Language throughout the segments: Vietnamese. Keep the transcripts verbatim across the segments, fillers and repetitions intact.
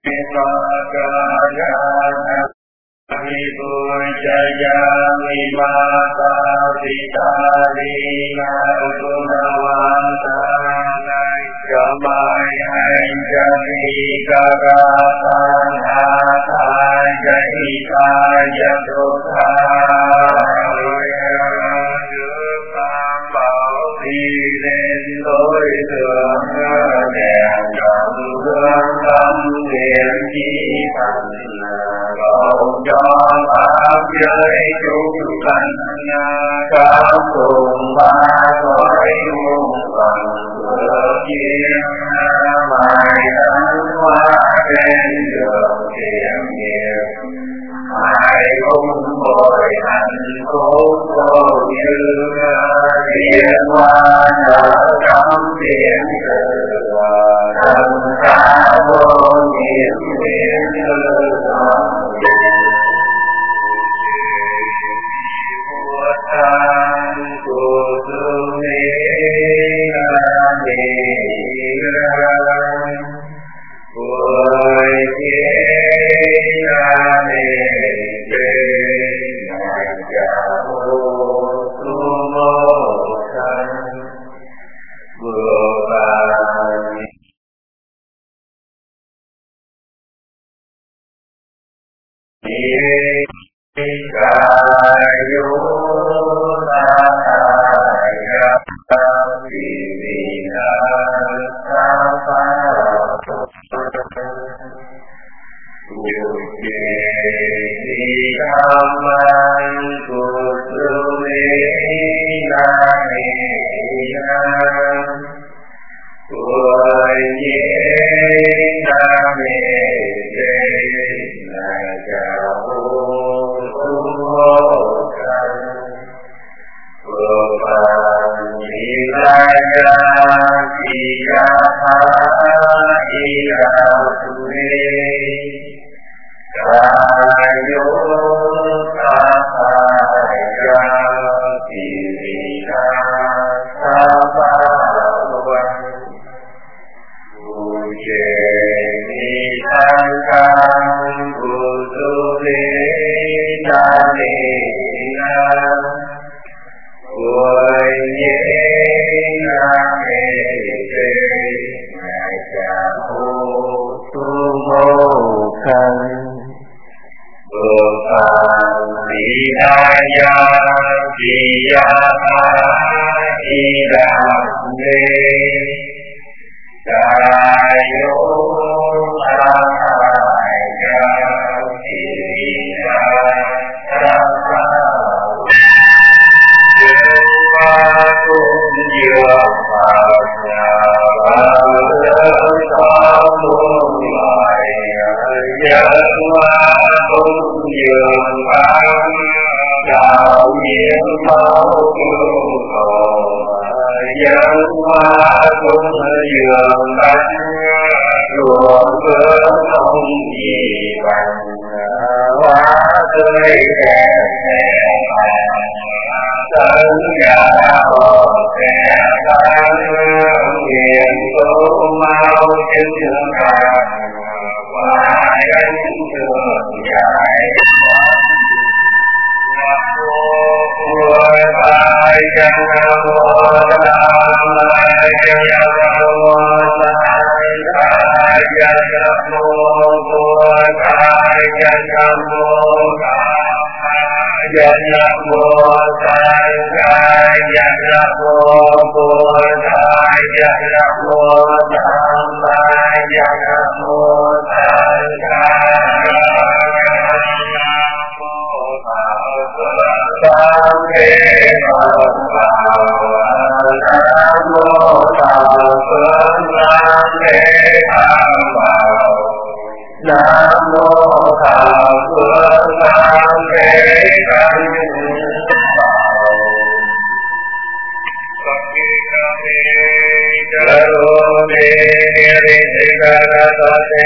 Hãy subscribe cho kênh Ghiền Mì Gõ để không bỏ lỡ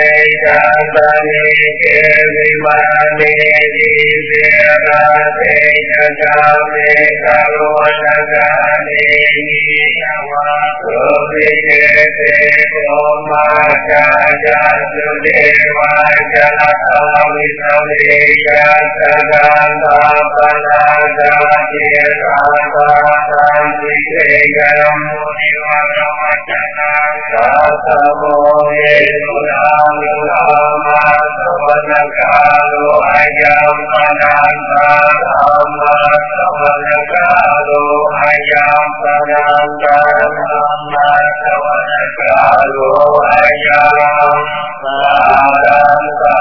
Yatani Kevimani Dizirate Jagame Karunagani Namasurikete Goma Jajasudeva Janatavisaviya Saganda Panagati Radhasantikeyam Munivaramacana Satamo Yesunamulama Savanakalu Ayam Ananta Rama Savanakalu Ayam Ananta Rama Savanakalu Ayam Ananta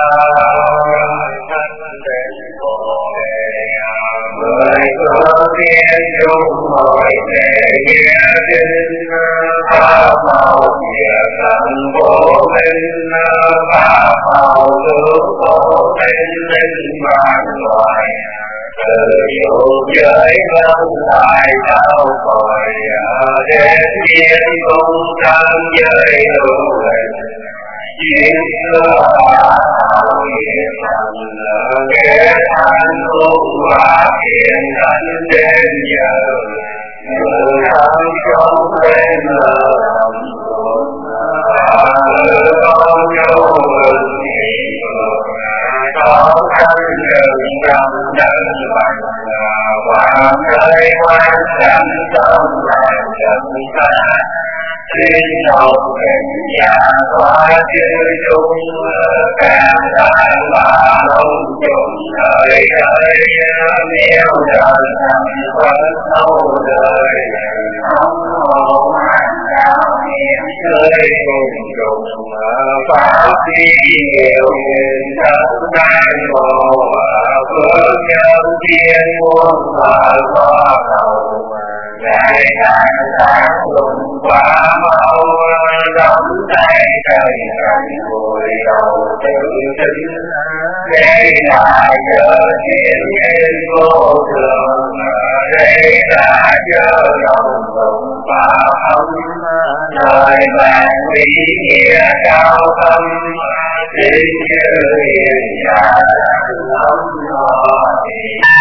Người có thiên chung mọi thể nghĩa kinh Pháp màu địa thần vô minh Pháp màu tướng vô minh linh vạn loài Từ dụ giới vân lại sao còi Đến thiên cung tam giới đủ hình Chiến cơ hào hiền thần Kế thanh cung và hiện thân đến giờ Người thân không đến lòng tuần Người con châu mừng thị Có thân rừng trong đất bằng Và nơi quan cảnh tâm lòng dân ta Xin học hình nhà hóa chư chung Càng đại mà không chung đời đời Miêu trần thành vẫn sâu đời Không hồn hành đạo niệm chơi cùng chung Pháp đi nhiều nghìn thân đại ngộ Phước nhân thiên muôn và có cầu Đại đại sáng lùng quá màu đóng tay trời thành vùi đầu tự tính Đây là giờ thiên nhiên vô thường Đây là giờ lòng lùng và ấm Đời vàng lý nghĩa cao thâm Xin chư hiền nhà ấm nói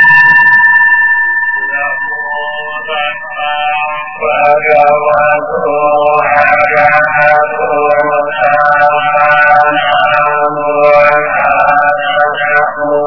Bhagavato Arahato Namo Namo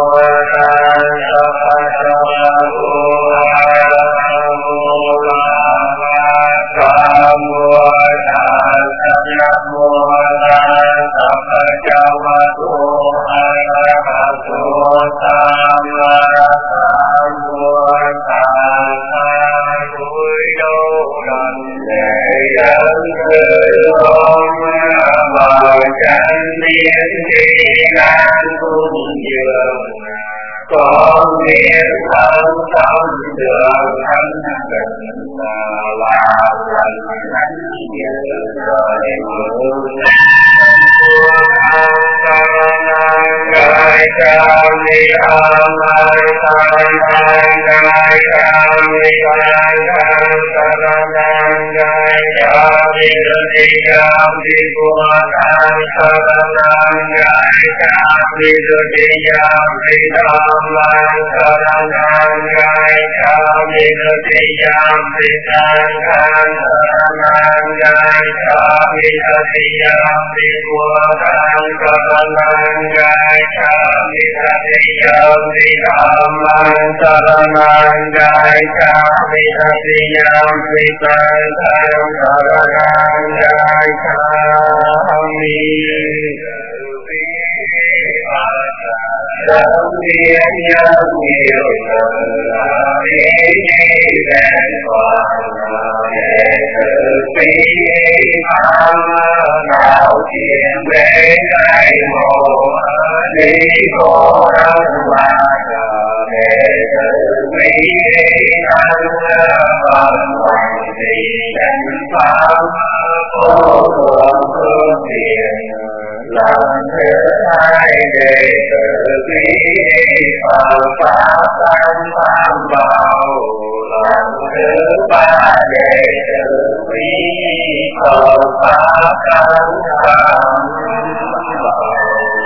Con biết thân tâm được thanh tịnh là thành thánh như trời mưa Gai cam ni am ai san gai cam ni an an saranam gai cam ni di cam di buan an saranam gai cam ni di cam di tam an saranam gai cam ni di cam di san an saranam gai cam ni di cam di buan an saranam gai cam ni di cam di tam an saranam gai cam ni di cam di san an saranam gai cam ni Tâm biết nhân nhiều lần ý đèn toàn để tự phí tham nào chuyện để đại ngộ đi khổ đau mà để tự phí tham bằng lòng thì đánh pháp vô thường phương tiện làm thứ hai để tự vi Phật pháp tam tam bảo làm thứ ba để tự vi Phật pháp tam tam bảo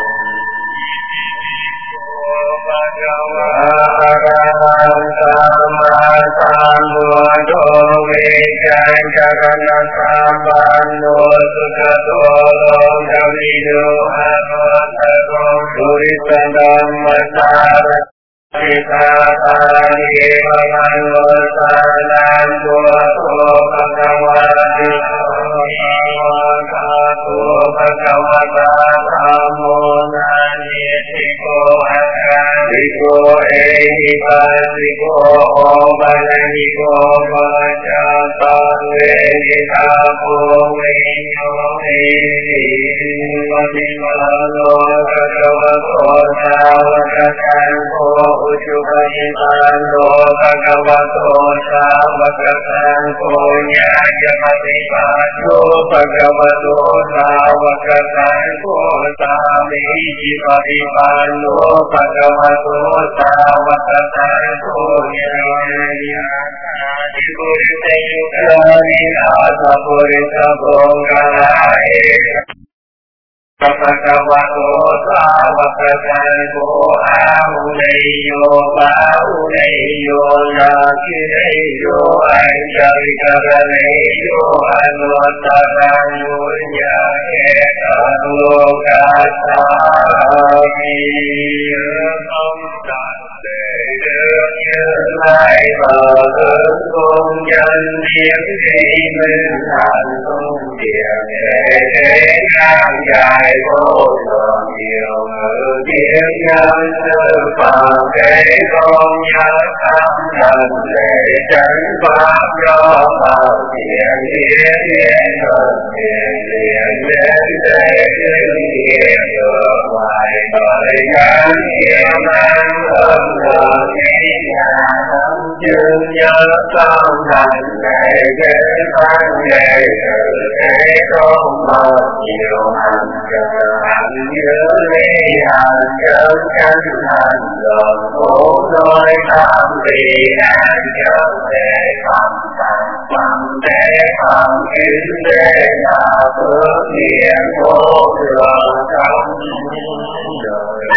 สุริสดัมมัสสาระทิตาตานิเวมันโลสานันตุโตภะคะวะติโสภะคะโตภะคะวะตาธัมโมนานิติโกอะระติโกเอหิปัสสิโกโอปัญญิโกปัจจตังเวทิตาโพเวโยเอหิปฏิปันโนภะคะวะโตสาวกสังโฆอุชุปฏิปันโนภะคะวะโตสาวกสังโฆญาณปฏิปันโนภะคะวะโตสาวกสังโฆสามีจิปฏิปันโนภะคะวะโตสาวกสังโฆญาณติปุริสยุคานิอาสะปุริสโภคาเอภะคะวะโตสาวกสังโฆอาหุเนโยปาหุเนโยนาคิเนโยอัญจริกรเนโยอนุตตรังบุญญาเอตังโลกัสสามิสัมตัสเตเดญไลบาลงงยันเทียงที่มือหันตรงเดียงเอเองางใหญ่โตตองเดียวมือเดียงยังเสือฟังเกยกองยังทำดันเลยจันฟ้าย่อมาเดียงเดียงเดียงเดียงเดียงเดียงเดียงเดียงเดียงเดียงไว้บริการเดียวนั้นเริ่มเริ่มนี้งานจึงยังต้องดันเลยเดินทางเลยเดินเลยต้องมาเดียวมันจะหันเยอะเลยหันเยอะกันหันหลงโอ้ยทำดีหันเยอะเลยทำตังฟังได้ทำกินได้นาเพื่อเลี้ยงโอ้เราทำเลย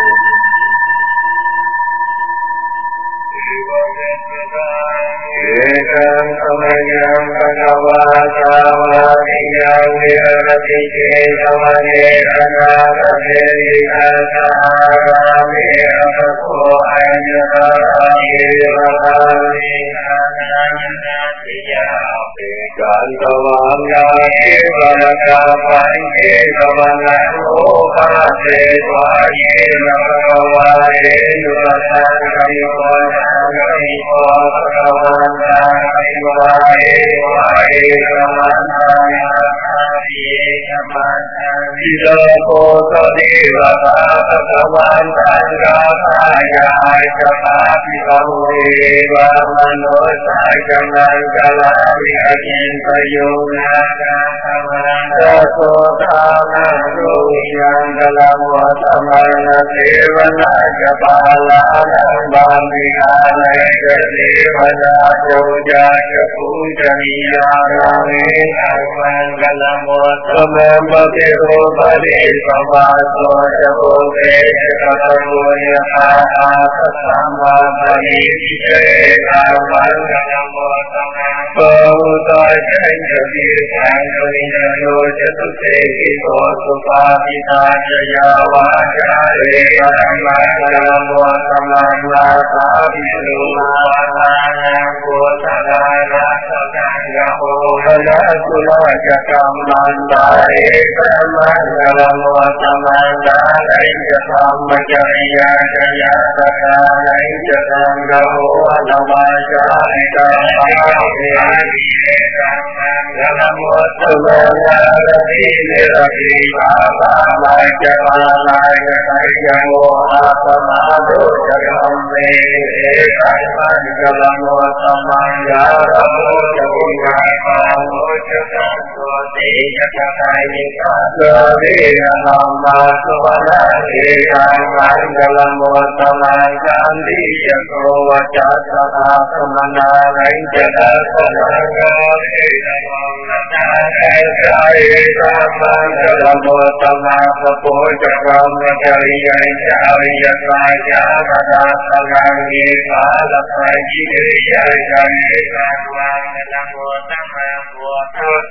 เอกังขมยังภะคะวะตาวะติยังวิรติเกสวะเนระนาเทวิตาสารามิอะภะโคอัญญาอิระหังนินานานาติยาปิกันตวังยาเอวะนะกาปัญเจตวะนะโอภะเสวะเยนะภะคะวะเอนุระสังฆิโกนะภิโกภะคะวันตังภิวะเอวะเอกัมมันตังอะภิกัมมันตังวิโลโกสติวะภะคะวันตังกาพายาจะภาภิกขุเอวะมโนสัจจังกังกะลาวิอคินปโยนาคังธรรมังตะโสตานะรูยังกะละโมตมังนะเทวนาจะปาลานังบามิกาเนเทวดาโยจาจะภูจนิยารามิอังมังกะละโมตมังปฏิโรปะริสวาโสจะโภเกจะกะโรยะอาอาสัสสัมมาปะริทิเตอังมังกะละโมตมังปะอุตาจันจะวิสังกริยโยจะตุเตกิโตสุปาปิตาจะยาวาจาเรอังมังกะละโมตมังลาสาภิสุมานานังโกตะลานะสังฆังโอภะนะสุลาจะกัมมันตาเอกัมมังกะละโมตมังลาไลจะธัมมจริยาจะยาสกาไลจะสังฆโอนะมาจาริกาภาเวหิกัมมังกะละโมตมังลาติเนรติภาภาลายจะมาลายจะไลจะโมอาตมาโดจะกัมเมเอกัมมังกะละโมตมังยาระโมจะอุญาภาโมจะสังโฆติจะตะไคมิกาเสวินัมมาสวะนะเอกัมมังกะละโมตมังกันติจะโกวจัสสะนาสมนาไลจะดัสสะนังกาเอนะโมนะนะเอสะเอกัมมังกะละโมตมังสะโพจะกัมมะจริยัญจาริยสายจาระดัสสะนังเอสาละไสจิริยะจันเอกัมมังกะละโมตมังพุทโธโล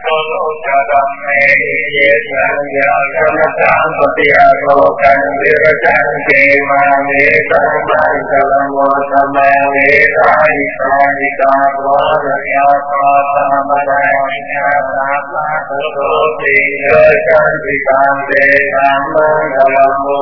cha đam mê ye san ya san san pati aro kan vir san ke ma me san san kalam mo sama me sai sai ka ro ya pa ta ma ra ya ta ma to ti yo san ti san de nam kalam mo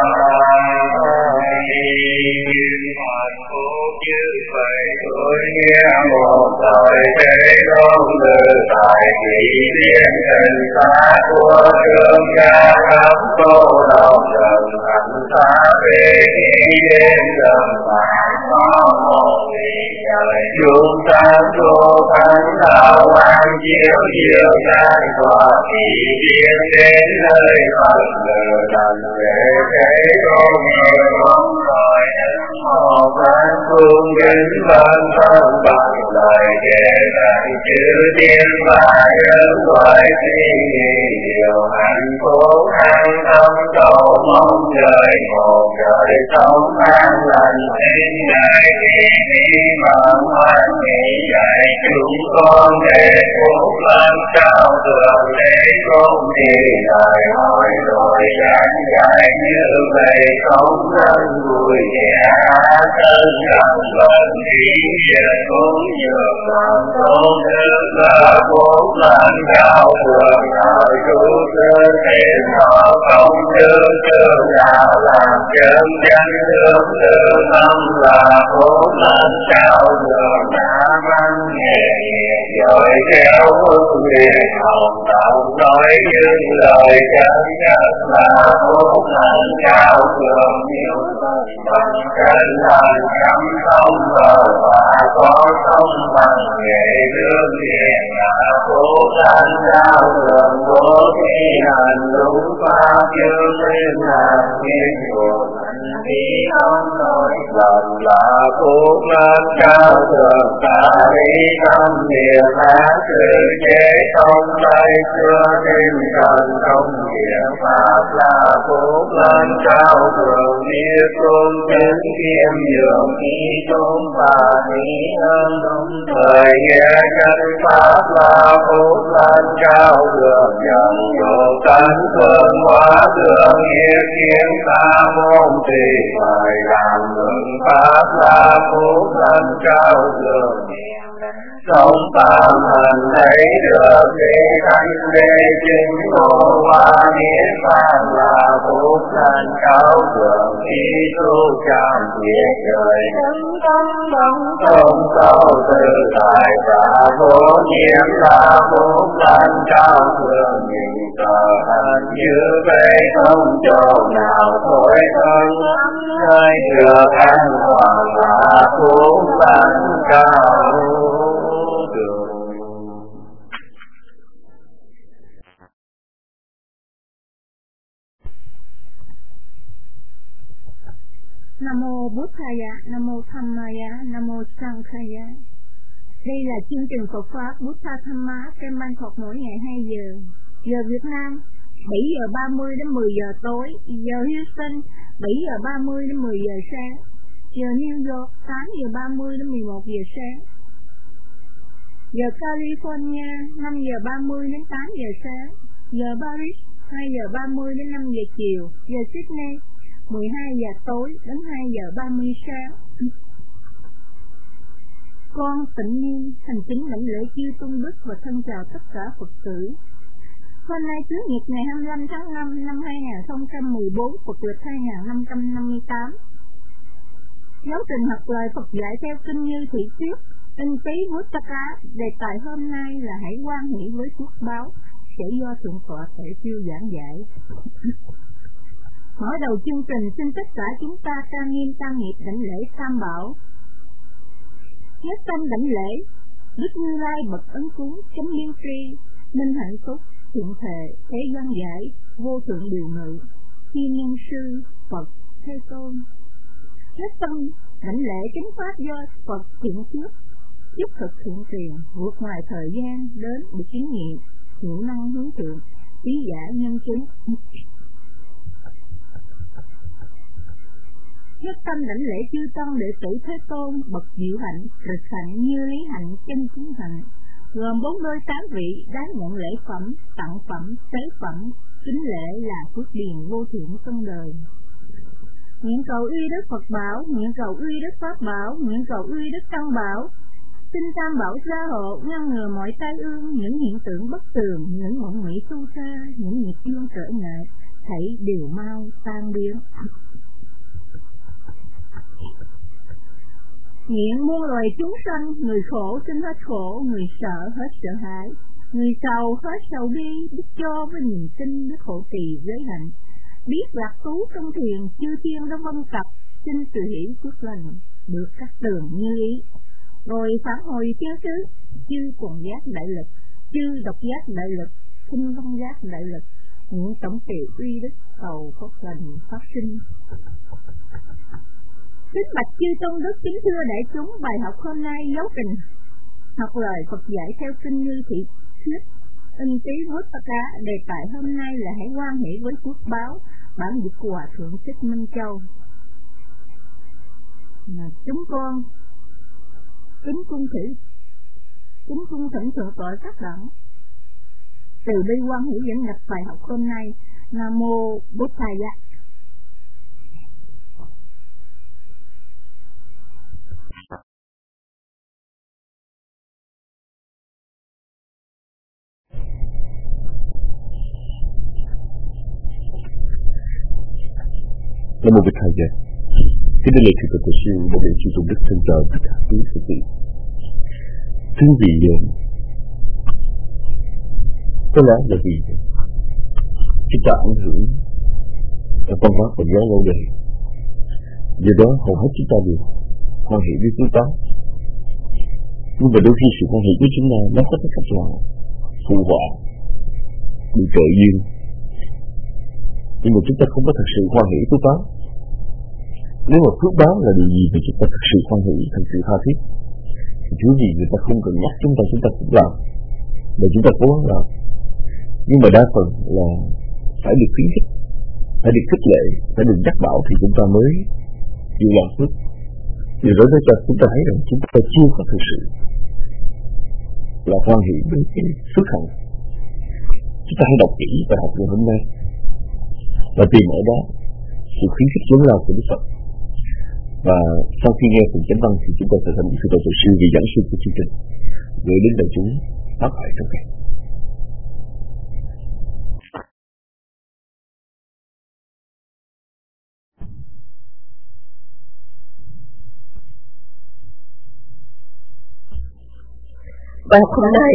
như vậy tôi nghe một lời thế không từ tại vì thiên tình xa của thương cha khắp tô lòng gần thành xa về khi đến gần phải có một vị trời chúng ta vô thánh đạo an chiếu diệu nan tỏa thì biến đến nơi Phật lừa thành về thế không người mong đòi một an phương kính ban thân bằng lời kể rằng chữ tiên và nhân loại suy nghĩ điều hạnh phúc an tâm cầu mong đời một đời sống an lành trên đời vì mỹ mạng hoan nghĩ dạy chúng con để phúc làm sao thường để không đi lời hỏi rồi giảng dạy như vậy không thân vui vẻ thân rằng lần ý nghĩa cũng như lòng tốt đức là bốn lần cao thường nói chú tư thế nó không đưa tư là làm chân chân hướng tư tâm là bốn lần cao thường đã văn nghề rồi kéo hương liền hồng tổng nói những lời chân nhất là bốn lần cao thường nhiều bằng chân thành chăm sóc vợ và có sống bằng nghề đương hiền là cố gắng cao thường cố thi hành đúng pháp chương lên làm thiên cuộc khi không nói lần là cố gắng cao thường ta đi tâm niệm hát sự chế không tay chưa thêm cần không niệm pháp là cố gắng cao thường biết tôn kính kiêm nhường khi chúng ta nghĩ ơn đúng thời nghe chân pháp là phúc lan cao được nhận độ tánh phương hóa được nghĩa kiến ta môn thì phải làm luận pháp là phúc lan cao được sống tam hành thấy được để thanh đế chứng ngộ hoa niết bàn là phúc lan cao được khi tu tràng thiệt đời không cầu tự tại và vô nhiễm là phúc lan cao thường nhìn tờ hành như vậy không chỗ nào thối thân nơi được an toàn là phúc lan cao đường. Nam mô Bụt Thaya, Nam mô Dhammaya, Nam mô Sankhaya. Đây là chương trình Phật pháp Bụt Tha Dhamma trên ban thuật mỗi ngày hai giờ. Giờ Việt Nam bảy giờ ba mươi đến mười giờ tối, giờ Houston bảy giờ ba mươi đến mười giờ sáng, giờ New York tám giờ ba mươi đến mười một giờ sáng, giờ California năm giờ ba mươi đến tám giờ sáng, giờ Paris hai giờ ba mươi đến năm giờ chiều, giờ Sydney mười hai giờ tối đến hai giờ ba mươi sáng. Con Tịnh Nhiên thành kính lãnh lễ chư tôn đức và thân chào tất cả Phật tử. Hôm nay Chủ nhật ngày hai mươi lăm tháng năm năm hai nghìn không trăm mười bốn, Phật lịch hai nghìn năm trăm năm mươi tám. Giáo trình học lời Phật dạy theo kinh Như Thị Tuyết, In Tí Vuttaka. Đề tài hôm nay là hãy hoan hỷ với phước báo, sẽ do Thượng tọa Thể Siêu giảng dạy. Mở đầu chương trình, xin tất cả chúng ta trang nghiêm tam nghiệp đảnh lễ Tam Bảo. Nhất tâm đảnh lễ Đức Như Lai bậc ấn cúng, chánh liên tri, minh hạnh phúc, thượng thệ, thế gian giải, vô thượng điều ngự, thiên nhân sư, Phật, Thế Tôn. Nhất tâm đảnh lễ chánh pháp do Phật thiện trước, giúp thực thiện tiền, vượt ngoài thời gian đến để chứng nghiệm, hiệu năng hướng thượng, trí giả nhân chứng. Nhất tâm đảnh lễ chư tăng đệ tử Thế Tôn, bậc diệu hạnh, rực hạnh, như lý hạnh, chân chính hạnh, gồm bốn đôi tám vị đáng nhận lễ phẩm, tặng phẩm, tế phẩm, kính lễ là phước điền vô thượng trong đời. Nguyện cầu uy đức Phật bảo, nguyện cầu uy đức Pháp bảo, nguyện cầu uy đức Tăng bảo, xin Tam bảo gia hộ, ngăn ngừa mọi tai ương, những hiện tượng bất tường, những mộng mỹ tu xa, những nghiệp duyên trở ngại, thảy đều mau tan biến. Nguyện muôn loài chúng sanh, người khổ xin hết khổ, người sợ hết sợ hãi, người sầu hết sầu bi, biết cho với niềm tin, biết hộ trì giới hạnh, biết lạc tú trong thiền, chư thiên trong vong tập, xin sự hỷ phước lành, được các tường như ý. Rồi phản hồi thiên sứ, chư quần giác đại lực, chư độc giác đại lực, sinh văn giác đại lực, nguyện tổng trì uy đức cầu phước lành phát sinh. Kính bạch chư tôn đức, kính thưa đại chúng, bài học hôm nay dấu trình học lời Phật dạy theo kinh Như Thị Thuyết In Tí Vút Tất Cá. Đề tài hôm nay là hãy hoan hỷ với phước báo, bản dịch của Hòa Thượng Thích Minh Châu. À, chúng con kính cung thủy kính cung thỉnh thượng tọa các đẳng từ bi hoan hỷ dẫn nhập bài học hôm nay. Nam mô Bụt Thaya. Nam mô Bụt Thaya. Kính thưa lời thượng tọa sư, một vị chư tôn đức thân chào tất cả quý sư tỷ. Thưa vị, có lẽ là vì chúng ta ảnh hưởng ở văn hóa Phật giáo lâu đời, do đó hầu hết chúng ta đều hoan hỷ với phước báo. Nhưng mà đôi khi sự hoan hỷ của chúng ta nó có cái cách là phụ họa, bị trợ duyên, nhưng mà chúng ta không có thật sự hoan hỷ phước báo. Nếu mà phước báo là điều gì mà chúng ta thật sự hoan hỷ, thật sự tha thiết, thì thứ gì người ta không cần nhắc chúng ta, chúng ta cũng làm, và chúng ta cố gắng làm. Nhưng mà đa phần là phải được khuyến khích, phải được khích lệ, phải được nhắc bảo thì chúng ta mới chịu làm phước. Điều đó cho chúng ta thấy rằng chúng ta chưa có thực sự là hoan hỷ với cái phước hạnh. Chúng ta hãy đọc kỹ bài học ngày hôm nay và tìm ở đó sự khuyến khích lớn lao của Đức Phật. Và sau khi nghe phần chánh văn thì chúng ta sẽ thành sự tổ sư vị giảng sư của chương trình gửi đến đại chúng phát hỏi trong ngày. Bài học hôm nay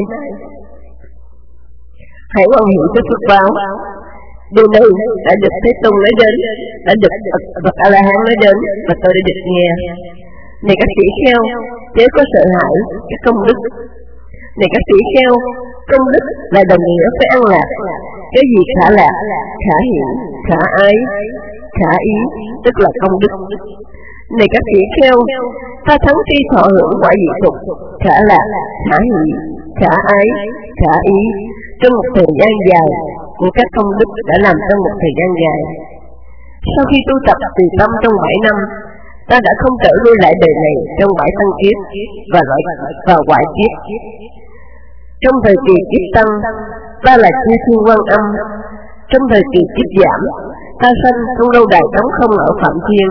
hãy hoan hỷ với phước báo. Điều này đã được Thế Tôn nói đến, đã được Phật A La Hán nói đến, và tôi đã được nghe. Này các tỷ kheo, chớ có sợ hãi các công đức. Này các tỷ kheo, công đức là đồng nghĩa với an lạc. Cái gì khả lạc, khả hỷ, khả ái, khả ý, tức là công đức. Này các tỷ kheo, ta thắng khi thọ hưởng quả dị tục, khả lạc, khả hỷ, khả ái, khả ý, trong một thời gian dài của các công đức đã làm trong một thời gian dài. Sau khi tu tập từ tâm trong bảy năm, ta đã không trở lui lại đời này trong bảy tăng kiếp và loại vào hoại kiếp. Trong thời kỳ kiếp tăng, ta là chư thiên Quan Âm. Trong thời kỳ kiếp giảm, ta sanh trong lâu đài trống không ở Phạm Thiên.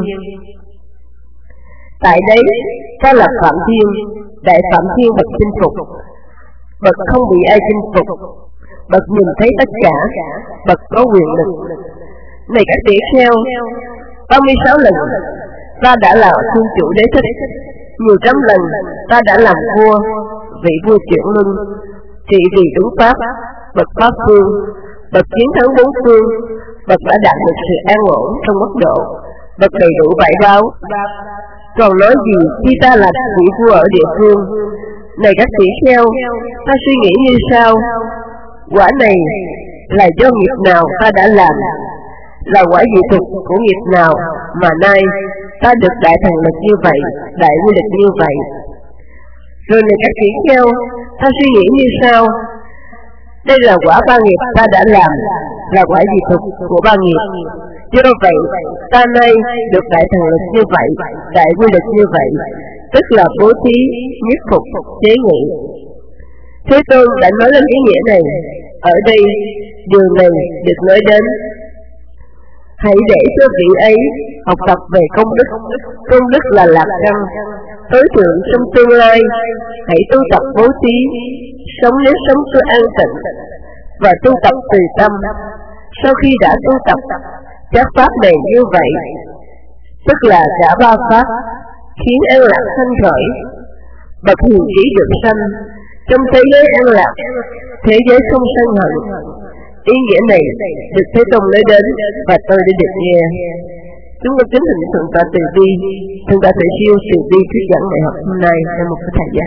Tại đấy, ta là Phạm Thiên, đại Phạm Thiên bậc chinh phục, bậc không bị ai chinh phục, bậc nhìn thấy tất cả, bậc có quyền lực. Này các tỷ kheo, ba mươi sáu lần ta đã là thiên chủ đế thích, nhiều trăm lần ta đã làm vua, vị vua chuyển luân, trị vì đúng pháp, bậc pháp phương, bậc chiến thắng bốn phương, bậc đã đạt được sự an ổn trong mức độ, bậc đầy đủ vải báo. Còn nói gì khi ta là vị vua ở địa phương? Này các tỷ kheo, ta suy nghĩ như sau: quả này là do nghiệp nào ta đã làm, là quả dị tục của nghiệp nào mà nay ta được đại thần lực như vậy, đại quy lực như vậy. Rồi này các tỷ kheo, ta suy nghĩ như sau: đây là quả ba nghiệp ta đã làm, là quả dị tục của ba nghiệp. Do vậy, ta nay được đại thần lực như vậy, đại quy lực như vậy, tức là bố thí, nhiếp phục, chế nghị. Thế Tôn đã nói lên ý nghĩa này. Ở đây, điều này được nói đến. Hãy để cho vị ấy học tập về công đức. Công đức là lạc căn tối thượng trong tương lai. Hãy tu tập bố thí, sống nếu sống cho an tịnh, và tu tập từ tâm. Sau khi đã tu tập các pháp này như vậy, tức là cả ba pháp, khiến an lạc sanh khởi, bậc hiền trí được sanh. Trong thế giới an lạc, thế giới không sân hận. Ý nghĩa này được Thế Tôn nói đến và tôi đã được nghe. Chúng con kính thỉnh Thượng tọa Từ Bi, Thượng tọa Tuệ Siêu Từ Bi thuyết giảng đại học hôm nay trong một cái thời gian.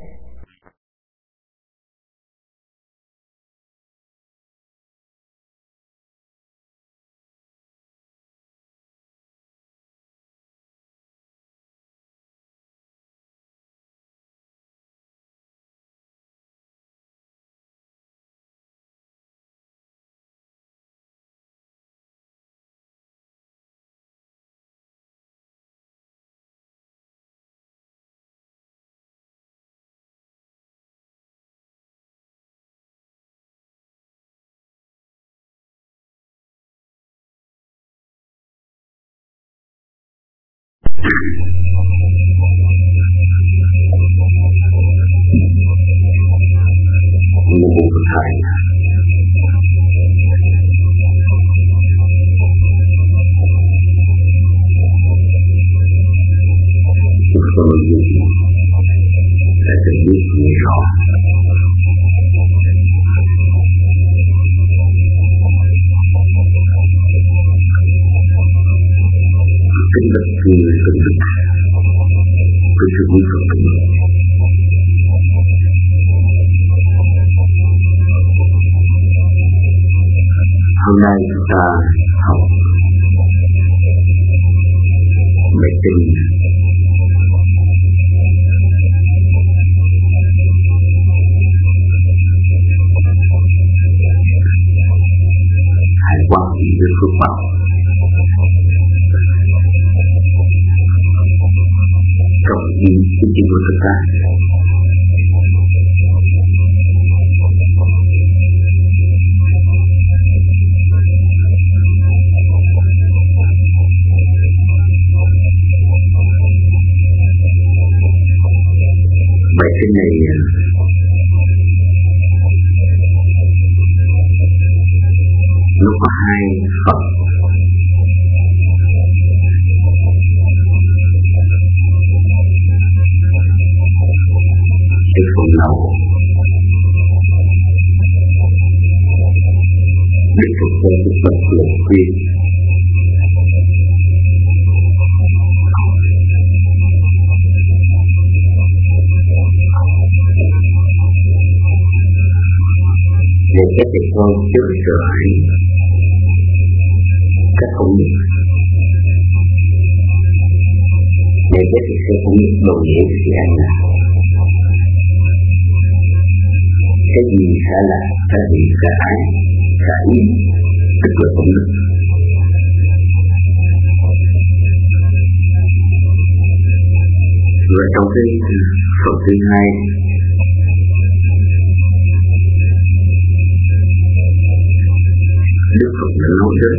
Mô Bổn Thầy. Chúng tôi đã từng biết người họ kính bạch người tôn đức với sự vui phật của mình. Hôm nay chúng ta học bài kinh Hải Quan với Phước Bảo. Trong những chương trình của chúng ta, bài kinh này nó có hai phần. Cái phần đầu Đức Phật cho cái bậc lời khuyên để các thầy con chớ sợ hãi các ông nghiệp, để các thầy sẽ không biết đồng nghĩa sự an lạc. Cái gì sẽ là cái gì cả ái, cả ý, tức là công đức. Và trong cái phần thứ hai, Đức Phật đã nói đến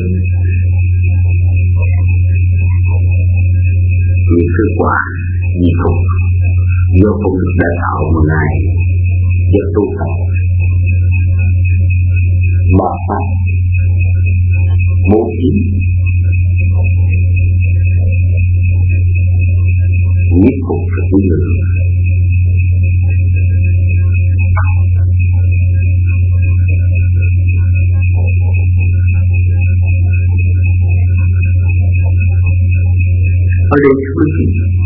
những kết quả di phục do công đức đã tạo một ngày do tu tập ba pháp bố thí nhất phục cho quý người. Ở đây quý vị,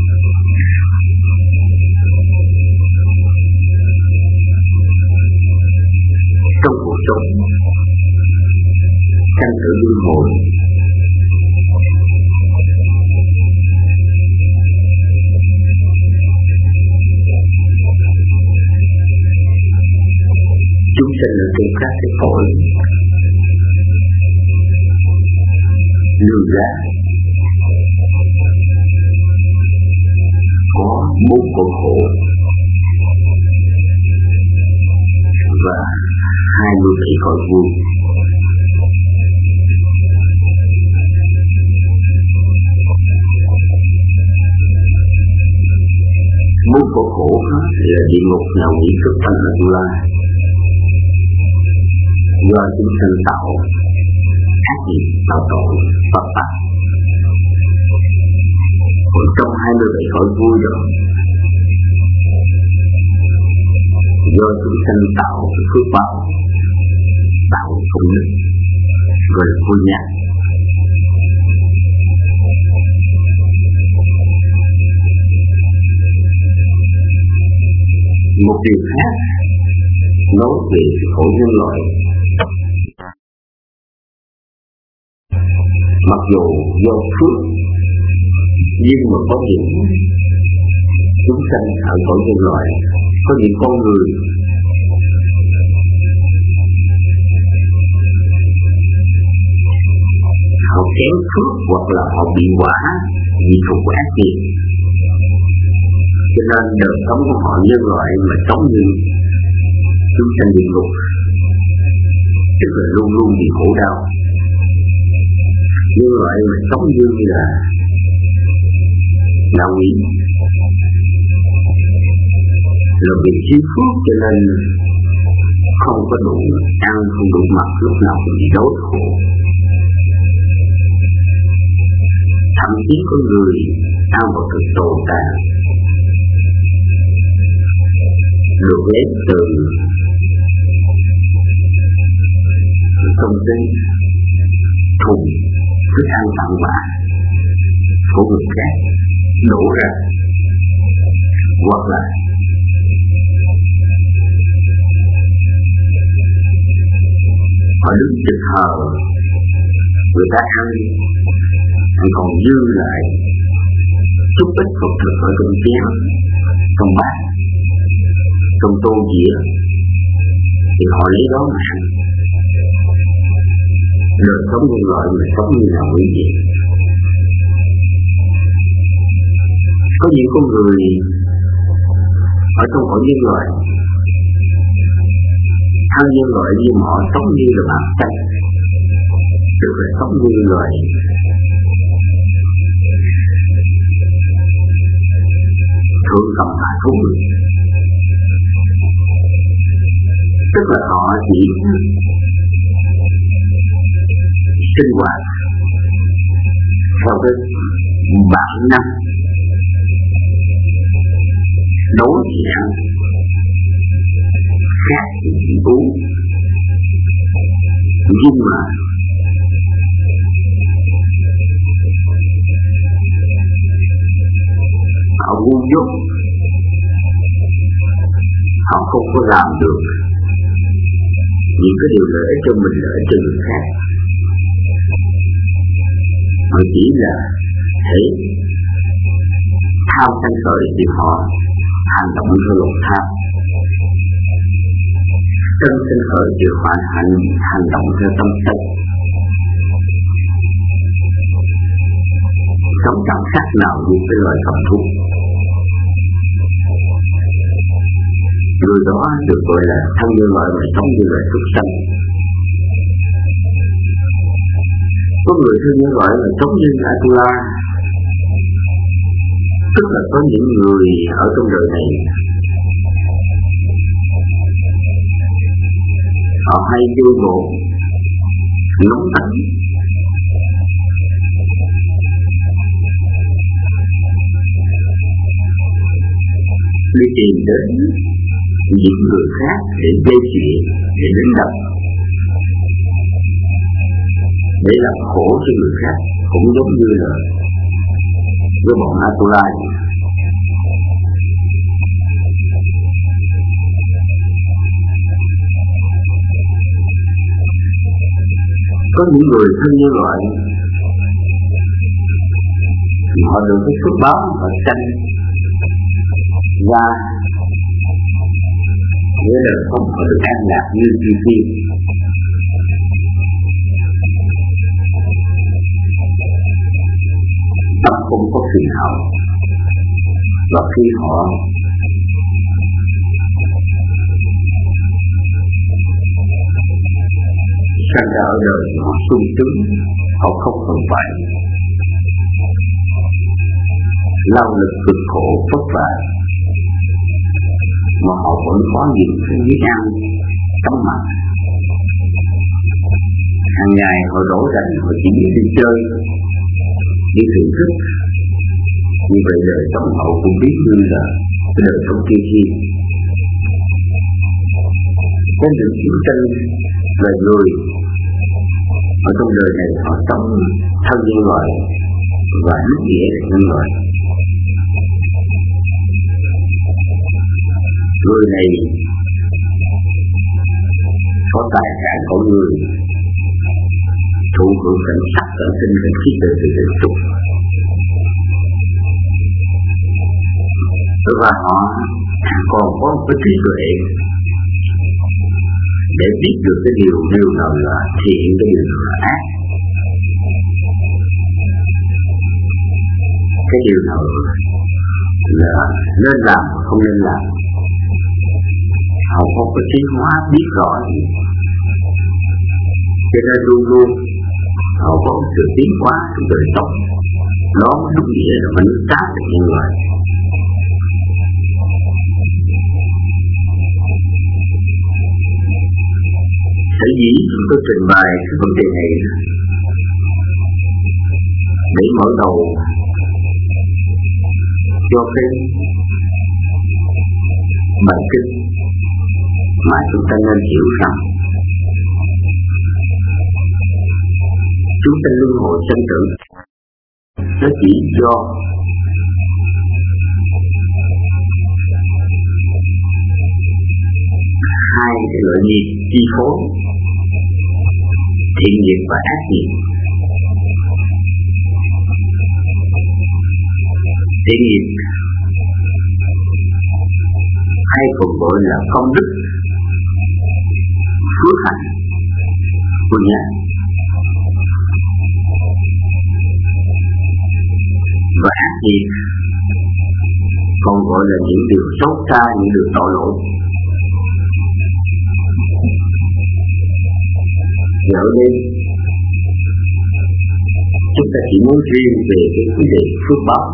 trong cuộc sống sanh tử luân hồi, chúng sanh ở trong các cái cõi lương giá có bốn cõi khổ. và hai mươi bảy cõi vui. Muốn có khổ là địa ngục nào nghĩ cực thanh là tu la, do chúng sanh tạo ác nghiệp, tạo tội pháp tắc. Còn trong hai mươi bảy cõi vui đó, do chúng sanh tạo phước báo, tạo công đức, gọi là vui nhạc. Một điều khác nói về khổ nhân loại, mặc dù do phước nhưng mà có những chúng sanh ở cõi nhân loại, có những con người họ kém phước hoặc là họ bị quả vì thuộc của ác nghiệp, cho nên đời sống của họ nhân loại mà sống như chúng sanh địa ngục, tức là luôn luôn bị khổ đau. Nhân loại mà sống như là đạo nghĩ là bị thiếu phước, cho nên không có đủ ăn, không đủ mặc, lúc nào cũng bị đói khổ. Thậm chí có người ăn vào thực tồi tàn, được ép từ công ty thùng thức ăn tặng quà của người khác đổ ra, hoặc là họ đứng trực thờ người ta ăn thì còn dư lại chút ít phục thực ở trong chén, trong bát, trong tô dĩa thì họ lấy đó mà ăn. Đời sống nhân loại mà sống như là quý vị. Có những con người ở trong cõi nhân loại ăn nhân loại nhưng họ sống như là bản tánh, tức là sống như loài thượng cầm hạ thú, tức là họ chỉ sinh hoạt theo cái bản năng đối diện khác thì chỉ uống, nhưng mà họ ngu dốt, họ không có làm được những cái điều lợi cho mình, lợi cho người khác. Họ chỉ là thể tham sân khởi thì họ hành động theo luật tham, sân sân khởi thì họ hành hành động theo tâm sân. Sống chẳng khác nào như cái loài cầm thú. Người đó được gọi là thân nhân loại mà sống như loài súc sanh. Có người thân nhân loại mà sống như Atula, tức là có những người ở trong đời này họ hay vô ngộ, nóng tánh, đi tìm đến những người khác để gây chuyện, để đánh đập, để làm khổ cho người khác, cũng giống như là với bọn Atula. Có những người thân nhân loại thì họ được cái phước báo và tranh ra, nghĩa là không họ được an lạc như chư thiên. Tâm không có phiền não, và khi họ Thành ra ở đời họ sung sướng, họ không cần phải lao lực cực khổ vất vả, mà họ vẫn có những cái miếng ăn cắm mặt. Hàng ngày họ đổ rảnh, họ chỉ biết đi chơi, đi thưởng thức. Như vậy đời sống họ cũng biết như là cái đời sống kia kia. Con đường chiến tranh là người ở trong đời này họ sống thân nhân loại và nước nghĩa là nhân loại. Người này có tài sản của người, thụ hưởng cảnh sắc, cảnh sinh, cảnh khí từ từ từ tục. Và họ còn có một cái trí tuệ để biết được cái điều điều nào là thiện, cái điều nào là ác, cái điều nào là nên làm và không nên làm. Họ không có tiến hóa biết rõ gì, cho nên luôn luôn họ có sự tiến hóa trong đời sống. Đó đúng nghĩa là mình tác được nhân loại. Sở dĩ chúng tôi trình bày cái vấn đề này để mở đầu cho cái bài kinh mà chúng ta nên hiểu rằng chúng ta luân hồi sanh tử nó chỉ do hai cái loại nghiệp chi phối, thiện nghiệp và ác nghiệp. Thiện nghiệp hay còn gọi là công đức, phước hạnh của nhà. Và ác nghiệp còn gọi là những điều xấu xa, những điều tội lỗi. Thì ở đây chúng ta chỉ nói riêng về cái vấn đề phước báo,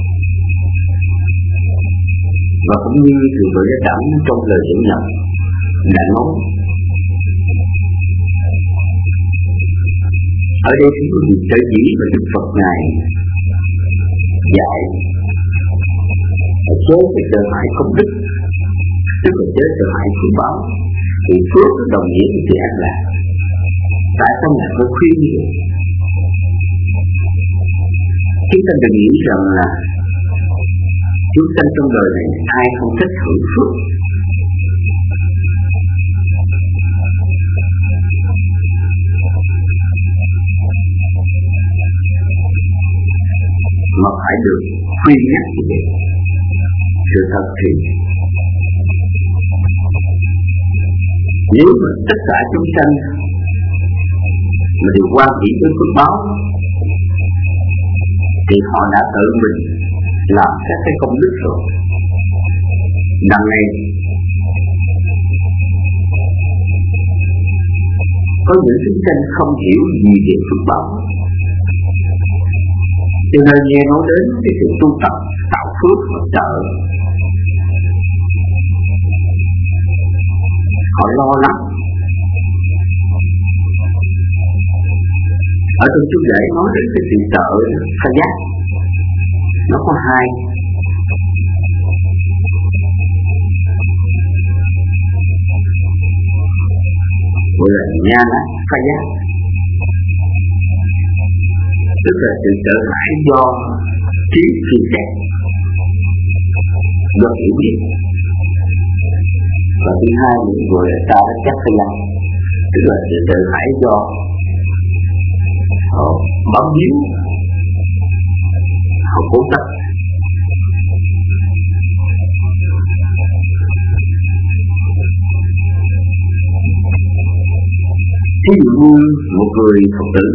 và cũng như Thượng Tọa Giác Đẳng trong lời dẫn nhập đã nói. Ở đây chúng tôi nhìn tới chỉ và Đức Phật Ngài dạy là chế về trở hại công đức, tức là chế trở hại phước báo. Thì phước đồng nghĩa với sự an lạc. Tại sao Ngài phải khuyên như vậy? Chúng ta đừng nghĩ rằng là chúng ta trong đời này ai không thích hưởng phước. Mà phải được khuyên nhắc như vậy. Sự thật thì nếu mà tất cả chúng sanh mà đều quan hỷ với phước báo thì họ đã tự mình làm các cái công đức rồi. Đằng này có những chúng sanh không hiểu gì về phước báo, cho nên nghe nói đến cái sự tu tập tạo phước và trợ, họ lo lắng. Ở trong chú giải nói đến cái sự trợ khai giác, nó có hai. Gọi là nha lá khai giác, tức là sự trợ hại do trí suy xét, do hiểu biết. Và thứ hai gọi là ta đã chắc khai giác, tức là sự trợ hại do họ bám víu, họ cố chấp. Ví dụ như một người Phật tử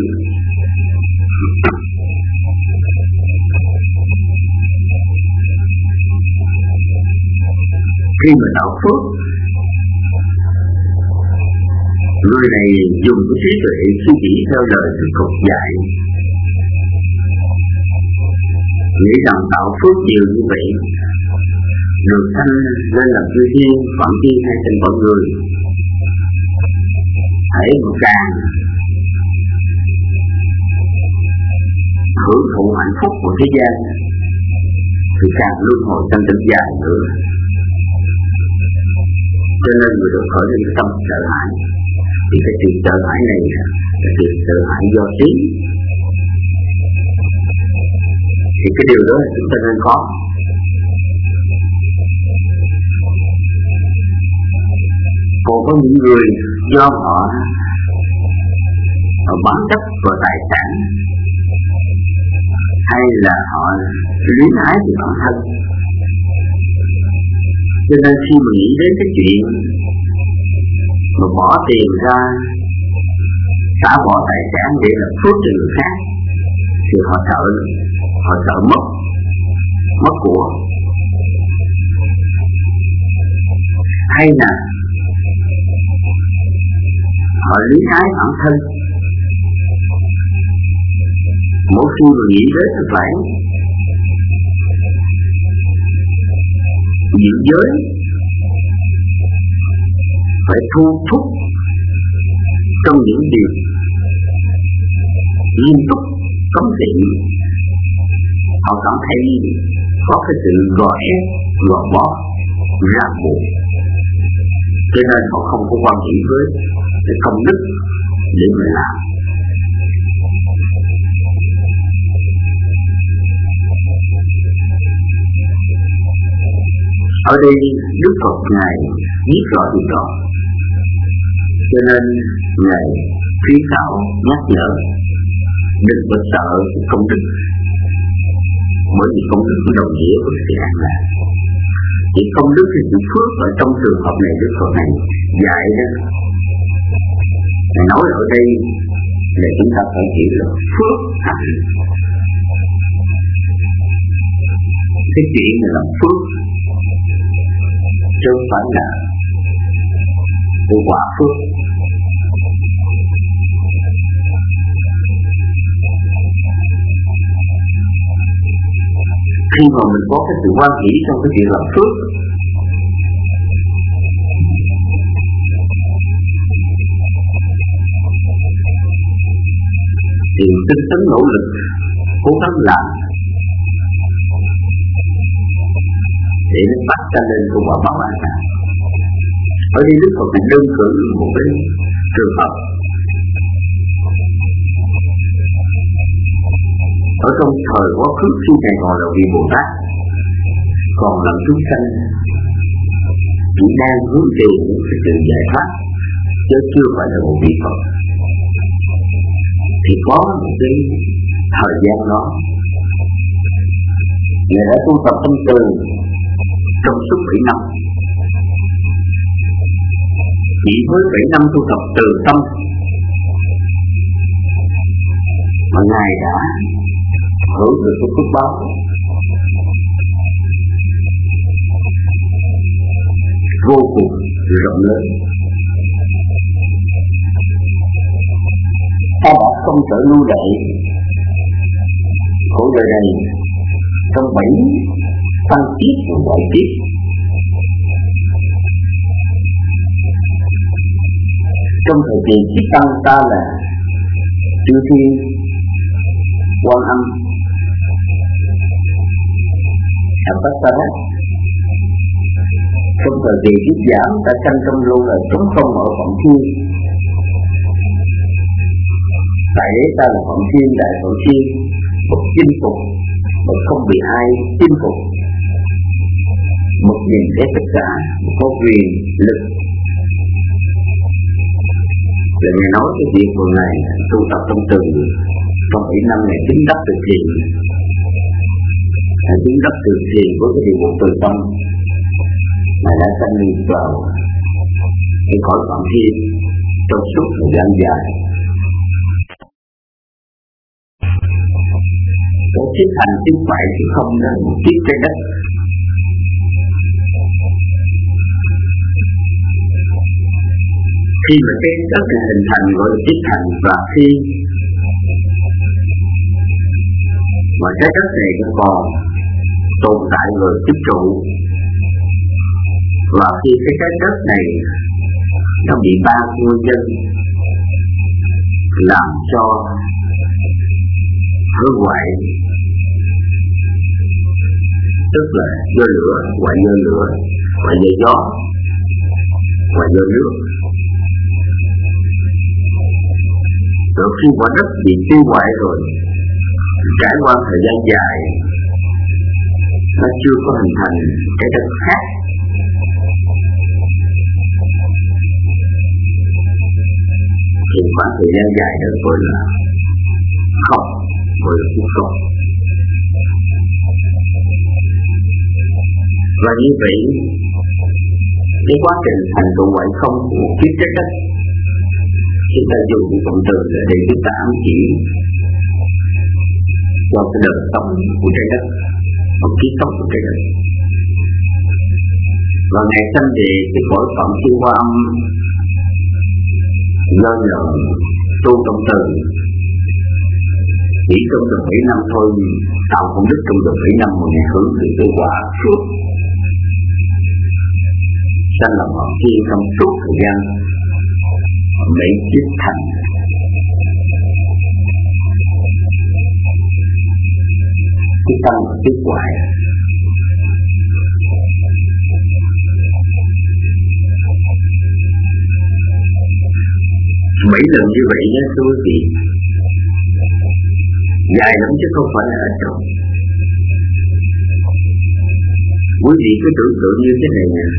khi mà tạo phước Người này dùng cái trí tuệ suy nghĩ theo lời Đức Phật dạy, nghĩ rằng tạo phước nhiều như vậy được sanh lên làm chư thiên, phạm thiên hay thành mọi người, hãy một càng hưởng thụ hạnh phúc của thế gian thì càng luân hồi sanh tử dài nữa. Cho nên người được khởi lên tâm sợ hãi, thì cái chuyện sợ hãi này là chuyện sợ hãi do trí, thì cái điều đó là chúng ta nên có. Còn có những người do họ, họ bám chấp vào tài sản, hay là họ luyến ái về bản thân, cho nên khi mà nghĩ đến cái chuyện mà bỏ tiền ra xả bỏ tài sản để làm phước cho người khác thì họ sợ, họ sợ mất mất của. Hay là họ luyến ái bản thân, mỗi khi mà nghĩ đến thì phải giữ giới, phải thu thúc trong những điều nghiêm túc cấm kỵ, họ cảm thấy có cái sự gò ép, gò bó, ràng buộc, cho nên họ không có quan hệ với cái công đức để mà làm. Ở đây Đức Phật Ngài biết rõ điều đó, cho nên Ngài khuyến khảo nhắc nhở đừng có sợ công đức, bởi vì công đức có đồng nghĩa với sự an lạc. Chỉ công đức thì sự phước ở trong trường hợp này Đức Phật này dạy đó. Ngài nói ở đây là chúng ta phải hiểu là phước hạnh. Cái chuyện này là phước, chứ không phải là cái quả phước. Khi mà mình có cái sự quan hỷ trong cái chuyện làm phước thì tinh tấn nỗ lực cố gắng làm để nó bắt ra lên cái quả báo an lạc. Ở đây Đức Phật này đơn cử một cái trường hợp ở trong thời quá khứ khi Ngài còn là vị Bồ Tát, còn làm chúng sanh chỉ đang hướng tìm những cái sự giải thoát chứ chưa phải là một vị Phật, thì có một cái thời gian đó Ngài đã tu tập tâm từ trong suốt bảy năm. Chỉ với bảy năm tu tập từ tâm mà Ngài đã hưởng được cái phước báo vô cùng rộng lớn. Ta đã không trở lưu đậy của đời này trong bảy tăng kiếp và đại kiếp. Trong thời kỳ kiếp tăng ta là chư thiên, Quan Âm, Apasara. Trong thời kỳ kiếp giảm ta sanh trong luôn là trống không ở Phạm Thiên. Tại đấy ta là Phạm Thiên, Đại Phạm Thiên, bậc chinh phục, bậc không bị ai chinh phục, bậc nhìn thấy tất cả, có quyền lực. Là Ngài nói cái việc của Ngài tu tập trong từ trong bảy năm Ngài chứng đắc từ thiền, Ngài chứng đắc từ thiền với cái điều bộ từ tâm, Ngài đã sanh đi vào cái cõi Phạm Thiên trong suốt thời gian dài. Cái chiếc hành chiếc phải chứ không là một chiếc trái đất. Khi mà cái đất này hình thành gọi là tiết thành, và khi mà cái đất này nó còn tồn tại rồi tiếp trụ, và khi cái trái đất này nó bị ba nguyên nhân làm cho hư hoại, tức là do lửa, hoại do lửa, hoại do gió, hoại do nước. Rồi khi quả đất bị tiêu hoại rồi, trải qua thời gian dài, nó chưa có hình thành cái đất khác, thì khoảng thời gian dài đó gọi là không, gọi là không không. Và như vậy, cái quá trình thành tựu ngoại không của một kiếp trái đất, chúng ta dùng cái cụm từ để chúng ta ám chỉ cho cái đời sống của trái đất, một kiếp sống của trái đất. Và ngày sinh thì cái cõi phận siêu hoa âm do nhờ tu trong từ chỉ trong được bảy năm thôi, tạo công đức trong được bảy năm một ngày hướng từ kết quả suốt sanh lòng họ thiên trong suốt thời gian mấy kiếp thành. Cái tâm và kết quả mấy lần như vậy nhé thưa quý vị, dài lắm chứ không phải là ở trong. Quý vị cứ tưởng tượng như thế này nè,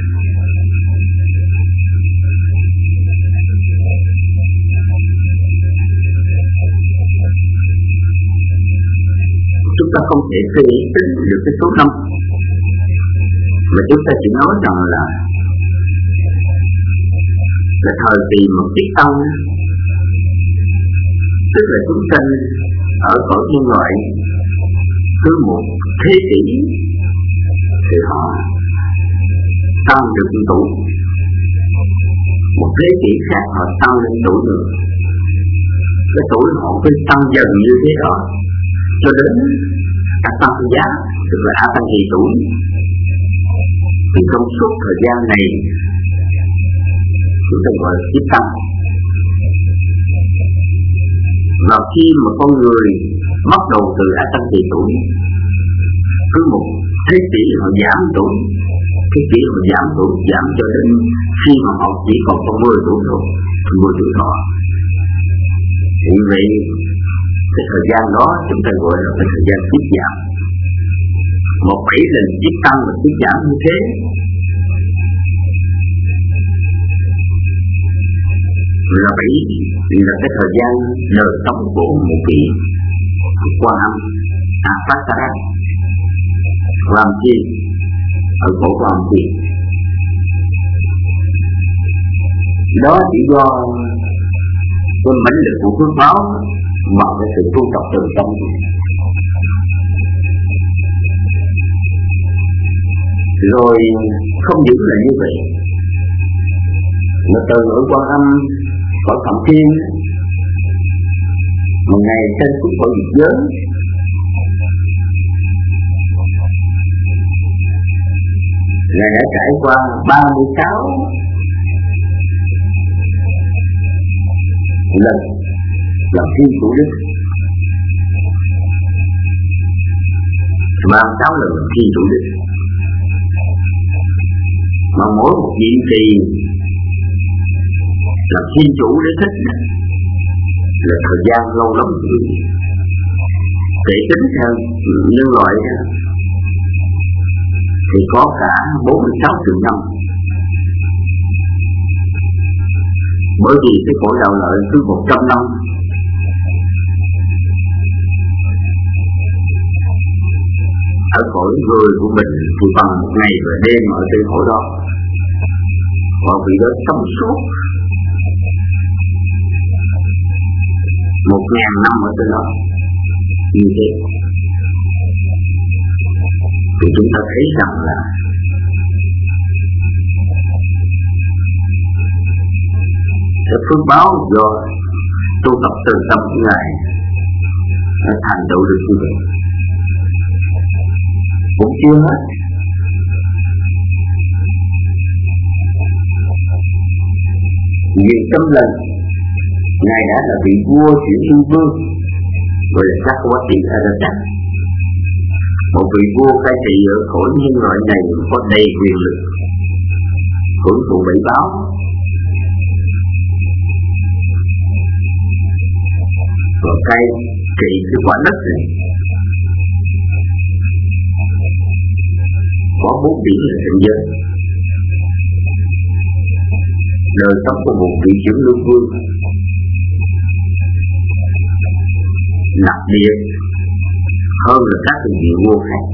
chúng ta không thể phê tính được cái số năm, mà chúng ta chỉ nói rằng là là thời kỳ một tiết tăng, tức là chúng sanh ở cõi nhân loại cứ một thế kỷ thì họ tăng được một tuổi, một thế kỷ khác họ tăng lên tuổi nữa, cái tuổi họ cứ tăng dần như thế đó cho đến a tăng giá, tức là a tăng kỳ tuổi. Thì trong suốt thời gian này chúng ta gọi là kiếp tăng. Và khi mà con người bắt đầu từ a tăng kỳ tuổi, cứ một thế kỷ họ giảm tuổi, thế kỷ họ giảm tuổi, giảm cho đến khi mà họ chỉ còn có mười tuổi thôi, mười tuổi thọ. Vì vậy cái thời gian đó chúng ta gọi là cái thời gian tiết giảm. Một bảy lần tiết tăng và tiết giảm như thế, là bảy là cái thời gian đời sống của một vị quan âm à phát ra làm chi ở cổ làm chi. Đó chỉ do cái mãnh lực của phước báo mà cái sự tu tập từ trong. Rồi không những là như vậy, mà từ ở Quan Âm cõi Phạm Thiên, một ngày trên xuống cõi Diệt Giới, Ngài đã trải qua ba mươi sáu lần làm thiên chủ đức, ba mươi sáu lần làm thiên chủ đức. Mà mỗi một nhiệm kỳ là thiên chủ để thích là thời gian lâu lắm, để tính theo nhân loại thì có cả bốn mươi sáu triệu năm. Bởi vì cái cõi đạo lợi cứ một trăm năm ở cõi người của mình thì bằng một ngày và đêm ở trên cõi đó, và vì đó sống suốt một ngàn năm ở trên đó như thế. Thì chúng ta thấy rằng là cái phước báo do tu tập từ tâm của Ngài nó thành tựu được như vậy. Cũng chưa hết. Nhiều trăm lần Ngài đã là vị vua chuyển lưu vương, gọi là các quá trị Aradat, một vị vua cai trị ở cõi nhân loại này có đầy quyền lực, hưởng thụ bảy báo, và cai trị cái quả đất này. Có bốn biển là thành giới. Đời sống của một vị chuyển lưu vương đặc biệt hơn là các vị vua khác.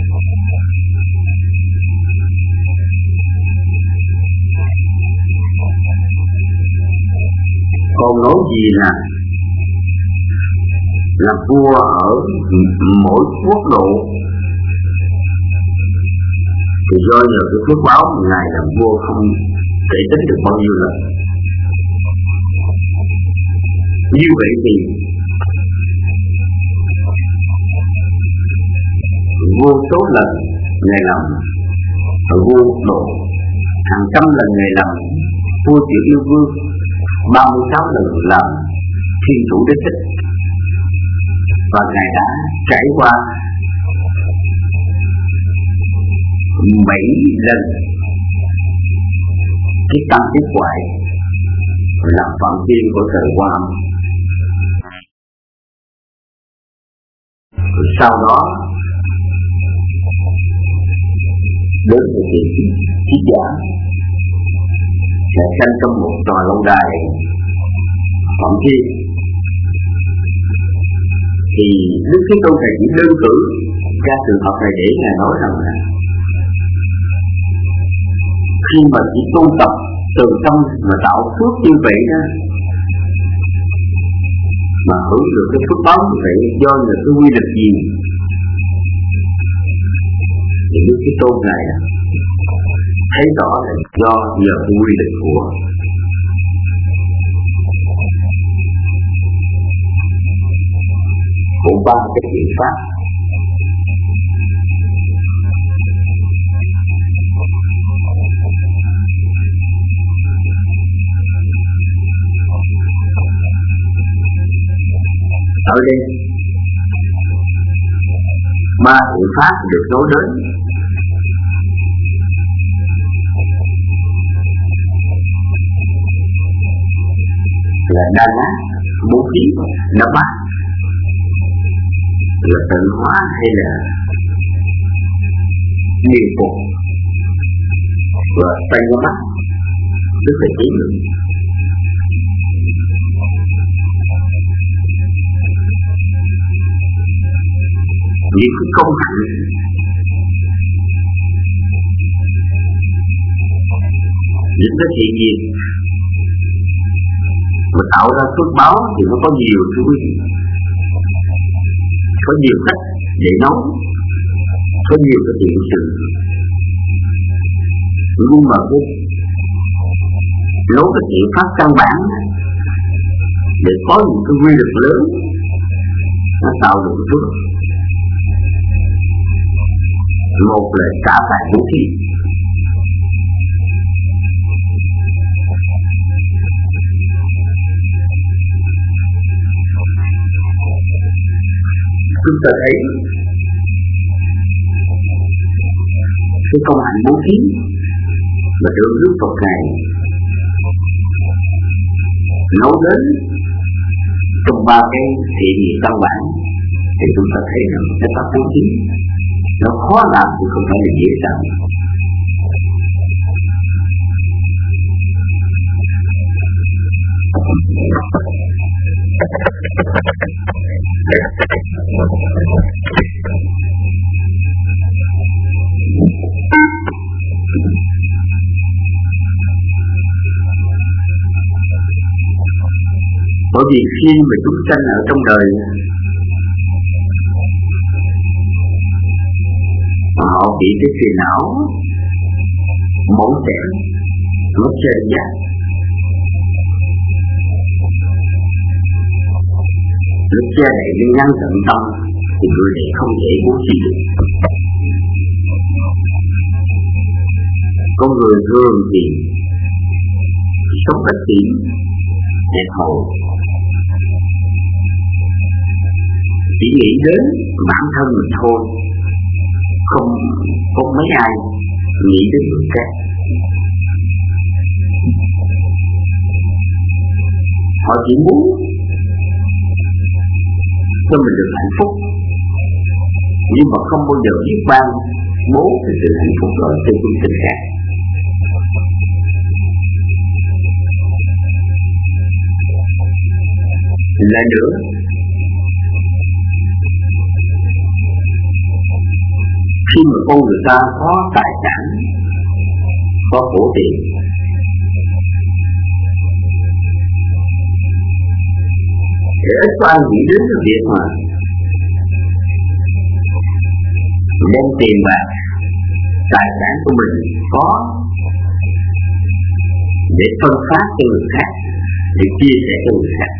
Còn nói gì là làm vua ở mỗi quốc độ thì do nhờ cái phước báo Ngài làm vua không thể tính được bao nhiêu lần. Như vậy thì vô số lần Ngài làm ở vua quốc độ, hàng trăm lần Ngài làm vua chuyển lưu vương, ba mươi sáu lần làm thiên thủ đế thích, và Ngài đã trải qua bảy lần cái tâm tiết hoại làm phạm tiên của thời Hoa Âm. Rồi sau đó đến thời kỳ Trí Giả sẽ sanh trong một tòa lâu đài phạm thiên. Thì Đức Thế Tôn này chỉ đơn cử ra trường hợp này để Ngài nói rằng là khi mà chỉ tu tập từ tâm mà tạo phước như vậy đó, mà hưởng được cái phước báo như vậy do những cái quy lực gì, thì Đức Thế Tôn này thấy rõ là do nhờ cái quy lực của của ba cái biện pháp. Ở đây ba biện pháp được nói đến là đa lá, bố thí, đắp bát, là tịnh hóa hay là niệm phục, và tay nó bắt rất là chiến lược. Những cái công hạnh những cái thiện nghiệp mà tạo ra phước báo thì nó có nhiều thưa quý vị, có nhiều cách để nấu, có nhiều cái thiện sự, nhưng mà cái nấu cái thiện pháp căn bản để có những cái quy lực lớn nó tạo được phước. Một là trả lại vũ khí, chúng ta thấy cái công hành bố thí và được rước Phật này nấu đến trong ba cái thiện nghiệp căn bản, thì chúng ta thấy rằng cái pháp bố thí nó khó làm thì không phải là dễ dàng. Bởi vì khi mà chúng sanh ở trong đời họ bị cái phiền não mỏi mệt, nó chê giác, Lúc che đậy với ngăn tận tâm thì người này không thể bố thí được. Con người thường thì sống rất kỹ để hầu, chỉ nghĩ đến bản thân mình thôi, không có mấy ai nghĩ đến người khác. Họ chỉ muốn cho mình được hạnh phúc, nhưng mà không bao giờ biết ban bố về sự hạnh phúc ở trên chúng sinh khác. Lại nữa, khi mà con người ta có tài sản, có cổ tiền, để ít có ai nghĩ đến cái việc mà đem tiền bạc, tài sản của mình có để phân phát cho người khác, để chia sẻ cho người khác.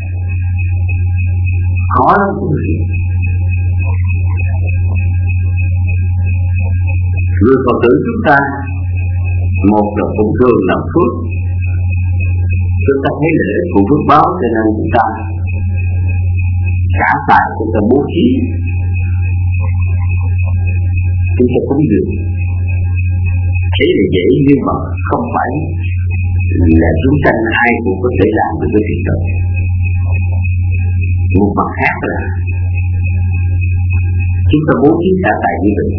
Khó lắm. Người Phật tử chúng ta, một là cũng thường làm phước, chúng ta thấy lễ của phước báo, cho nên chúng ta trả tài, chúng ta bố thí, chúng ta cúng dường. Thế là dễ, nhưng mà không phải là chúng sanh ai cũng có thể làm được cái việc đó. Một mặt khác là chúng ta bố thí trả tài như vậy,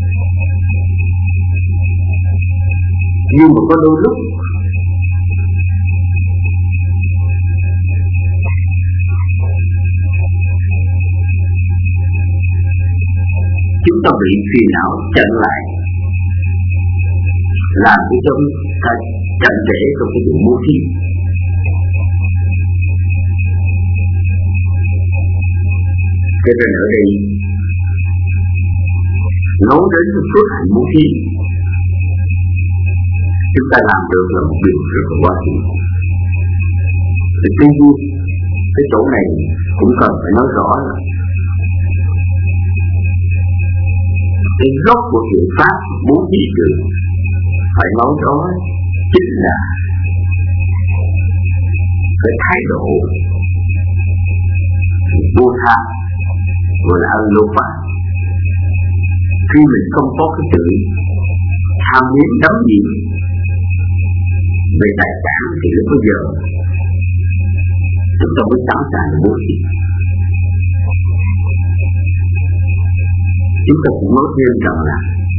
nhưng mà có đôi lúc chúng ta bị phiền não chặn lại, làm cho chúng ta chậm trễ trong cái việc bố thí. Cho nên ở đây nói đến phước hạnh bố thí, chúng ta làm được là một điều rất là quan trọng. Tuy nhiên, cái chỗ này cũng cần phải nói rõ là cái gốc của thiện pháp bố thí được, phải nói đó chính là cái thái độ vô tha, gọi là ân lô pháp. Khi mình không có cái sự tham nhũng đắm nhiễm về tài sản thì lúc bây giờ chúng ta mới sẵn sàng bố thí. Chúng ta cũng nói thêm rằng là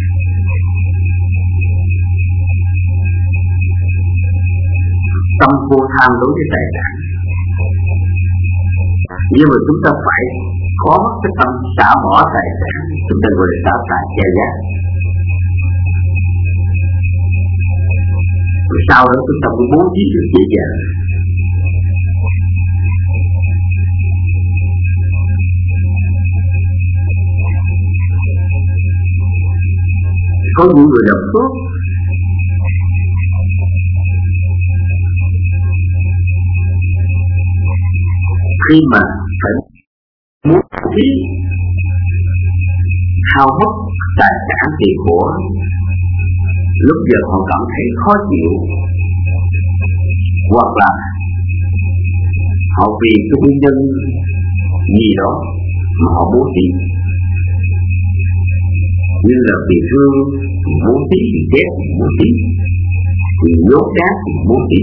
tâm vô tham đối với tài sản, nhưng mà chúng ta phải có cái tâm xả bỏ tài sản, chúng ta gọi là xả tài che giác. Rồi sau đó chúng ta mới bố thí được dễ dàng. Có những người làm phước khi mà phải muốn thí hao mất tài sản tiền của, lúc giờ họ cảm thấy khó chịu, hoặc là họ vì cái nguyên nhân gì đó mà họ bố thí, như là vì thương thì bố thí, vì ghét thì bố thí, vì nhốt đát thì bố thí,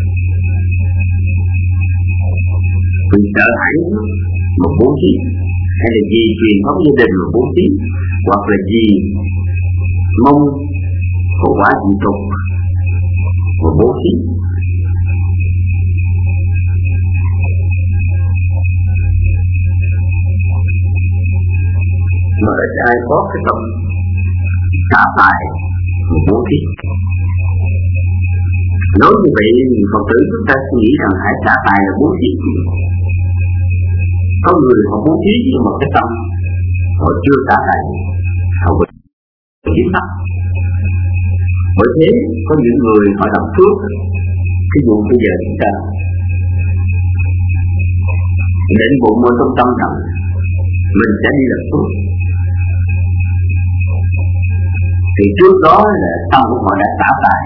vì sợ hãi mà bố thí, hay là vì truyền thống gia đình mà bố thí, hoặc là vì mong hậu quả dị tục mà bố thí. Mà ít ai có cái tâm xả tài mà bố thí. Nói như vậy, Phật tử chúng ta suy nghĩ rằng hãy xả tài là bố thí. Có người họ bố thí nhưng mà cái tâm họ chưa xả tài, họ bị kiếm tắc. Bởi thế có những người họ làm phước. Ví dụ bây giờ chúng ta định bụng ở trong tâm rằng mình sẽ đi làm phước, thì trước đó là tâm của họ đã xả tài.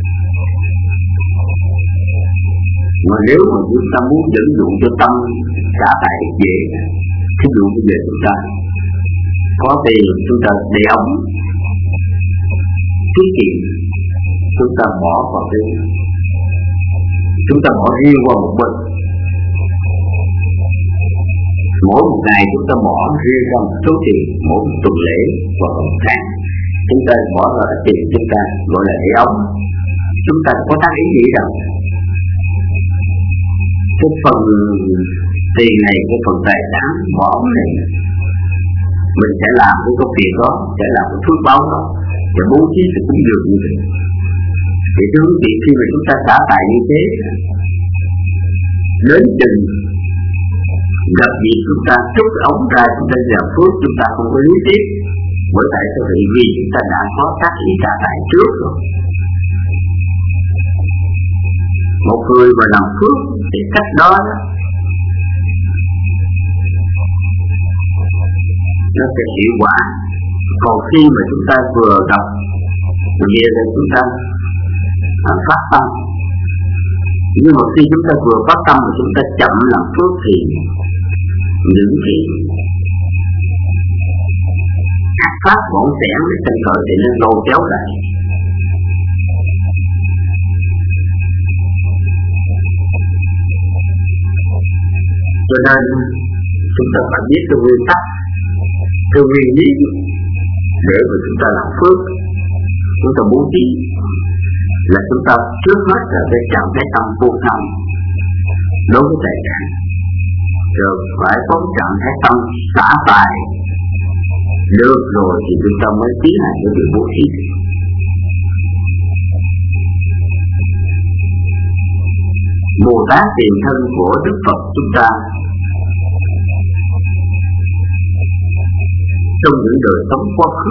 Mà nếu mà chúng ta muốn dẫn dụ cho tâm xả tài dễ, ví dụ bây giờ chúng ta có tiền, chúng ta để ống tiết kiệm, chúng ta bỏ vào cái, chúng ta bỏ riêng qua một bên. Mỗi một ngày chúng ta bỏ riêng ra một số tiền, mỗi một tuần lễ hoặc một tháng chúng ta bỏ ra tiền, chúng ta gọi là để ống. Chúng ta có tác ý nghĩ rằng cái phần tiền này, cái phần tài sản bỏ này, mình sẽ làm cái công việc đó, sẽ làm cái phước báo đó, và bố trí sự cúng dường như vậy. Thì thưa quý vị, khi mà chúng ta xả tài như thế, đến chừng gặp dịp chúng ta trút ống ra, chúng ta làm phước, chúng ta không có lý tiếp. Bởi tại sao vậy? Vì chúng ta đã có tác ý xả tài trước rồi. Một người mà làm phước thì cách đó, đó nó sẽ hiệu quả. Còn khi mà chúng ta vừa gặp nghĩa là chúng ta à, phát tâm, nhưng mà khi chúng ta vừa phát tâm mà chúng ta chậm làm phước thì những cái ác pháp bổn xẻn với tình cờ thì nó lôi kéo lại. Cho nên chúng ta phải biết cái nguyên tắc, cái nguyên lý để mà chúng ta làm phước, chúng ta bố trí là chúng ta trước hết là phải chọn cái tâm vô tâm đối với tài sản, rồi phải có chọn cái tâm xả tài được rồi thì chúng ta mới tiến hành cái việc bố trí. Bồ Tát tiền thân của Đức Phật chúng ta trong những đời sống quá khứ,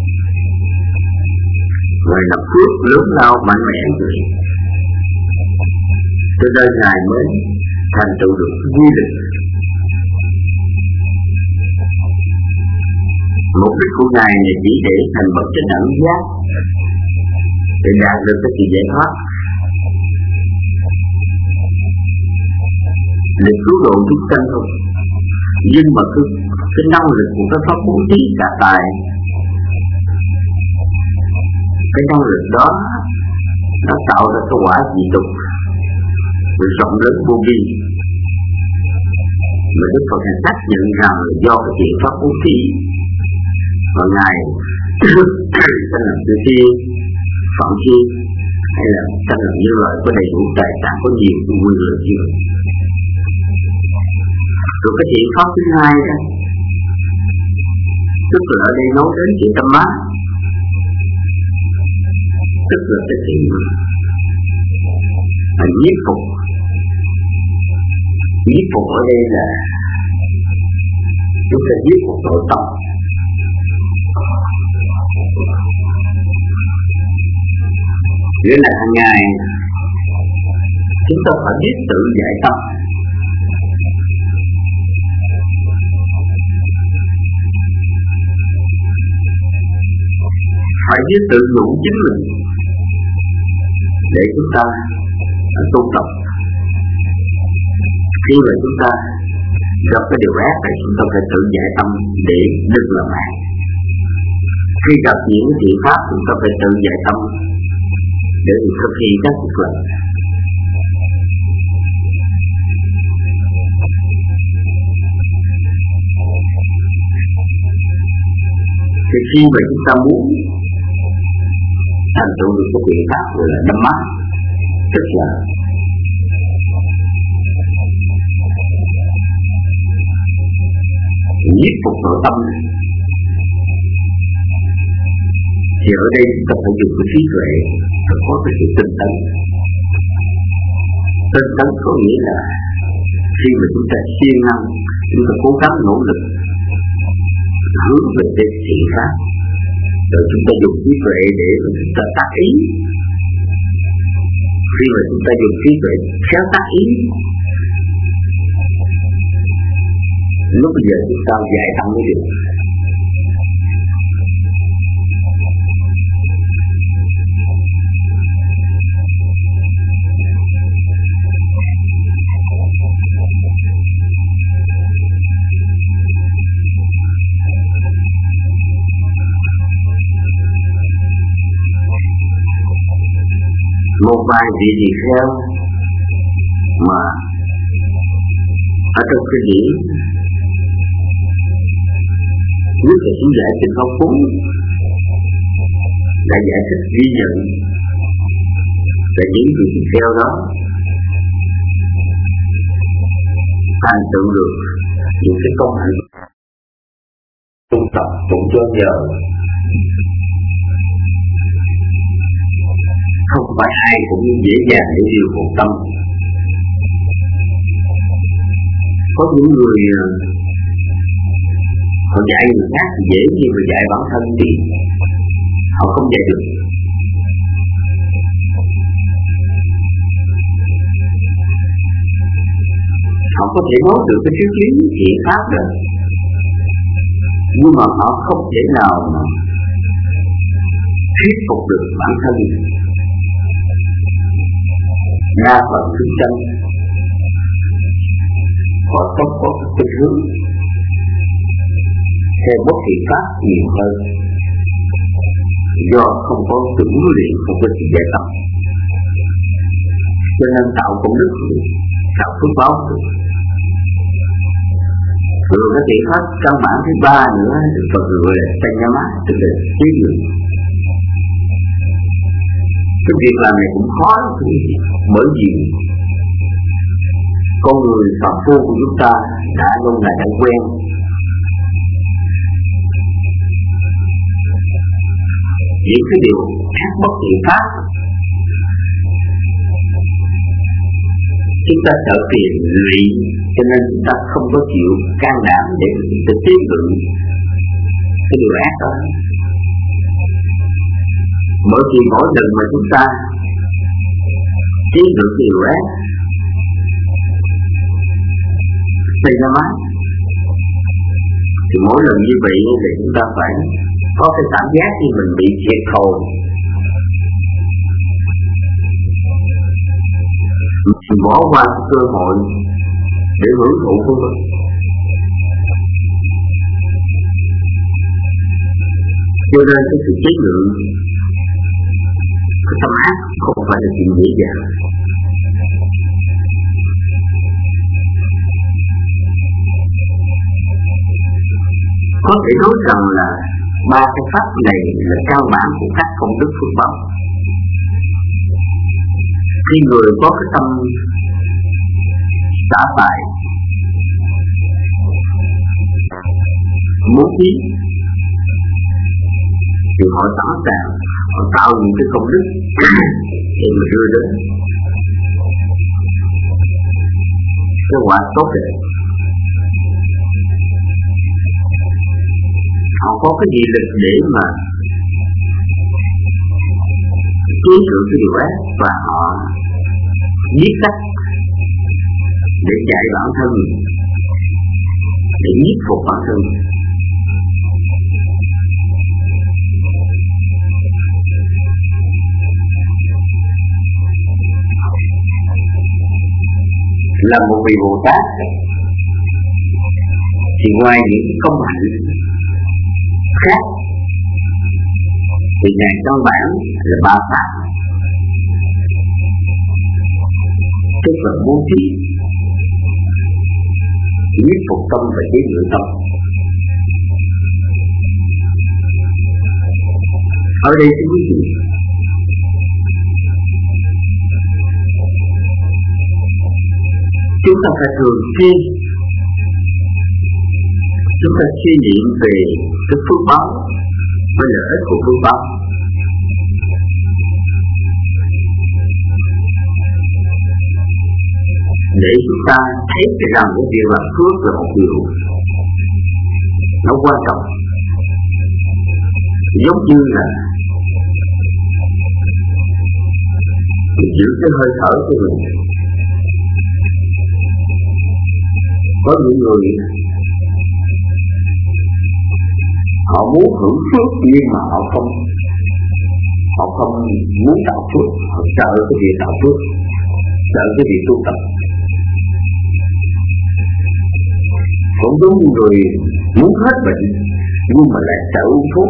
người làm phước lớn lao mạnh mẽ rồi, cho nên Ngài mới thành tựu được quy định. Mục đích của Ngài là chỉ để thành bậc chánh đẳng giác, để đạt được cái sự giải thoát, để cứu độ chúng sanh thôi. Nhưng mà cái, cái năng lực của cái pháp bố trí cả tài, cái năng lực đó nó tạo ra cái quả dị tục rộng lớn vô biên. Mà Đức Phật Ngài xác nhận rằng là do cái chuyện pháp bố trí, và Ngài sẽ làm từ thiên, phạm thiên, hay là sẽ làm như lợi có đầy đủ tài sản, có nhiều quyền lực như vậy. Rồi cái chuyện pháp thứ hai đó, tức là ở đây nói đến chuyện tâm mát, tức là cái chuyện là nhiếp phục. Nhiếp phục ở đây là chúng ta nhiếp phục nội tâm. Nghĩa là hàng ngày chúng ta phải biết tự giải tâm. Phải biết tự nhủ chính mình để chúng ta tu tập. Khi mà chúng ta gặp cái điều ác thì chúng ta phải tự giải tâm để đừng làm ác. Khi gặp những chuyện pháp chúng ta phải tự giải tâm để thực hiện các việc lành. Thì khi mà chúng ta muốn thành tựu được cái biện pháp gọi là đắm mắt, tức là nhiếp phục nội tâm, thì ở đây chúng ta phải dùng cái trí tuệ, phải có cái sự tinh tấn. Tinh tấn có nghĩa là khi mà chúng ta siêng năng, chúng ta cố gắng nỗ lực hướng về cái thiện pháp, rồi chúng ta dùng trí tuệ để mà chúng ta tác ý. Khi mà chúng ta dùng trí tuệ khéo tác ý Lúc bây giờ chúng ta giải tâm mới được. Một vài vị tỳ kheo mà ở trong cái điển nhất là chú giải Tịnh Không Phú đã giải thích ghi nhận về những vị tỳ kheo đó thành tựu được những cái công hạnh tu tập tụng cho giờ. Không phải ai cũng dễ dàng để điều phục tâm. Có những người họ dạy người khác thì dễ, nhưng mà dạy bản thân thì họ không dạy được. Họ có thể nói được cái triết lý thiện pháp được, nhưng mà họ không thể nào thuyết phục được bản thân. Đa phần chúng sanh họ không có cái hướng theo bất kỳ pháp nhiều hơn, do không có sự huấn luyện, không có sự giải tập, cho nên tạo công đức, tạo phước báo được. Rồi cái biện pháp căn bản thứ ba nữa được Phật gọi là Sanyama, tức là trí lượng. Cái việc làm này cũng khó lắm, bởi vì con người phạm phu của chúng ta đã lâu ngày đã quen những cái điều khác bất thiện pháp. Chúng ta sợ tiền lụy, cho nên chúng ta không có chịu can đảm để tự tiếp luận cái điều ác đó. Bởi vì mỗi lần mà chúng ta tiếp luận điều ác thì nó mát, thì mỗi lần như vậy thì chúng ta phải có cái cảm giác như mình bị thiệt thòi, mình bỏ qua cơ hội để hưởng thụ của mình. Cho nên cái sự chế ngự cái tâm ác không phải là chuyện dễ dàng. Có thể nói rằng là ba cái pháp này là căn bản của các công đức phước báo. Khi người có cái tâm xả tài, muốn chí, thì họ sẵn sàng họ tạo những cái công đức để mà đưa đến cái quả tốt đẹp. Họ có cái gì lực để mà chế ngự cái điều ác, và họ biết cách để dạy bản thân, để nhiếp phục bản thân. Là một vị Bồ Tát thì ngoài những công hạnh khác thì ngài căn bản là ba pháp, tức là bố thí, nhiếp phục tâm và chế ngự tâm. Ở đây thưa quý vị, chúng ta phải thường xuyên chúng ta suy niệm về cái phước báo với lợi ích của phước báo, để chúng ta thấy rằng cái việc làm phước là một điều nó quan trọng, giống như là giữ cái hơi thở của mình. Có những người Họ muốn hưởng phước nhưng mà họ không họ không muốn tạo phước, họ sợ cái việc tạo phước, sợ cái việc tu tập. Cũng giống như người muốn hết bệnh nhưng mà lại sợ uống thuốc.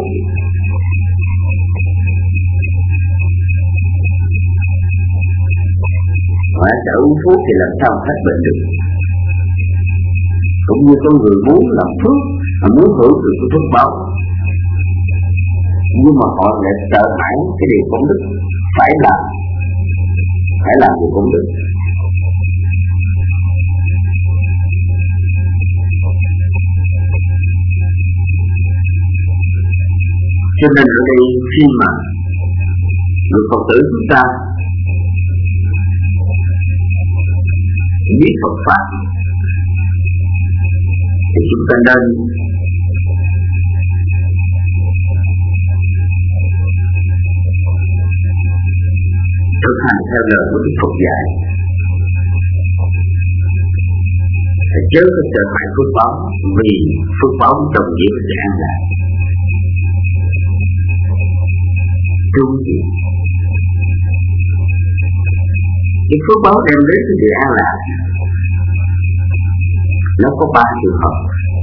Họ sợ uống thuốc thì làm sao hết bệnh được. Cũng như con người muốn làm phước, họ muốn hưởng được cái phước báo, nhưng mà họ lại sợ hãi cái điều công đức phải làm, phải làm điều công đức. Cho nên ở đây khi mà người Phật tử chúng ta biết Phật pháp thì chúng ta nên thực hành theo lời của Đức Phật dạy, phải chớ có sợ hãi phước báo, vì phước báo đồng nghĩa với sự an lạc. Trung gì? Cái phước báo đem đến cái sự an lạc nó có ba trường hợp.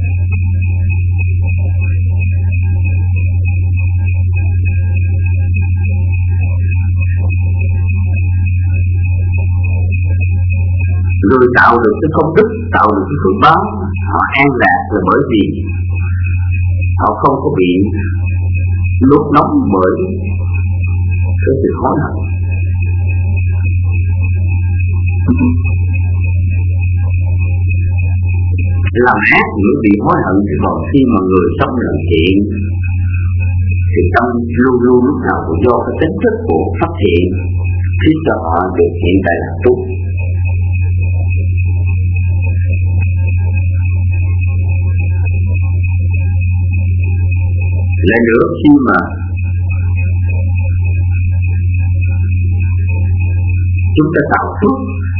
Người tạo được cái công đức, tạo được cái phước báo, họ an lạc là bởi vì họ không có bị lúc nóng bởi cái sự hối hận. Làm ác những bị hối hận thì còn khi mà người sống làm thiện thì tâm luôn luôn lúc nào cũng do cái tính chất của phát thiện khiến cho họ được hiện tại là tốt. Lại nữa, khi mà chúng ta tạo phước,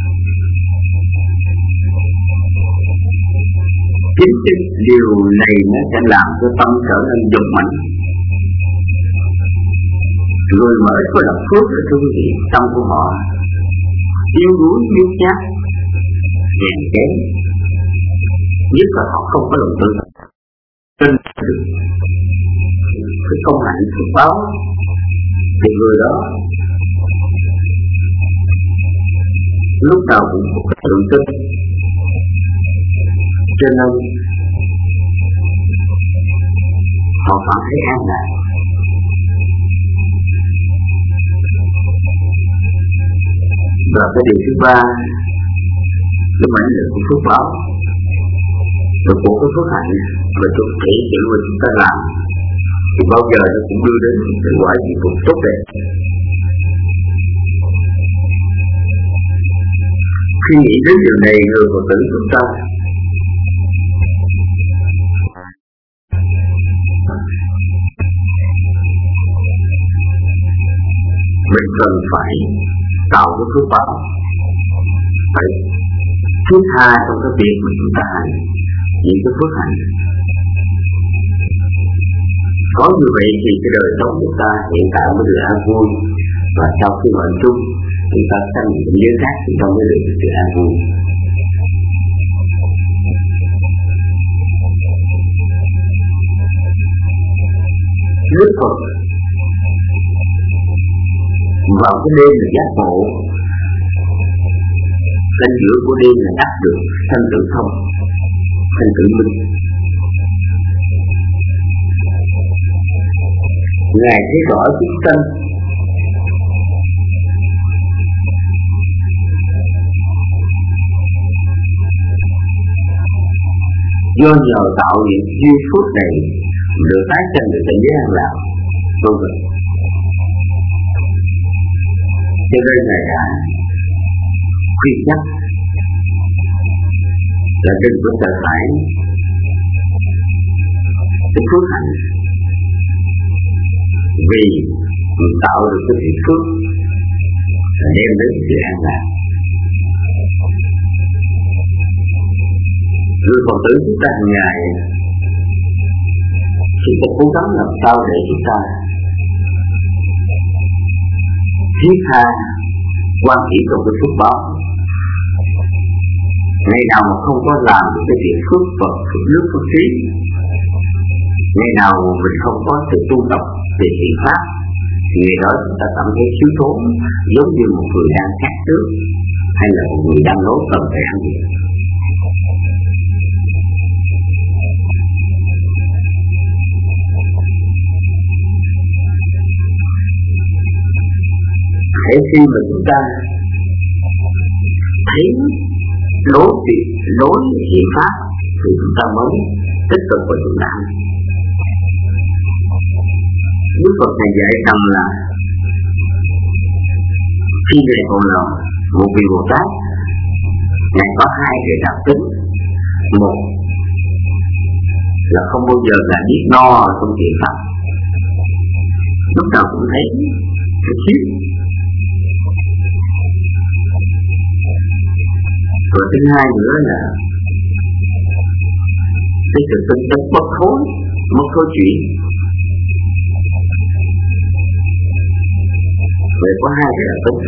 chính cái điều này nó sẽ làm cho tâm trở nên dũng mãnh. Người mới có lập phước là thưa quý vị, tâm của họ yếu đuối, nhút nhát, hèn kém, nhất là họ không có lòng tin tin được cái công hạnh phước báo thì người đó lúc nào cũng có cái tự tin, cho nên họ cảm thấy an lạc. Và cái điều thứ ba, cái mãnh lực của phước báo, rồi của cái phước hạnh và chủ thể chuyện mà chúng ta làm thì bao giờ nó cũng đưa đến cái quả gì cũng tốt đẹp. Khi nghĩ đến điều này, người Phật tử chúng ta mình cần phải tạo cái phước báo, phải thứ tha trong cái việc mà chúng ta hành những cái phước hạnh. Có như vậy thì cái đời sống của ta hiện tại mới được an vui, và sau khi mệnh chung chúng ta sanh những giới khác thì ta mới được sự an vui. Đức Phật vào cái đêm là giác ngộ, canh giữa của đêm là đắc được sanh tử thông, sanh tử minh. Ngài thấy rõ chúng sanh do nhờ tạo những duyên phước này được tái sanh được cảnh giới an lạc, vân vân. Cho nên Ngài đã khuyên nhắc là đừng có sợ hãi cái phước hạnh, vì mình tạo được cái thiện phước là đem đến sự an lạc. Người Phật tử chúng ta hàng ngày thì phải cố gắng làm sao để chúng ta thiết tha quan hỷ trong cái phước báo. Ngày nào mà không có làm được cái việc phước Phật, phước nước, phước trí, ngày nào mà mình không có sự tu tập về thiện pháp, thì ngày đó chúng ta cảm thấy thiếu thốn, giống như một người đang khát nước hay là một người đang nấu cần phải ăn gì. Để khi mà chúng ta thấy lối việc lối hiện pháp thì chúng ta mới tích cực và chúng ta ăn. Đức Phật này dạy rằng là khi Ngài còn là một vị Bồ Tát, Ngài có hai cái đặc tính. Một là không bao giờ là biết no trong thiện pháp, lúc nào cũng thấy cái thiếu. Rồi thứ hai nữa là cái sự tinh tấn bất thối, bất thối chuyển. Vậy có hai cái là tốt.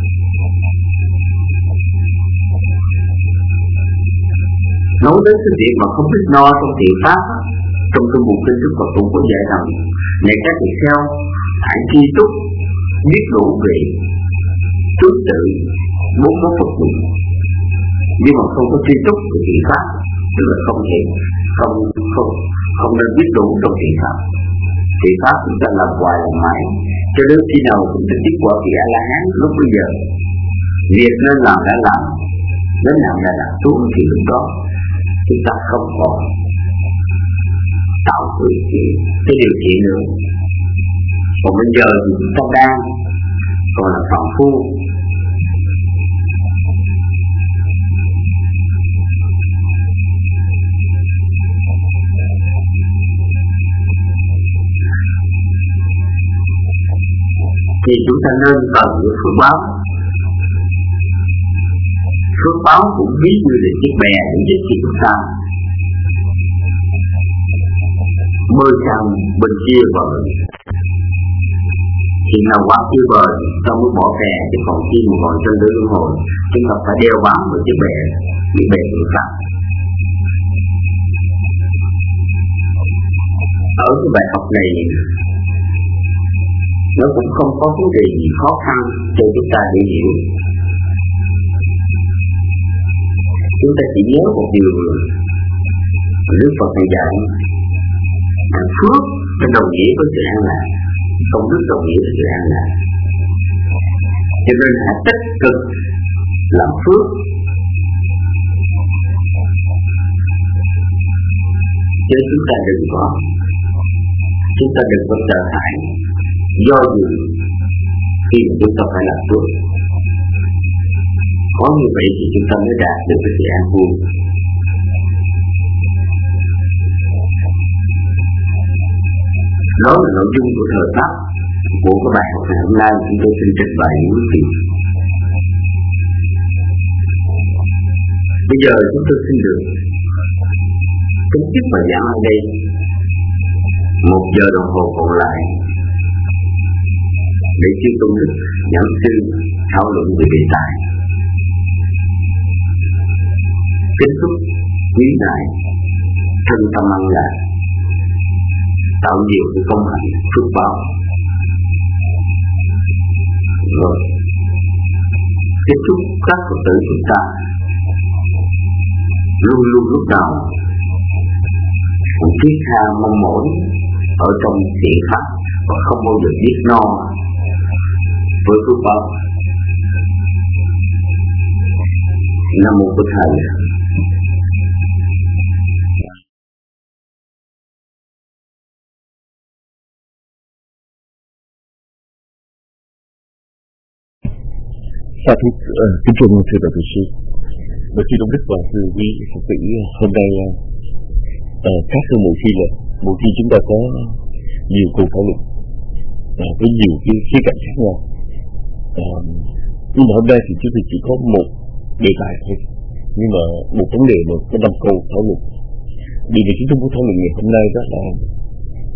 Nói đến cái việc mà không biết no trong thiện pháp, trong cái mục kinh Đức Phật cũng có dạy rằng này các tỳ kheo hãy tri túc biết đủ về trước tự bốn món Phật dụng, nhưng mà không có tri túc về thiện pháp, tức là không thể không không không nên biết đủ trong thiện pháp. Thiện pháp chúng ta làm hoài làm mãi cho đến khi nào cũng được kết quả vị A La Hán. Lúc bây giờ việc nên làm đã làm, đến nào đã làm xuống thì lúc đó chúng ta không còn tạo cái, cái điều kiện nữa. Còn bây giờ thì chúng ta đang còn là phạm phu, thì chúng ta nên cần những phước báo. Phước báo cũng ví như là chiếc bè để giúp cho chúng ta bơi sang bên kia bờ. Khi nào quá kia bờ chúng ta mới bỏ bè, chứ còn khi mà còn trên đường luân hồi chúng ta phải đeo bám vào chiếc bè, chiếc bè của ta. Ở cái bài học này nó cũng không có vấn đề gì khó khăn cho chúng ta để hiểu. Chúng ta chỉ nhớ một điều mà Đức Phật này dạy là phước nó đồng nghĩa với sự an lạc, công đức đồng nghĩa với sự an lạc. Cho nên hãy tích cực làm phước, chứ chúng ta đừng có chúng ta đừng có sợ hãi do gì khi chúng ta phải làm phước. Có như vậy thì chúng ta mới đạt được cái sự an vui. Đó là nội dung của thời pháp của các bài học ngày hôm nay. Chúng tôi xin trình bày những quý vị. Bây giờ chúng tôi xin được chấm dứt bài giảng ở đây. Một giờ đồng hồ còn lại để chư tôn đức giảng sư thảo luận về đề tài. Kết thúc quý đại thân tâm ăn lạc, tạo nhiều cái công hạnh phước báo. Rồi kết thúc các Phật tử chúng ta luôn luôn lúc nào cũng thiết tha mong mỏi ở trong thiện pháp và không bao giờ biết no với phước báo. Nam mô Bổn Thầy. Sa thú kính thưa thưa đại tu sư, và sư Đông Đức và sư quý Phật tử, hôm nay uh, các sư mùa thi là mùa thi chúng ta có nhiều cuộc thảo luận uh, với nhiều cái khía cạnh khác nhau. Uh, nhưng mà hôm nay thì chúng ta chỉ có một đề tài thôi, nhưng mà một vấn đề mà có năm câu thảo luận. Điều mà chúng tôi muốn thảo luận ngày hôm nay đó là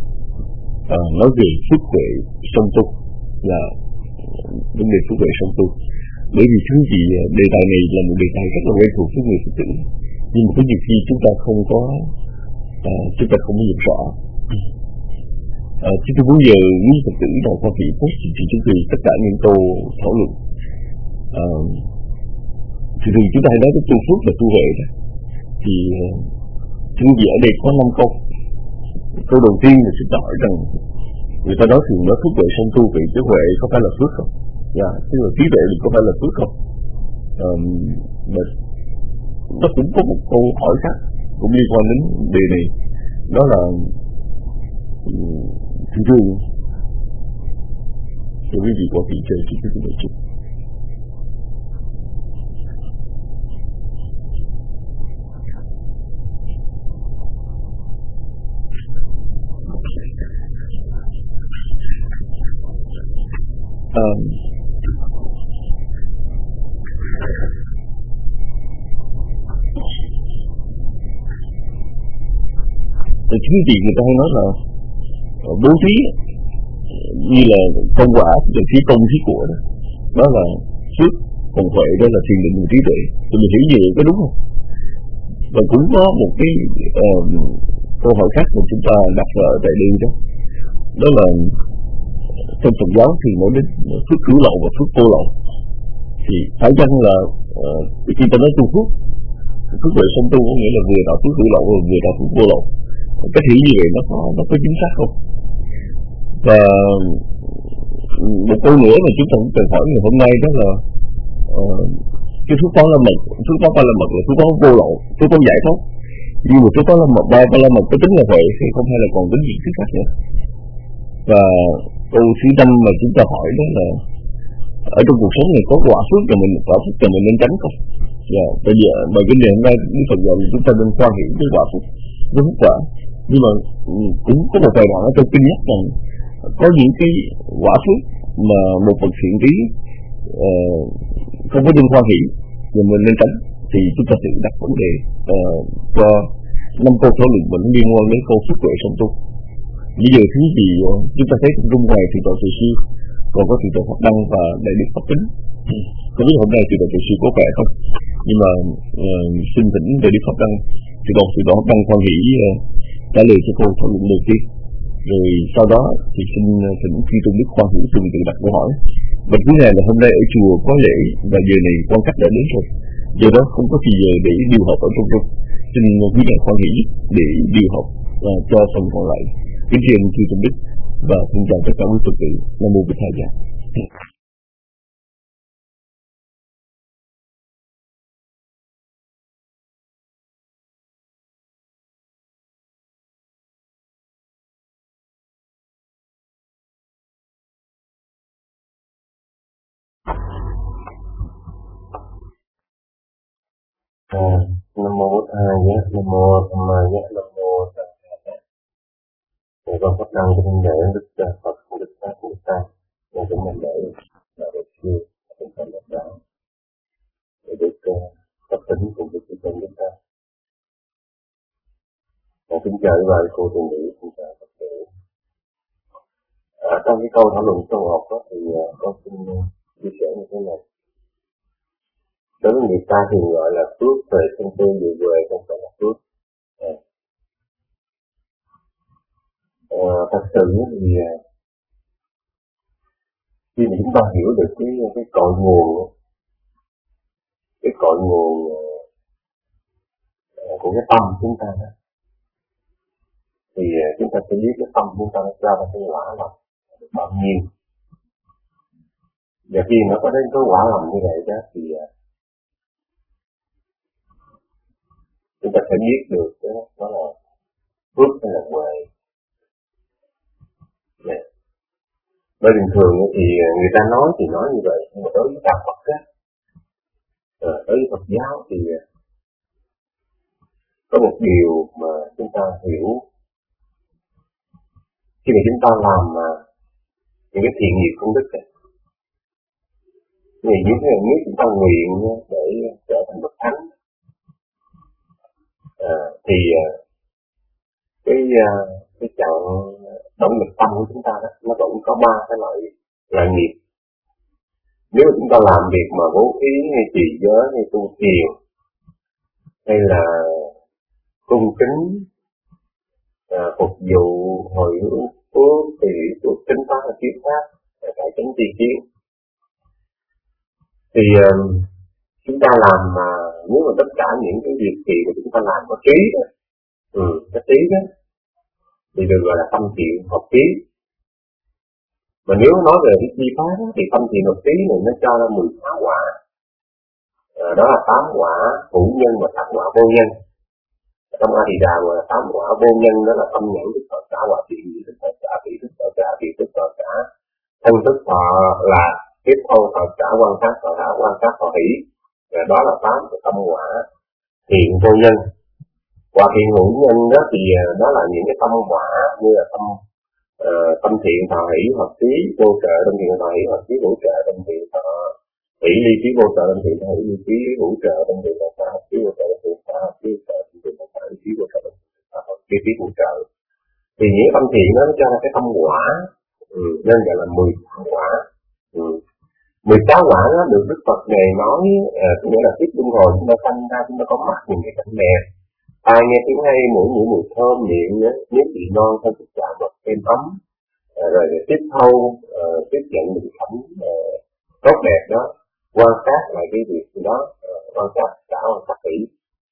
à, nói về phước huệ song tu, là vấn đề phước huệ song tu. Bởi vì thứ gì đề tài này là một đề tài rất là quen thuộc với người Phật tử, nhưng mà có nhiều khi chúng ta không có à, chúng ta không có hiểu rõ. À, chúng tôi muốn giờ những Phật tử nào qua vị post thì chúng tôi tất cả những câu thảo luận. À, thì thường chúng ta hay nói cái tu phước là tu huệ đó. Thì thứ gì ở đây có năm câu. Câu đầu tiên là chúng ta hỏi rằng người ta nói thường nói phước huệ song tu, vậy cái huệ có phải là phước không? Dạ, yeah, tức là trí tuệ có phải là phước không? Um, mà nó cũng có một câu hỏi khác cũng liên quan đến đề này, đó là thường thường cho quý vị có vị chơi thì cứ nói chuyện. Um, chính vì người ta hay nói là bố thí như là công quả, rồi thí công thí của đó, đó là phước, còn huệ đó là thiền định trí tuệ. Tụi mình hiểu gì có đúng không? Và cũng có một cái uh, câu hỏi khác mà chúng ta đặt ra tại đây đó, đó là trong Phật giáo thì nói đến phước cửu lậu và phước vô lậu. Thì phải chăng là uh, khi ta nói tu phước, phước huệ song tu có nghĩa là vừa đạo phước cửu lậu và vừa đạo phước vô lậu. Cái hiểu như vậy nó có nó có chính xác không? Và một câu nữa mà chúng ta cũng cần hỏi ngày hôm nay đó là uh, cái phước báo la mật, phước báo ba la mật là phước báo vô lậu, phước báo giải thoát. Nhưng mà phước báo la mật, ba la mật có tính là vậy thì không hay là còn tính gì thứ khác nữa. Và câu thứ năm mà chúng ta hỏi đó là ở trong cuộc sống này có quả phước và mình quả phước và mình nên tránh không? Dạ, bây giờ bởi cái điều hôm nay Đức Phật dạy chúng ta nên quan hệ với quả phước với phước quả. Nhưng mà cũng có một vài đoạn ở trong kinh nhắc rằng có những cái quả phước mà một bậc thiện trí uh, không có đương hoan hỷ và mình nên tránh, thì chúng ta tự đặt vấn đề uh, cho năm câu thảo luận mình liên quan đến câu phước huệ song tu. Bây giờ thứ gì uh, chúng ta thấy trong ngoài thì tội thầy sư còn có thì tội Pháp Đăng và đại đức Pháp Tính. Không biết hôm nay thì tội thầy sư có khỏe không? Nhưng mà uh, xin thỉnh đại đức Pháp Đăng thì còn thì tội Pháp Đăng hoan hỷ uh, trả lời cho câu thảo luận đầu tiên, rồi sau đó thì xin thỉnh Chư Tôn Đức Khoa Hữu Tường tự đặt câu hỏi. Và thứ này là hôm nay ở chùa có lễ và giờ này quan khách đã đến rồi, giờ đó không có thì giờ để điều học ở trong trung, xin quý vị khoan hỷ để điều học uh, cho phần còn lại. Kính chào Chư Tôn Đức và xin chào tất cả quý Phật tử. Nam mô Bổn Thầy Dạ. Nam mô Bổn Thầy Dạ, Nam mô Tham Ma Dạ, Nam mô Tăng Dạ. Để con Pháp Đăng cho nên để Đức Phật, Đức Pháp, Đức Ta, để chúng mình để đạo Đức Sư, chúng ta lập đạo, để được Pháp Tính cùng với chúng tôi Đức Ta. Và kính chào các bạn cô tiền nữ, kính chào Phật tử. Trong cái câu thảo luận trong học đó, thì con xin chia sẻ như thế này. Đối với người ta thì gọi là phước về song tu điều huệ, không phải là phước. À, à, thật sự thì khi mà chúng ta hiểu được cái cái cội nguồn, cái cội nguồn của cái tâm chúng ta đó, thì chúng ta sẽ biết cái tâm chúng ta nó ra ra cái quả lành bao nhiêu. Và khi nó có đến cái quả lành như vậy đó thì chúng ta phải biết được đó, đó là phước hay là huệ. Yeah. Bởi bình thường thì người ta nói thì nói như vậy, nhưng mà đối với đạo Phật á, à, đối với Phật giáo thì có một điều mà chúng ta hiểu khi mà chúng ta làm những cái thiện nghiệp công đức ấy, thì những cái nếu chúng ta nguyện để trở thành bậc thánh, à, thì cái cái chặng động lực tâm của chúng ta đó, nó vẫn có ba cái loại loại nghiệp. Nếu mà chúng ta làm việc mà bố thí hay trì giới hay tu thiền hay là cung kính, à, phục vụ, hồi hướng, phước, tùy phước, tính pháp và kiến pháp, cải chánh tri kiến, thì uh, chúng ta làm mà nếu mà tất cả những cái việc gì mà chúng ta làm có trí đó, ừ, cái trí đó thì được gọi là tâm thiện hợp trí. Mà nếu nói về cái chi pháp thì tâm thiện hợp trí này nó cho ra mười sáu quả, à, đó là tám quả hữu nhân và tám quả vô nhân. Trong A Di Đà gọi là tám quả vô nhân, đó là tâm nhãn thức thọ xã, quả thiện nhĩ thức thọ xã, tỷ thức thọ xã, tỷ thức thọ xã, thân thức thọ là tiếp thâu thọ xã, quan sát thọ xã, quan sát thọ hỷ. Và đó là tám cái tâm quả thiện vô nhân. Quả thiện hữu nhân đó thì đó là những cái tâm quả như là tâm uh, tâm thiện thọ hỷ hợp trí, vô trợ tâm thiện thọ hỷ hợp trí, hữu trợ tâm thiện thọ hỷ ly trí, vô trợ tâm thiện thọ hỷ ly trí, hữu trợ tâm thiện thọ xã hợp trí, vô trợ tâm thiện thọ hợp trí, hữu trợ tâm thiện thọ xã hợp trí, vô trợ tâm thiện thọ hợp trí, trí hữu trợ. Thì những tâm thiện đó nó cho ra cái tâm quả, ừ, nên gọi là mười sáu quả. Ừ. mười sáu quả đó được Đức Phật này nói, à, nghĩa là tiếp luân hồi chúng ta sanh ra, chúng ta có mắt nhìn cái cảnh đẹp, tai nghe tiếng hay, mũi ngửi mùi thơm, miệng nếm vị ngon, thân thức chạm vật êm ấm, à, rồi tiếp thâu, à, tiếp nhận những cảnh à, tốt đẹp đó, quan sát lại cái việc đó, à, quan sát cả quan sát kỹ.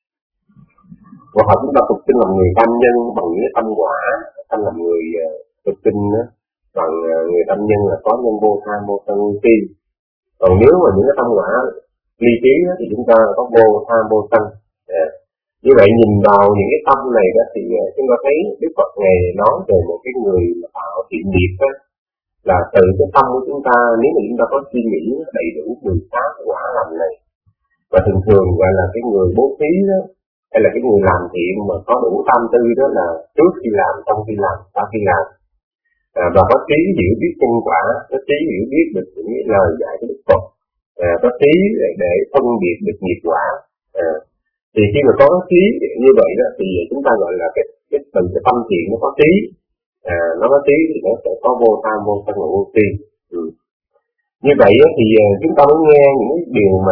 Và họ chúng ta thực sinh làm người tâm nhân bằng những tâm quả, tâm làm người uh, thực sinh đó, bằng uh, người tâm nhân là có nhân vô tham vô sân vô si. Còn nếu mà những cái tâm quả ly trí đó, thì chúng ta có vô tham vô sân. À, như vậy nhìn vào những cái tâm này đó thì uh, chúng ta thấy Đức Phật này nói về một cái người mà tạo thiện nghiệp đó, là từ cái tâm của chúng ta, nếu mà chúng ta có suy nghĩ đầy đủ mười sáu quả lành này, và thường thường gọi là cái người bố thí đó, hay là cái người làm thiện mà có đủ tam tư đó là trước khi làm, trong khi làm, sau khi làm, à, và có trí hiểu biết nhân quả, có trí hiểu biết được những lời dạy của Đức Phật, à, có trí để, để phân biệt được nghiệp quả, à, thì khi mà có trí như vậy đó thì chúng ta gọi là cái, cái từ cái tâm thiện nó có trí, à, nó có trí thì nó sẽ có vô tham vô sân và vô si. Ừ. Như vậy đó, thì chúng ta mới nghe những cái điều mà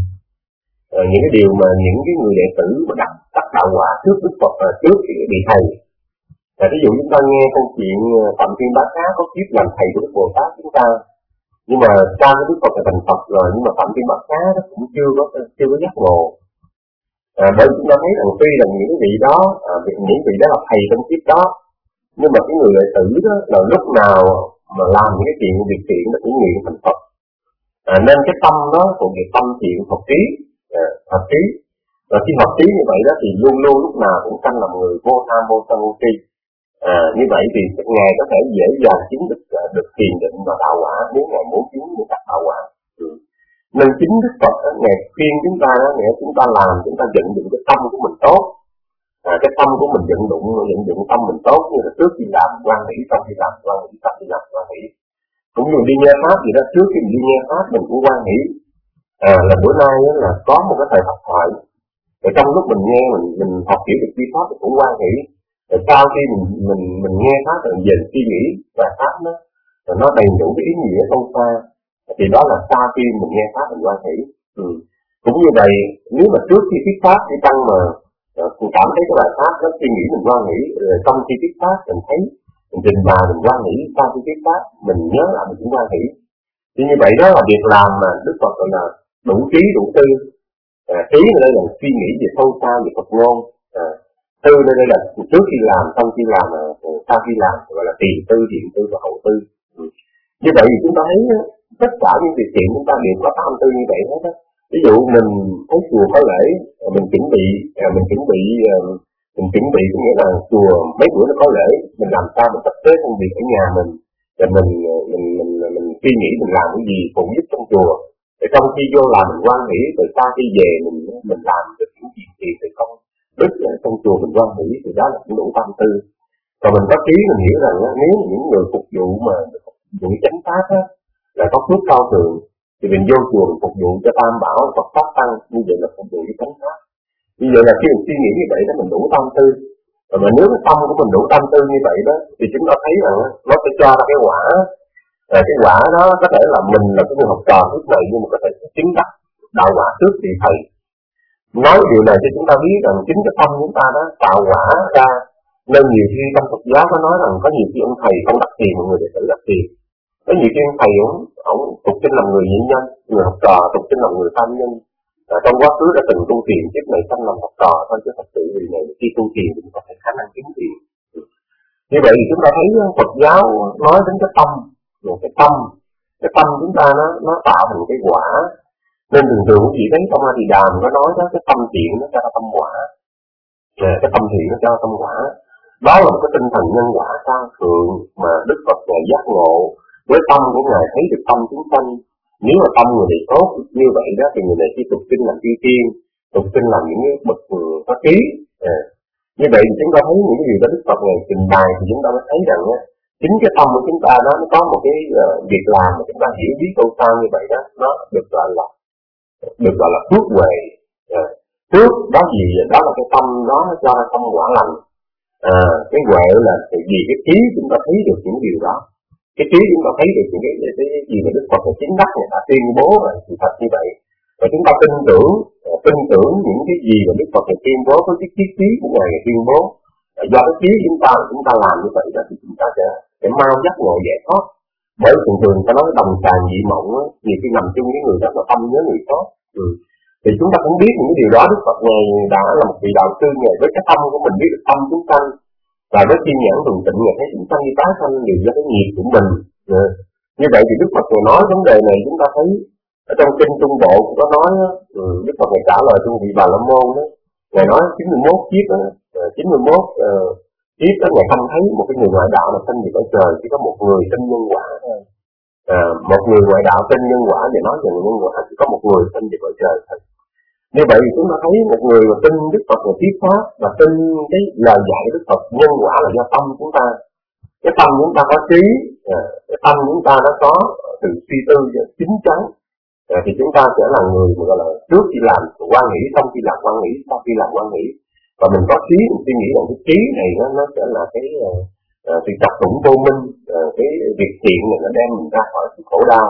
À, những cái điều mà những cái người đệ tử mà đặt đặt đạo quả trước Đức Phật và trước cái vị thầy. À, ví dụ chúng ta nghe câu chuyện Phạm Thiên Bá Cá có kiếp làm thầy của Đức Bồ Tát chúng ta, nhưng mà sau cái Đức Phật là thành Phật rồi, nhưng mà Phạm Thiên Bá Cá nó cũng chưa có chưa có giác ngộ. À, bởi chúng ta thấy rằng tuy là những cái vị đó, à, những vị đó là thầy trong kiếp đó, nhưng mà cái người đệ tử đó là lúc nào mà làm những cái chuyện việc thiện là cũng nguyện thành Phật. À, nên cái tâm đó thuộc về tâm thiện hợp trí. À, hợp trí, và khi hợp trí như vậy đó thì luôn luôn lúc nào cũng sanh làm người vô tham vô sân vô si. À, như vậy thì ngài có thể dễ dàng chứng được được thiền định và đạo quả nếu ngài muốn chứng được các đạo quả. Ừ. Nên chính Đức Phật đó, ngài khuyên chúng ta đó, ngài chúng ta làm, chúng ta vận dụng cái tâm của mình tốt, à, cái tâm của mình vận dụng vận dụng tâm mình tốt, như là trước khi làm quan hỷ, sau khi làm quan hỷ, sau khi làm quan hỷ. Cũng như đi nghe pháp gì đó, trước khi mình đi nghe pháp mình cũng quan hỷ. À, là bữa nay là có một cái thời học thoại, rồi trong lúc mình nghe mình mình học hiểu được chi pháp thì cũng quan hỷ, rồi sau khi mình mình mình nghe pháp rồi về suy nghĩ và pháp nó rồi nó đầy đủ cái ý nghĩa sâu xa, thì đó là sau khi mình nghe pháp mình quan hỷ. Ừ. Cũng như vậy, nếu mà trước khi thuyết pháp thì tăng mà uh, cảm thấy cái bài pháp nó suy nghĩ mình quan hỷ, rồi trong khi thuyết pháp mình thấy mình trình bày mình quan hỷ, sau khi thuyết pháp mình nhớ lại mình cũng quan hỷ. Thì như vậy đó là việc làm mà Đức Phật gọi là đủ trí đủ tư. À, trí ở đây là suy nghĩ về sâu xa về Phật ngôn, à, tư ở đây là trước khi làm, sau khi làm, à, sau khi làm gọi là tiền tư, điện tư và hậu tư. Ừ. Như vậy thì chúng ta thấy tất cả những việc thiện chúng ta đều có tam tư như vậy hết á. Ví dụ mình thấy chùa có lễ, mình chuẩn bị, mình chuẩn bị, mình chuẩn bị có nghĩa là chùa mấy bữa nó có lễ, mình làm sao mình tập tới công việc ở nhà mình, rồi mình mình mình mình, mình suy nghĩ mình làm cái gì phụ giúp trong chùa. Rồi trong khi vô làm mình quan hỷ, rồi sau khi về mình mình làm được những chuyện gì thì không đức ở trong chùa mình quan hỷ, thì đó là cũng đủ tâm tư. Còn mình có trí mình hiểu rằng nếu những người phục vụ mà những chánh pháp á, là có phước cao thượng, thì mình vô chùa mình phục vụ cho tam bảo Phật pháp tăng, như vậy là phục vụ với chánh pháp. Như vậy là khi mình suy nghĩ như vậy đó mình đủ tâm tư. Rồi mà nếu cái tâm của mình đủ tâm tư như vậy đó thì chúng ta thấy rằng nó sẽ cho ra cái quả. À, cái quả đó có thể là mình là cái người học trò trước này nhưng mà có thể chứng đắc đạo quả trước vị thầy. Nói điều này cho chúng ta biết rằng chính cái tâm chúng ta đó tạo quả ra. Nên nhiều khi trong Phật giáo có nói rằng có nhiều khi ông thầy không đắc tiền mà người đệ tử đắc tiền. Có nhiều khi ông thầy ông, ông tục sinh làm người nhị nhân, người học trò tục sinh làm người tam nhân. À, trong quá khứ đã từng tu tiền, kiếp này sanh làm học trò thôi, chứ thật sự vì này khi tu tiền thì có thể khả năng kiếm tiền. Như vậy thì chúng ta thấy Phật giáo nói đến cái tâm, một cái tâm, cái tâm chúng ta nó nó tạo thành cái quả. Nên thường thường quý vị thấy trong A Di Đà có nói đó, cái tâm thiện nó cho tâm quả, à, cái tâm thiện nó cho tâm quả. Đó là một cái tinh thần nhân quả cao thượng mà Đức Phật Ngài giác ngộ với tâm của Ngài thấy được tâm chúng sanh. Nếu mà tâm người này tốt như vậy đó thì người này chỉ tục sinh làm chư tiên, tục sinh làm những cái bậc pháp trí. À, như vậy thì chúng ta thấy những cái điều đó Đức Phật Ngài trình bày thì chúng ta mới thấy rằng á, chính cái tâm của chúng ta đó nó có một cái uh, việc làm mà chúng ta hiểu biết sâu xa như vậy đó, nó được gọi là được gọi là phước huệ. À, phước đó gì đó là cái tâm đó nó cho tâm quả lành. À, cái huệ là vì cái trí chúng ta thấy được những điều đó, cái trí chúng ta thấy được những cái, cái, cái gì mà Đức Phật là chính đắc người ta tuyên bố là sự thật như vậy, và chúng ta tin tưởng tin tưởng những cái gì mà Đức Phật là tuyên bố với cái trí trí của Ngài tuyên bố. À, do cái trí chúng ta chúng ta làm như vậy đó thì chúng ta sẽ sẽ mau giác ngộ giải thoát. Bởi thường thường ta nói đồng sàng dị mộng á, nhiều khi nằm chung với người đó là tâm nhớ người tốt. Ừ. Thì chúng ta cũng biết những cái điều đó. Đức Phật Ngài đã là một vị đạo sư, Ngài với cái tâm của mình biết được tâm chúng sanh, và với kiên nhẫn thường tịnh Ngài thấy chúng sanh như tái sanh đều do cái nghiệp của mình. Ừ. Như vậy thì Đức Phật Ngài nói vấn đề này chúng ta thấy ở trong kinh Trung Bộ cũng có nói. Ừ. Đức Phật Ngài trả lời trong vị Bà La Môn đó, Ngài nói chín mươi mốt kiếp đó, chín mươi mốt uh, kiếp đó Ngài không thấy một cái người ngoại đạo mà sanh về cõi trời, chỉ có một người tin nhân quả thôi. À, một người ngoại đạo tin nhân quả và nói về nhân quả chỉ có một người sanh về cõi trời thôi. Như vậy thì chúng ta thấy một người mà tin Đức Phật là thuyết pháp và tin cái lời dạy của Đức Phật, nhân quả là do tâm chúng ta. Cái tâm chúng ta có trí, à, cái tâm chúng ta nó có sự suy tư chính chắn, à, thì chúng ta sẽ là người mà gọi là trước khi làm quan nghĩ, sau khi làm quan nghĩ, sau khi làm quan nghĩ. Và mình có trí, mình suy nghĩ rằng cái trí này nó, nó sẽ là cái uh, sự tập tụng vô minh, uh, cái việc thiện này nó đem mình ra khỏi sự khổ đau.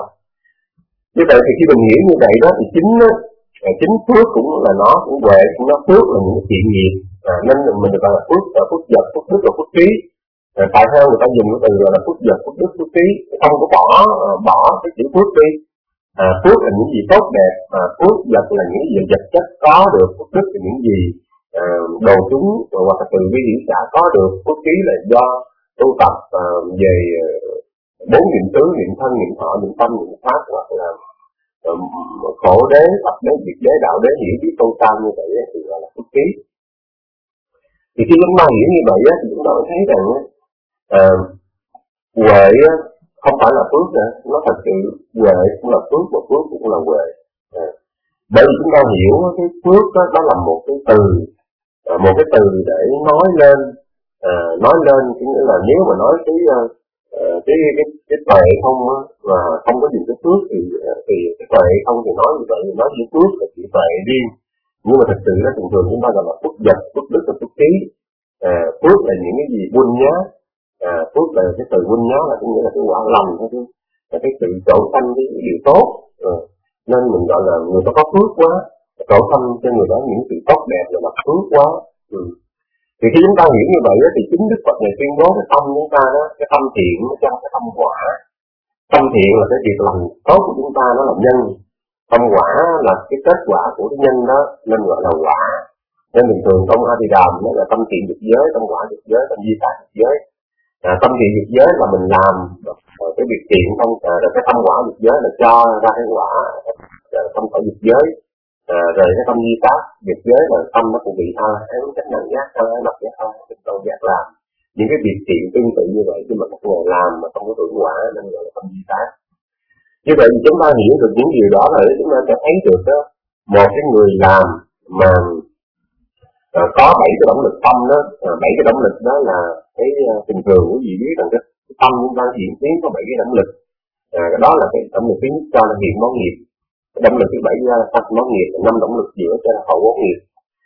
Như vậy thì khi mình hiểu như vậy đó thì chính uh, chính phước cũng là nó, cũng huệ cũng nó, phước là những thiện nghiệp, à, nên mình được gọi là phước, uh, phước vật, phước đức và phước trí. À, tại sao người ta dùng cái từ gọi là phước vật, phước đức, phước trí, không có bỏ uh, bỏ cái chữ phước đi. À, phước là những gì tốt đẹp, à, phước vật là những gì vật chất có được, phước đức là những gì À, đồ chúng hoặc là từ vi điển xã có được, phước trí là do tu tập à, về bốn niệm xứ, niệm thân, niệm thọ, niệm tâm, niệm pháp, hoặc là um, khổ đế, tập đế, diệt đế, đạo đế, hiểu biết tu tam như vậy thì gọi là phước trí. Thì khi chúng ta hiểu như vậy thì chúng ta thấy rằng à, huệ không phải là phước nữa, nó thật sự huệ cũng là phước và phước cũng là huệ. À, bởi vì chúng ta hiểu cái phước đó, đó là một cái từ À, một cái từ để nói lên, à, nói lên cũng nghĩa là nếu mà nói cái uh, cái cái cái tuệ không á, mà không có dùng cái phước thì thì cái tuệ không thì nói như vậy, nói cái phước là chỉ tuệ riêng, nhưng mà thực sự nó thường thường chúng ta gọi là phước vật, phước đức và phước trí. À, phước là những cái gì buôn nhá, à, phước là cái từ buôn nhá là cũng nghĩa là cái quả lành thôi, là cái sự trổ sanh cái điều tốt. À, nên mình gọi là người ta có phước quá, trổ sanh cho người đó những sự tốt đẹp là mặt phước quá. Ừ. Thì khi chúng ta hiểu như vậy đó, thì chính Đức Phật này tuyên bố cái tâm chúng ta đó, cái tâm thiện nó cho cái tâm quả. Tâm thiện là cái việc làm tốt của chúng ta, nó là nhân. Tâm quả là cái kết quả của cái nhân đó, nên gọi là quả. Nên bình thường trong A Di Đà nó là tâm thiện dục giới, tâm quả dục giới, tâm di tà dục giới. À, tâm thiện dục giới là mình làm cái việc thiện, tâm à, rồi cái tâm quả dục giới là cho ra cái quả, tâm quả dục giới. À, rồi cái tâm di tác việc giới là tâm nó cũng bị tha hắn cách năng giác tha lập giác tha cái tâm giác làm những cái việc thiện tương tự như vậy, nhưng mà các người làm mà không có hưởng quả nên gọi là tâm di tác. Như vậy thì chúng ta hiểu được những điều đó rồi chúng ta sẽ thấy được đó, một cái người làm mà à, có bảy cái động lực tâm đó, à, bảy cái động lực đó là cái uh, bình thường quý vị biết rằng cái tâm chúng ta diễn tiến có bảy cái động lực. À, cái đó là cái động lực thứ nhất cho là hiện món nghiệp. Động lực thứ bảy ra là sắc món nghiệp, năm động lực giữa cho là hậu món nghiệp.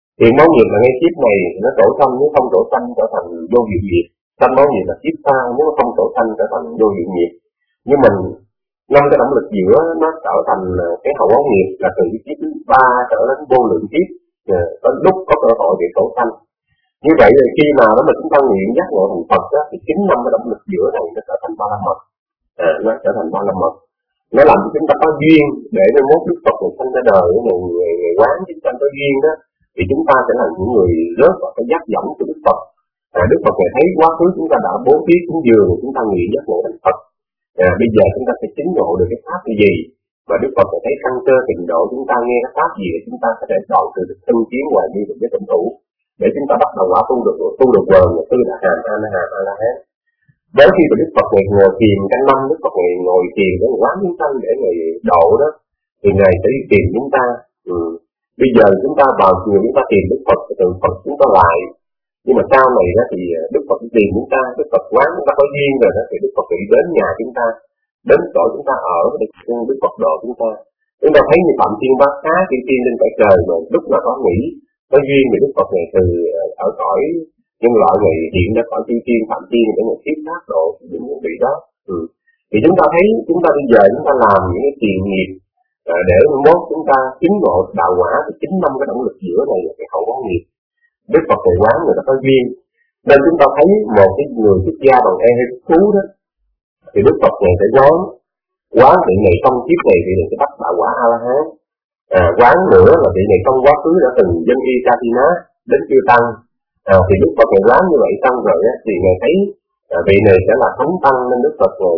Hiện báo nghiệp là ngay kiếp này nó trổ sanh, nếu không trổ sanh trở thành vô hiệu nghiệp. Sanh báo nghiệp là kiếp sau, nếu không trổ sanh trở thành vô hiệu nghiệp. Nhưng mình năm cái động lực giữa nó trở thành cái hậu báo nghiệp là từ cái kiếp thứ ba trở đến vô lượng kiếp, tới lúc có cơ hội để trổ sanh. Như vậy thì khi nào đó mà chúng ta nguyện giác ngộ thành Phật đó, thì chính năm cái động lực giữa này nó trở thành ba la mật, à, nó trở thành ba la mật, nó làm cho chúng ta có duyên để mai mốt Đức Phật này sanh ra đời, ngày ngày, ngày quán chúng ta có duyên đó, thì chúng ta sẽ là những người rớt vào cái giác võng của Đức Phật. À, Đức Phật này thấy quá khứ chúng ta đã bố thí cúng dường, chúng ta nguyện giác ngộ thành Phật. À, bây giờ chúng ta sẽ chứng ngộ được cái pháp gì, và Đức Phật này thấy căn cơ trình độ chúng ta nghe cái pháp gì để chúng ta sẽ để chọn từ được thân kiến hoài nghi được với tịnh thủ, để chúng ta bắt đầu quả tu được tu được quần và tư là hàm a la hàm a la hán. Đến khi mà Đức Phật này ngồi thiền canh năm, Đức Phật này ngồi thiền để quán chúng sanh để ngày độ đó, thì ngài sẽ đi tìm chúng ta. Ừ. Bây giờ chúng ta vào chùa chúng ta tìm Đức Phật, từ Phật chúng ta lại. Nhưng mà sau này đó thì Đức Phật tìm chúng ta, Đức Phật quán chúng ta có duyên rồi đó, thì Đức Phật đi đến nhà chúng ta, đến chỗ chúng ta ở để Đức Phật độ chúng ta. Chúng ta thấy như Phạm Thiên Bát Xá khi tiên lên cõi trời rồi, lúc nào có nghĩ có duyên thì Đức Phật này từ ở cõi nhân loại này hiện ra cõi chư thiên Phạm Thiên để một kiếp sát độ những những vị đó. Ừ. Thì chúng ta thấy chúng ta bây giờ chúng ta làm những cái tiền nghiệp à, để mốt chúng ta chứng ngộ đạo quả, thì chính năm cái động lực giữa này là cái hậu báo nghiệp. Đức Phật này quán người ta có duyên, nên chúng ta thấy một cái người xuất gia bằng e hay phú đó, thì Đức Phật này sẽ quán quán vị này trong kiếp này thì sẽ bắt đạo quả A La Hán. À, quán nữa là vị này trong quá khứ đã từng dân y Katina đến chư tăng, à, thì Đức Phật này quán như vậy xong rồi á, thì ngài thấy à, vị này sẽ là thống tăng, nên Đức Phật này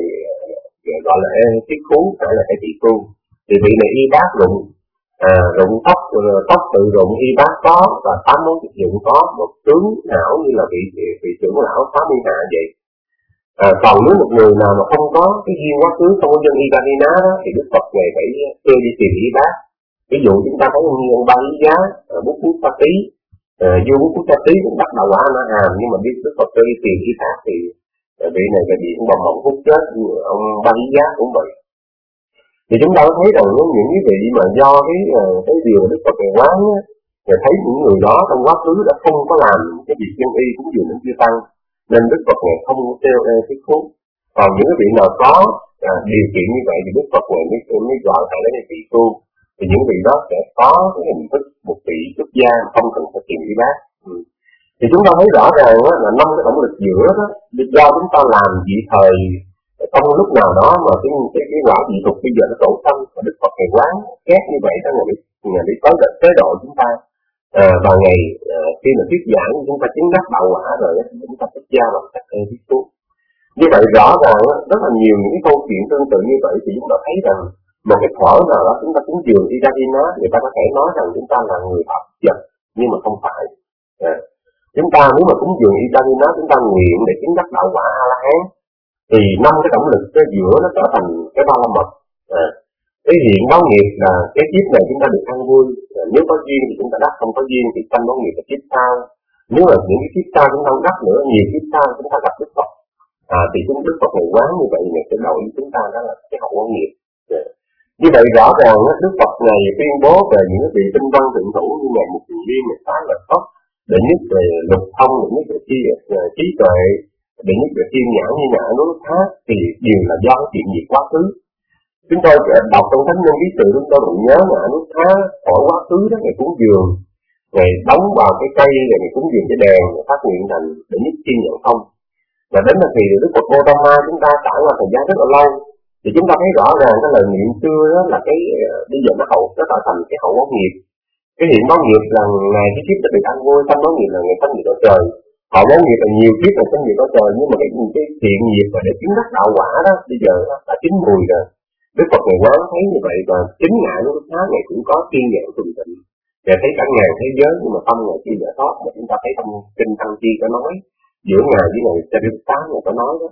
gọi là e hay phú, phải là cái thị phu. Thì vị này y bát rụng, à, rụng tóc tóc tự rụng y bát có, và tám món thực dụng có, một tướng não như là vị vị trưởng lão tám mươi hạ vậy. À, còn nếu một người nào mà không có cái duyên quá khứ, không có dân y Katina đó, thì Đức Phật này phải kêu đi tìm y bát. Ví dụ chúng ta thấy như ông Ba Lý Giá, Bút Bút Sa Tí, vua Bút Bút Sa Tí cũng bắt đầu quả Na Hàm, nhưng mà biết Đức Phật kêu đi tìm y khác thì vị này là bị cũng bồng bồng hút chết. Ông Ba Lý Giá cũng vậy. Thì chúng ta có thấy rằng những cái vị mà do cái cái điều mà Đức Phật này quán á, thì thấy những người đó trong quá khứ đã không có làm cái việc dân y cũng dường đến chưa tăng, nên Đức Phật này không kêu e thích phú. Còn những cái vị nào có à, điều kiện như vậy thì Đức Phật này mới mới gọi là cái vị tu. Thì những vị đó sẽ có cái hình thức một vị xuất gia không cần phải tìm y bát. Ừ. Thì chúng ta thấy rõ ràng đó, là năm cái động lực giữa đó do chúng ta làm dị thời trong lúc nào đó mà cái cái, cái quả dị tục bây giờ nó đổ sanh, và Đức Phật ngày quán két như vậy đó là để là để tới tới độ chúng ta à, vào ngày à, khi mà thuyết giảng chúng ta chứng đắc đạo quả rồi đó, chúng ta xuất gia bằng cách ê thuyết xuống. Như vậy rõ ràng đó, rất là nhiều những cái câu chuyện tương tự như vậy, thì chúng ta thấy rằng một cái thuở nào đó chúng ta cúng dường đi ra đi nó, người ta có thể nói rằng chúng ta là người học vật, nhưng mà không phải. À, chúng ta nếu mà cúng dường đi ra đi nó, chúng ta nguyện để chứng đắc đạo quả A La Hán, thì năm cái động lực cái giữa nó trở thành cái ba la mật. À, cái hiện báo nghiệp là cái kiếp này chúng ta được ăn vui, à, nếu có duyên thì chúng ta đắc, không có duyên thì sanh báo nghiệp là kiếp sau. Nếu là những cái kiếp sau chúng ta không đắc nữa, nhiều kiếp sau chúng ta gặp Đức Phật, à, thì chúng Đức Phật này quán như vậy này sẽ đổi chúng ta, đó là cái hậu báo nghiệp. À, như vậy rõ ràng Đức Phật này tuyên bố về những vị tinh văn thượng thủ như ngày một Kiền Liên, ngày Phá Lợi Phất, đệ nhất về lục thông, đệ nhất về trí, trí tuệ, đệ nhất về thiên nhãn như nhã núi khác, thì đều là do chuyện gì quá khứ. Chúng tôi đọc trong thánh nhân ký sự, chúng tôi cũng nhớ ngã núi khác khỏi quá khứ đó, ngày cúng dường, ngày đóng vào cái cây, rồi ngày cúng dường cái đèn, ngày phát nguyện thành đệ nhất thiên nhãn thông. Và đến là thì Đức Phật Gautama chúng ta trải qua thời gian rất là lâu, thì chúng ta thấy rõ ràng cái lời niệm xưa đó là cái bây giờ nó hậu nó tạo thành cái hậu báo nghiệp. Cái hiện báo nghiệp là ngày cái kiếp đã được ăn vui, sanh báo nghiệp là ngày sanh nghiệp ở trời. Hậu báo nghiệp là nhiều kiếp là sanh nghiệp ở trời, nhưng mà cái cái thiện nghiệp mà để chứng đắc đạo quả đó bây giờ đó, đã chín mùi rồi. Đức Phật ngày quán thấy như vậy, và chính ngại của Đức Thá ngày cũng có thiên nhãn tùng tịnh, và thấy cả ngàn thế giới, nhưng mà tâm ngày chi giải thoát, mà chúng ta thấy trong kinh Tăng Chi có nói giữa ngài với ngày Sa Đức Tá ngày có nói đó.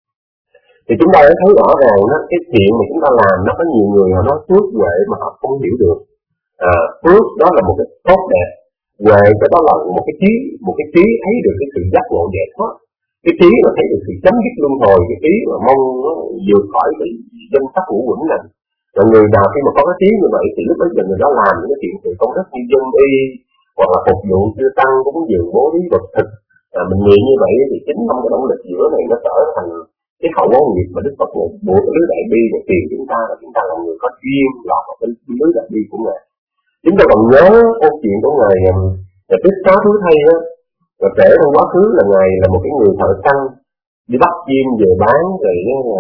Thì chúng ta thấy rõ ràng đó, cái chuyện mà chúng ta làm nó có nhiều người họ nói phước huệ mà họ không hiểu được. À, phước đó là một cái tốt đẹp, huệ cái đó là một cái trí, một cái trí thấy được cái sự giác ngộ giải thoát, cái trí mà thấy được sự chấm dứt luân hồi, cái trí mà mong nó vượt khỏi cái danh sắc ngũ quẩn này. Rồi người nào khi mà có cái trí như vậy thì lúc đó giờ người đó làm những cái chuyện sự công đức như dân y, hoặc là phục vụ chư tăng cúng dường bố thí vật thực. À, mình nguyện như vậy thì chính trong cái động lực giữa này nó trở thành cái hậu báu nghiệp mà Đức Phật này buộc lưới đại bi và tìm chúng ta là chúng ta là người có duyên lọt vào cái lưới đại bi của Ngài. Chúng ta còn nhớ câu chuyện của Ngài là Tích Xá Thứ Thay á, và kể trong quá khứ là Ngài là một cái người thợ săn đi bắt chim về bán, rồi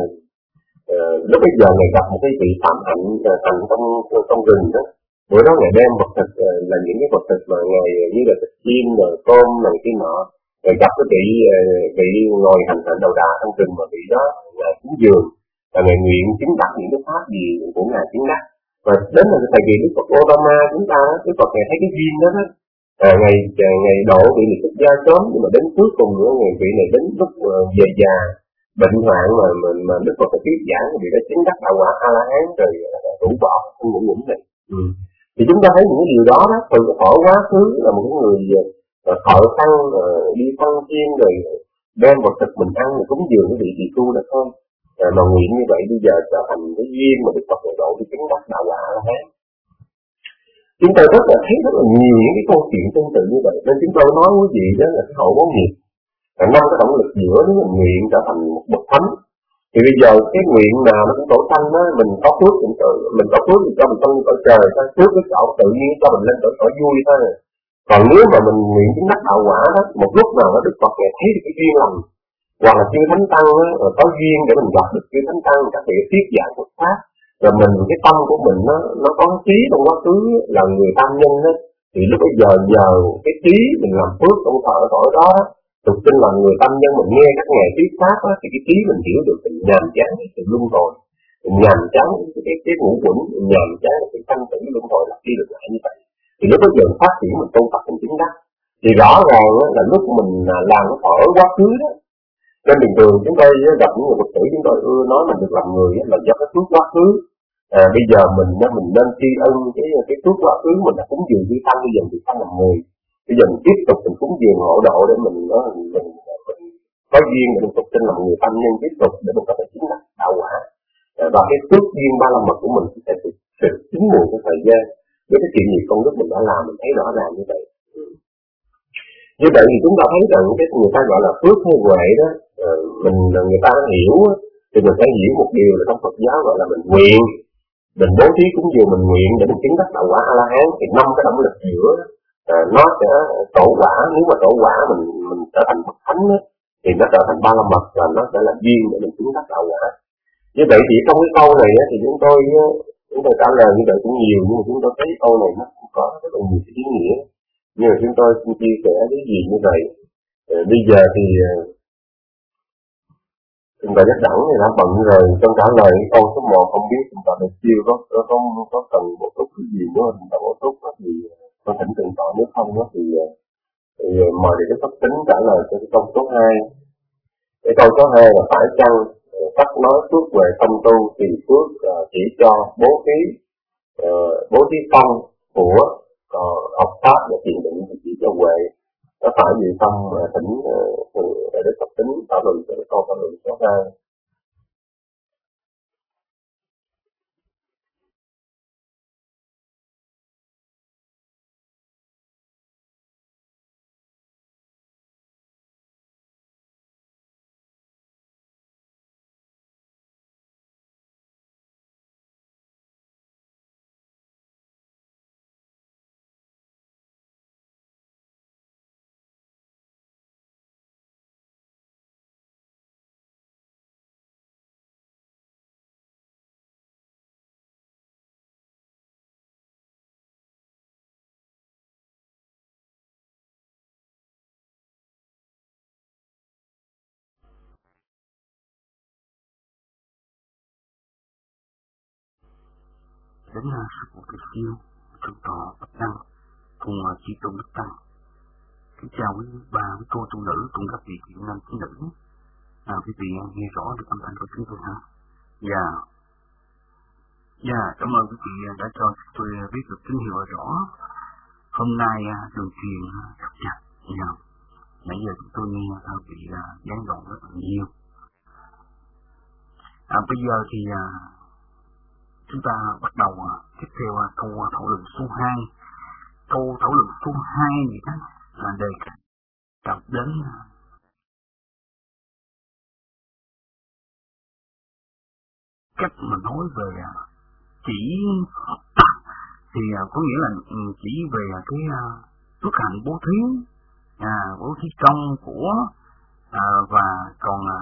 uh, lúc bây giờ Ngài gặp một cái vị phạm hạnh uh, thành trong trong rừng đó. Bữa đó Ngài đem vật thực uh, là những cái vật thực mà Ngài như là thịt chim, rồi tôm, này cái nọ. Rồi gặp cái vị vị ngồi hành hạnh đầu đà trong rừng mà vị đó Ngài cúng dường và Ngài nguyện chứng đắc những cái pháp gì của Ngài chứng đắc. Và đến là thời kỳ Đức Phật Gautama chúng ta, Đức Phật Ngài thấy cái duyên đó đó. À, ngày ngày độ vị này xuất gia sớm, nhưng mà đến cuối cùng nữa ngày vị này đến lúc uh, về già bệnh hoạn mà mình mà, mà Đức Phật phải thuyết giảng vì đã chứng đắc đạo quả A La Hán rồi rũ bỏ không ngủ ngủ này. Ừ. Thì chúng ta thấy những cái điều đó đó, từ khỏi quá khứ là một cái người uh, thợ săn uh, đi săn chim rồi đem vật thực mình ăn rồi cúng dường cái vị tỳ tu đó thôi. À, mà nguyện như vậy bây giờ trở thành cái duyên mà Đức Phật này độ đi chứng đắc đạo quả A La Hán. Chúng tôi rất là thấy rất là nhiều những cái câu chuyện tương tự như vậy, nên chúng tôi nói quý vị đó là cái hậu báu nghiệp, là năm cái động lực giữa nếu mình nguyện trở thành một bậc thánh. Thì bây giờ cái nguyện nào nó cũng tổ sanh đó, mình có phước mình tự mình có phước thì cho mình tăng cõi trời, có phước cái cõi tự nhiên cho mình lên cõi cõi vui thôi. Còn nếu mà mình nguyện chứng đắc đạo quả đó, một lúc nào đó Đức Phật Ngài thấy được cái duyên lành, hoặc là chư thánh tăng đó, có duyên để mình gặp được chư thánh tăng các vị thuyết giảng Phật pháp. Rồi mình cái tâm của mình nó nó có trí trong quá khứ là người tam nhân đó, thì lúc bây giờ nhờ cái trí mình làm phước trong thở cõi đó, thực tin là người tam nhân mình nghe các ngài thuyết pháp đó, thì cái trí mình hiểu được mình nhàm chán cái sự luân hồi, mình nhàm chán cái cái cái ngũ quẩn, mình nhàm chán cái sanh tử luân hồi lặp đi lặp lại như vậy. Thì lúc bây giờ phát triển mình tu tập mình chứng đắc, thì rõ ràng là lúc mình làm cái thở quá khứ đó. Nên bình thường chúng tôi gặp những người Phật tử chúng tôi ưa nói mình được làm người là do cái phước quá khứ. À, bây giờ mình mình nên tri ân cái cái phước quá khứ mình đã cúng dường chư tăng, bây giờ chư tăng làm người, bây giờ mình tiếp tục mình cúng dường hộ độ để mình nó mình, mình, mình có duyên để mình tục tin làm người tâm nhân tiếp tục để mình có thể chứng đắc đạo quả. À, và cái phước duyên ba la mật của mình sẽ sẽ chứng mùi cái thời gian với cái chuyện gì công đức mình đã làm, mình thấy rõ ràng như vậy. Như vậy thì chúng ta thấy rằng cái người ta gọi là phước hay huệ đó, à, mình người ta hiểu thì mình phải hiểu một điều là trong Phật giáo gọi là mình nguyện, mình bố thí cúng dường mình nguyện để mình chứng đắc đạo quả A La Hán, thì năm cái động lực giữa à, nó sẽ trổ quả. Nếu mà trổ quả mình mình trở thành Phật thánh đó, thì nó trở thành ba la mật và nó sẽ là duyên để mình chứng đắc đạo quả. Như vậy thì trong cái câu này á, thì chúng tôi chúng tôi trả lời như vậy cũng nhiều, nhưng mà chúng tôi thấy câu này nó cũng có rất là nhiều cái ý nghĩa. Nhưng mà chúng tôi xin chia sẻ cái gì như vậy. À, bây giờ thì chúng ta chắc đẳng thì đã bận rồi, trong trả lời câu số một không biết chúng ta được chưa có có có, có cần bổ túc cái gì nữa, chúng ta bổ túc thì có thỉnh từng tỏi, nếu không đó thì, thì mời để cái pháp tính trả lời cho cái câu số hai. Cái câu số hai là phải chăng tắt nói phước về tâm tu thì phước chỉ cho bố thí bố thí công của học pháp và thiền định thì chỉ cho huệ. Có phải gì không mà thỉnh để để tập tính trả lời cho câu trả lời số hai. Đến là sự của Kỳ Siêu, Thượng tọa Bạch Đăng cùng Chi Tôn Đức Tăng. Kính chào quý bà, quý cô tu nữ cùng các vị chị nam quý nữ. À, quý vị nghe rõ được âm thanh của chúng tôi ha? Dạ. Dạ, cảm ơn quý vị đã cho tôi biết được tín hiệu rõ. Hôm nay đường truyền rất chặt. Dạ. Nãy giờ chúng tôi nghe các vị gián đoạn rất là nhiều. À, bây giờ thì chúng ta bắt đầu tiếp theo câu thảo luận số hai câu thảo luận số hai gì đó là đề cập đến cách mà nói về chỉ thì có nghĩa là chỉ về cái phước hạnh bố thí, à, bố thí công của à, và còn à,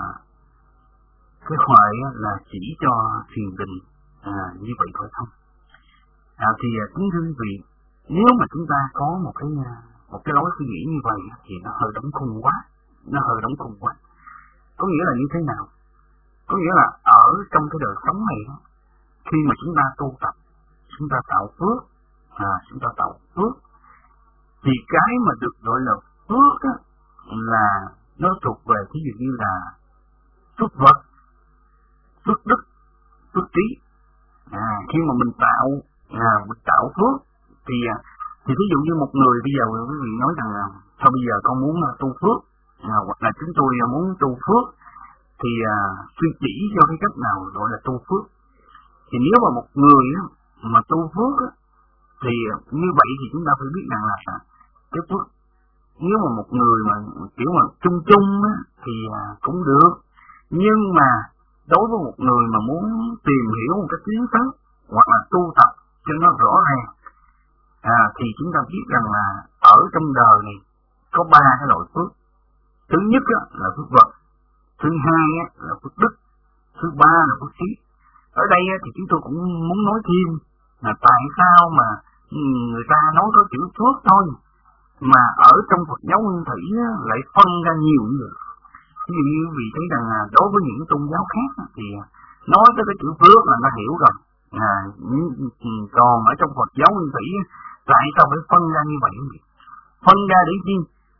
cái huệ là chỉ cho thiền định, à, như vậy thôi không. À, thì kính thưa quý vị, nếu mà chúng ta có một cái một cái lối suy nghĩ như vậy thì nó hơi đóng khung quá, nó hơi đóng khung quá. Có nghĩa là như thế nào? Có nghĩa là ở trong cái đời sống này, khi mà chúng ta tu tập, chúng ta tạo phước, à, chúng ta tạo phước, thì cái mà được gọi là phước á, là nó thuộc về ví dụ như là phước vật, phước đức, phước trí. À, khi mà mình tạo, à, mình tạo phước thì thì ví dụ như một người bây giờ quý vị nói rằng là thôi bây giờ con muốn tu phước, à, hoặc là chúng tôi muốn tu phước, thì à, suy chỉ cho cái cách nào gọi là tu phước. Thì nếu mà một người á, mà tu phước á, thì như vậy thì chúng ta phải biết rằng là cái phước, nếu mà một người mà kiểu mà chung chung á, thì à, cũng được, nhưng mà đối với một người mà muốn tìm hiểu một cái tiến tới hoặc là tu tập cho nó rõ ràng, à, thì chúng ta biết rằng là ở trong đời này có ba cái loại phước. Thứ nhất á, là phước vật, thứ hai á, là phước đức, thứ ba là phước trí. Ở đây á, thì chúng tôi cũng muốn nói thêm là tại sao mà người ta nói có chữ phước thôi mà ở trong Phật giáo Nguyên Thủy á, lại phân ra nhiều như vậy. Ví dụ như quý vị thấy rằng là đối với những tôn giáo khác á, thì nói tới cái chữ phước là nó hiểu rồi. À, còn ở trong Phật giáo Nguyên Thủy á, tại sao phải phân ra như vậy? Phân ra để chi?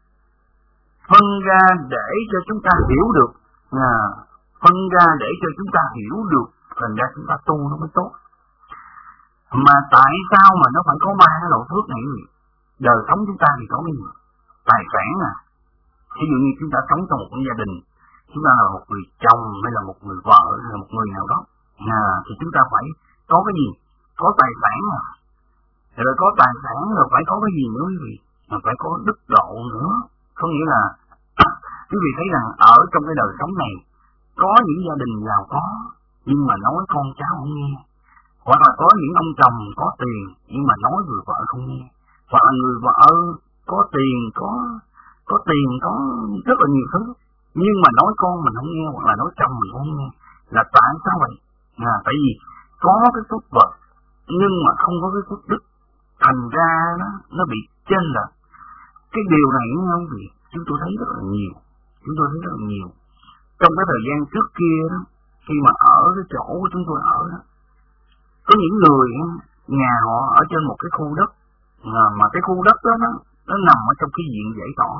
Phân ra để cho chúng ta hiểu được, à, phân ra để cho chúng ta hiểu được, thành ra chúng ta tu nó mới tốt. Mà tại sao mà nó phải có ba cái loại phước này? Đời sống chúng ta thì có cái gì? Tài sản à. Ví dụ như chúng ta sống trong một cái gia đình, chúng ta là một người chồng hay là một người vợ hay là một người nào đó, à, thì chúng ta phải có cái gì? Có tài sản à. Rồi có tài sản rồi phải có cái gì nữa quý vị? Mà phải có đức độ nữa. Có nghĩa là quý vị thấy rằng ở trong cái đời sống này có những gia đình giàu có nhưng mà nói con cháu không nghe, hoặc là có những ông chồng có tiền nhưng mà nói người vợ không nghe, hoặc là người vợ có tiền có có tiền có rất là nhiều thứ nhưng mà nói con mình không nghe, hoặc là nói chồng mình không nghe. Là tại sao vậy? À, tại vì có cái phước vật nhưng mà không có cái phước đức, thành ra nó nó bị chênh lệch. Cái điều này không gì chúng tôi thấy rất là nhiều, chúng tôi thấy rất là nhiều trong cái thời gian trước kia đó, khi mà ở cái chỗ của chúng tôi ở đó, có những người nhà họ ở trên một cái khu đất, à, mà cái khu đất đó nó, nó nằm ở trong cái diện giải tỏa.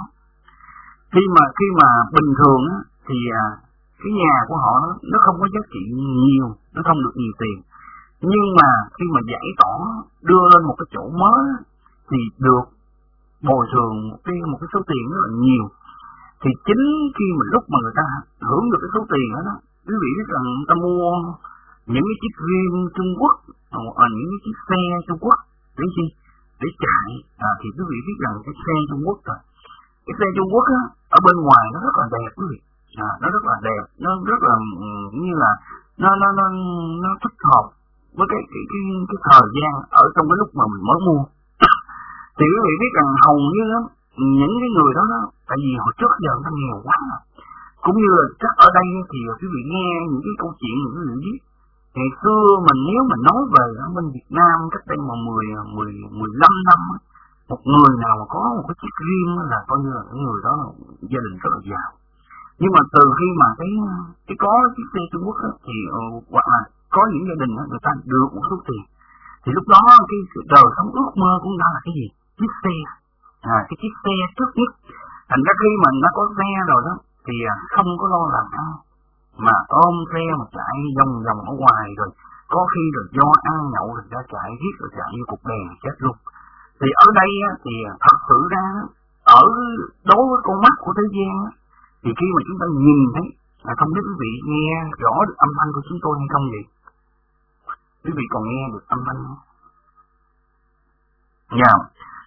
Khi mà khi mà bình thường á, thì à, cái nhà của họ nó, nó không có giá trị nhiều, nó không được nhiều tiền, nhưng mà khi mà giải tỏa đưa lên một cái chỗ mới thì được bồi thường một cái một cái số tiền rất là nhiều. Thì chính khi mà lúc mà người ta hưởng được cái số tiền đó, đó quý vị biết rằng người ta mua những cái chiếc rim Trung Quốc, à, những cái chiếc xe Trung Quốc để chi? Để chạy. À, thì quý vị biết rằng cái xe Trung Quốc rồi, cái xe Trung Quốc á, ở bên ngoài nó rất là đẹp quý vị, à, nó rất là đẹp, nó rất là như là nó nó nó nó thích hợp với cái cái cái cái thời gian ở trong cái lúc mà mình mới mua. Thì quý vị biết rằng hầu như đó, những cái người đó, đó tại vì hồi trước giờ nó nghèo quá, cũng như là chắc ở đây thì quý vị nghe những cái câu chuyện những cái biết ngày xưa mình nếu mà nói về ở bên Việt Nam cách đây mà mười mười mười lăm năm, một người nào mà có một cái chiếc riêng là coi như là cái người đó là gia đình rất là giàu. Nhưng mà từ khi mà cái cái có chiếc xe Trung Quốc đó, thì uh, hoặc là có những gia đình đó, người ta được một số tiền, thì lúc đó cái đời sống ước mơ của người ta là cái gì? Chiếc xe, à, cái chiếc xe trước nhất. Thành ra khi mà nó có xe rồi đó thì không có lo làm ăn, mà ôm xe mà chạy vòng vòng ở ngoài, rồi có khi rồi do ăn nhậu rồi ra chạy giết rồi chạy như cục đèn chết luôn. Thì ở đây thì thật sự ra ở đối với con mắt của thế gian thì khi mà chúng ta nhìn thấy, là không biết quý vị nghe rõ được âm thanh của chúng tôi hay không vậy? Quý vị còn nghe được âm thanh không? Dạ.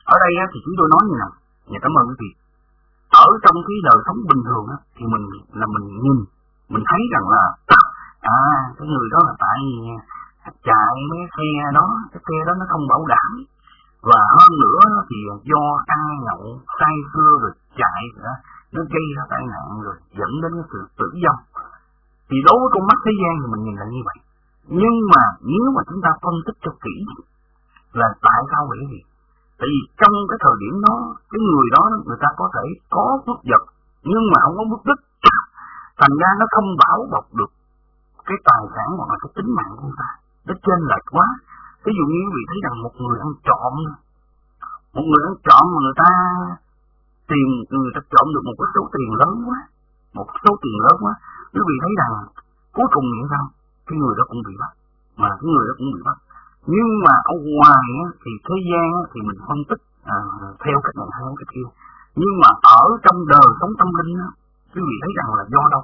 Ở đây thì chúng tôi nói như nào, và cảm ơn quý vị. Ở trong cái đời sống bình thường thì mình là mình nhìn, mình thấy rằng là à cái người đó là tại chạy mấy xe đó, cái xe đó nó không bảo đảm, và hơn nữa thì do ăn nhậu say sưa rồi chạy đó, nó gây ra tai nạn rồi dẫn đến cái sự tử vong. Thì đối với con mắt thế gian thì mình nhìn là như vậy. Nhưng mà nếu mà chúng ta phân tích cho kỹ là tại sao vậy gì? Tại vì trong cái thời điểm đó, cái người đó người ta có thể có phước vật nhưng mà không có phước đức, thành ra nó không bảo bọc được cái tài sản hoặc là cái tính mạng của người ta, nó chênh lệch quá. Ví dụ như quý vị thấy rằng một người ăn trộm, một người ăn trộm mà người ta tiền người ta trộm được một cái số tiền lớn quá, một số tiền lớn quá, quý vị thấy rằng cuối cùng như sao? Cái người đó cũng bị bắt, mà cái người đó cũng bị bắt. Nhưng mà ở ngoài thì thế gian thì mình phân tích à, theo cách này hay cái kia. Nhưng mà ở trong đời sống tâm linh á, quý vị thấy rằng là do đâu?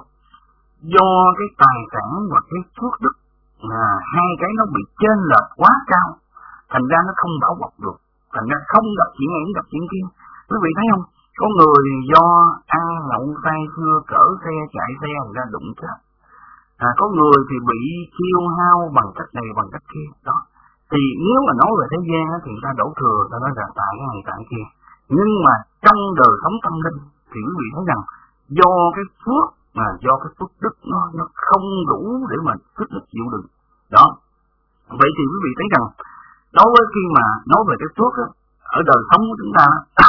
Do cái tài sản và cái phước đức, à, hai cái nó bị chênh lệch quá cao, thành ra nó không bảo bọc được, thành ra không gặp chuyện này gặp chuyện kia. Quý vị thấy không? Có người do ăn nhậu say sưa cỡ xe chạy xe người ta đụng chết. À, có người thì bị tiêu hao bằng cách này bằng cách kia đó. Thì nếu mà nói về thế gian thì người ta đổ thừa, ta nói là tại cái này tại cái kia. Nhưng mà trong đời sống tâm linh thì quý vị thấy rằng do cái phước mà do cái phước đức nó nó không đủ để mà phước đức chịu đựng đó. Vậy thì quý vị thấy rằng đối với khi mà nói về cái phước á, ở đời sống của chúng ta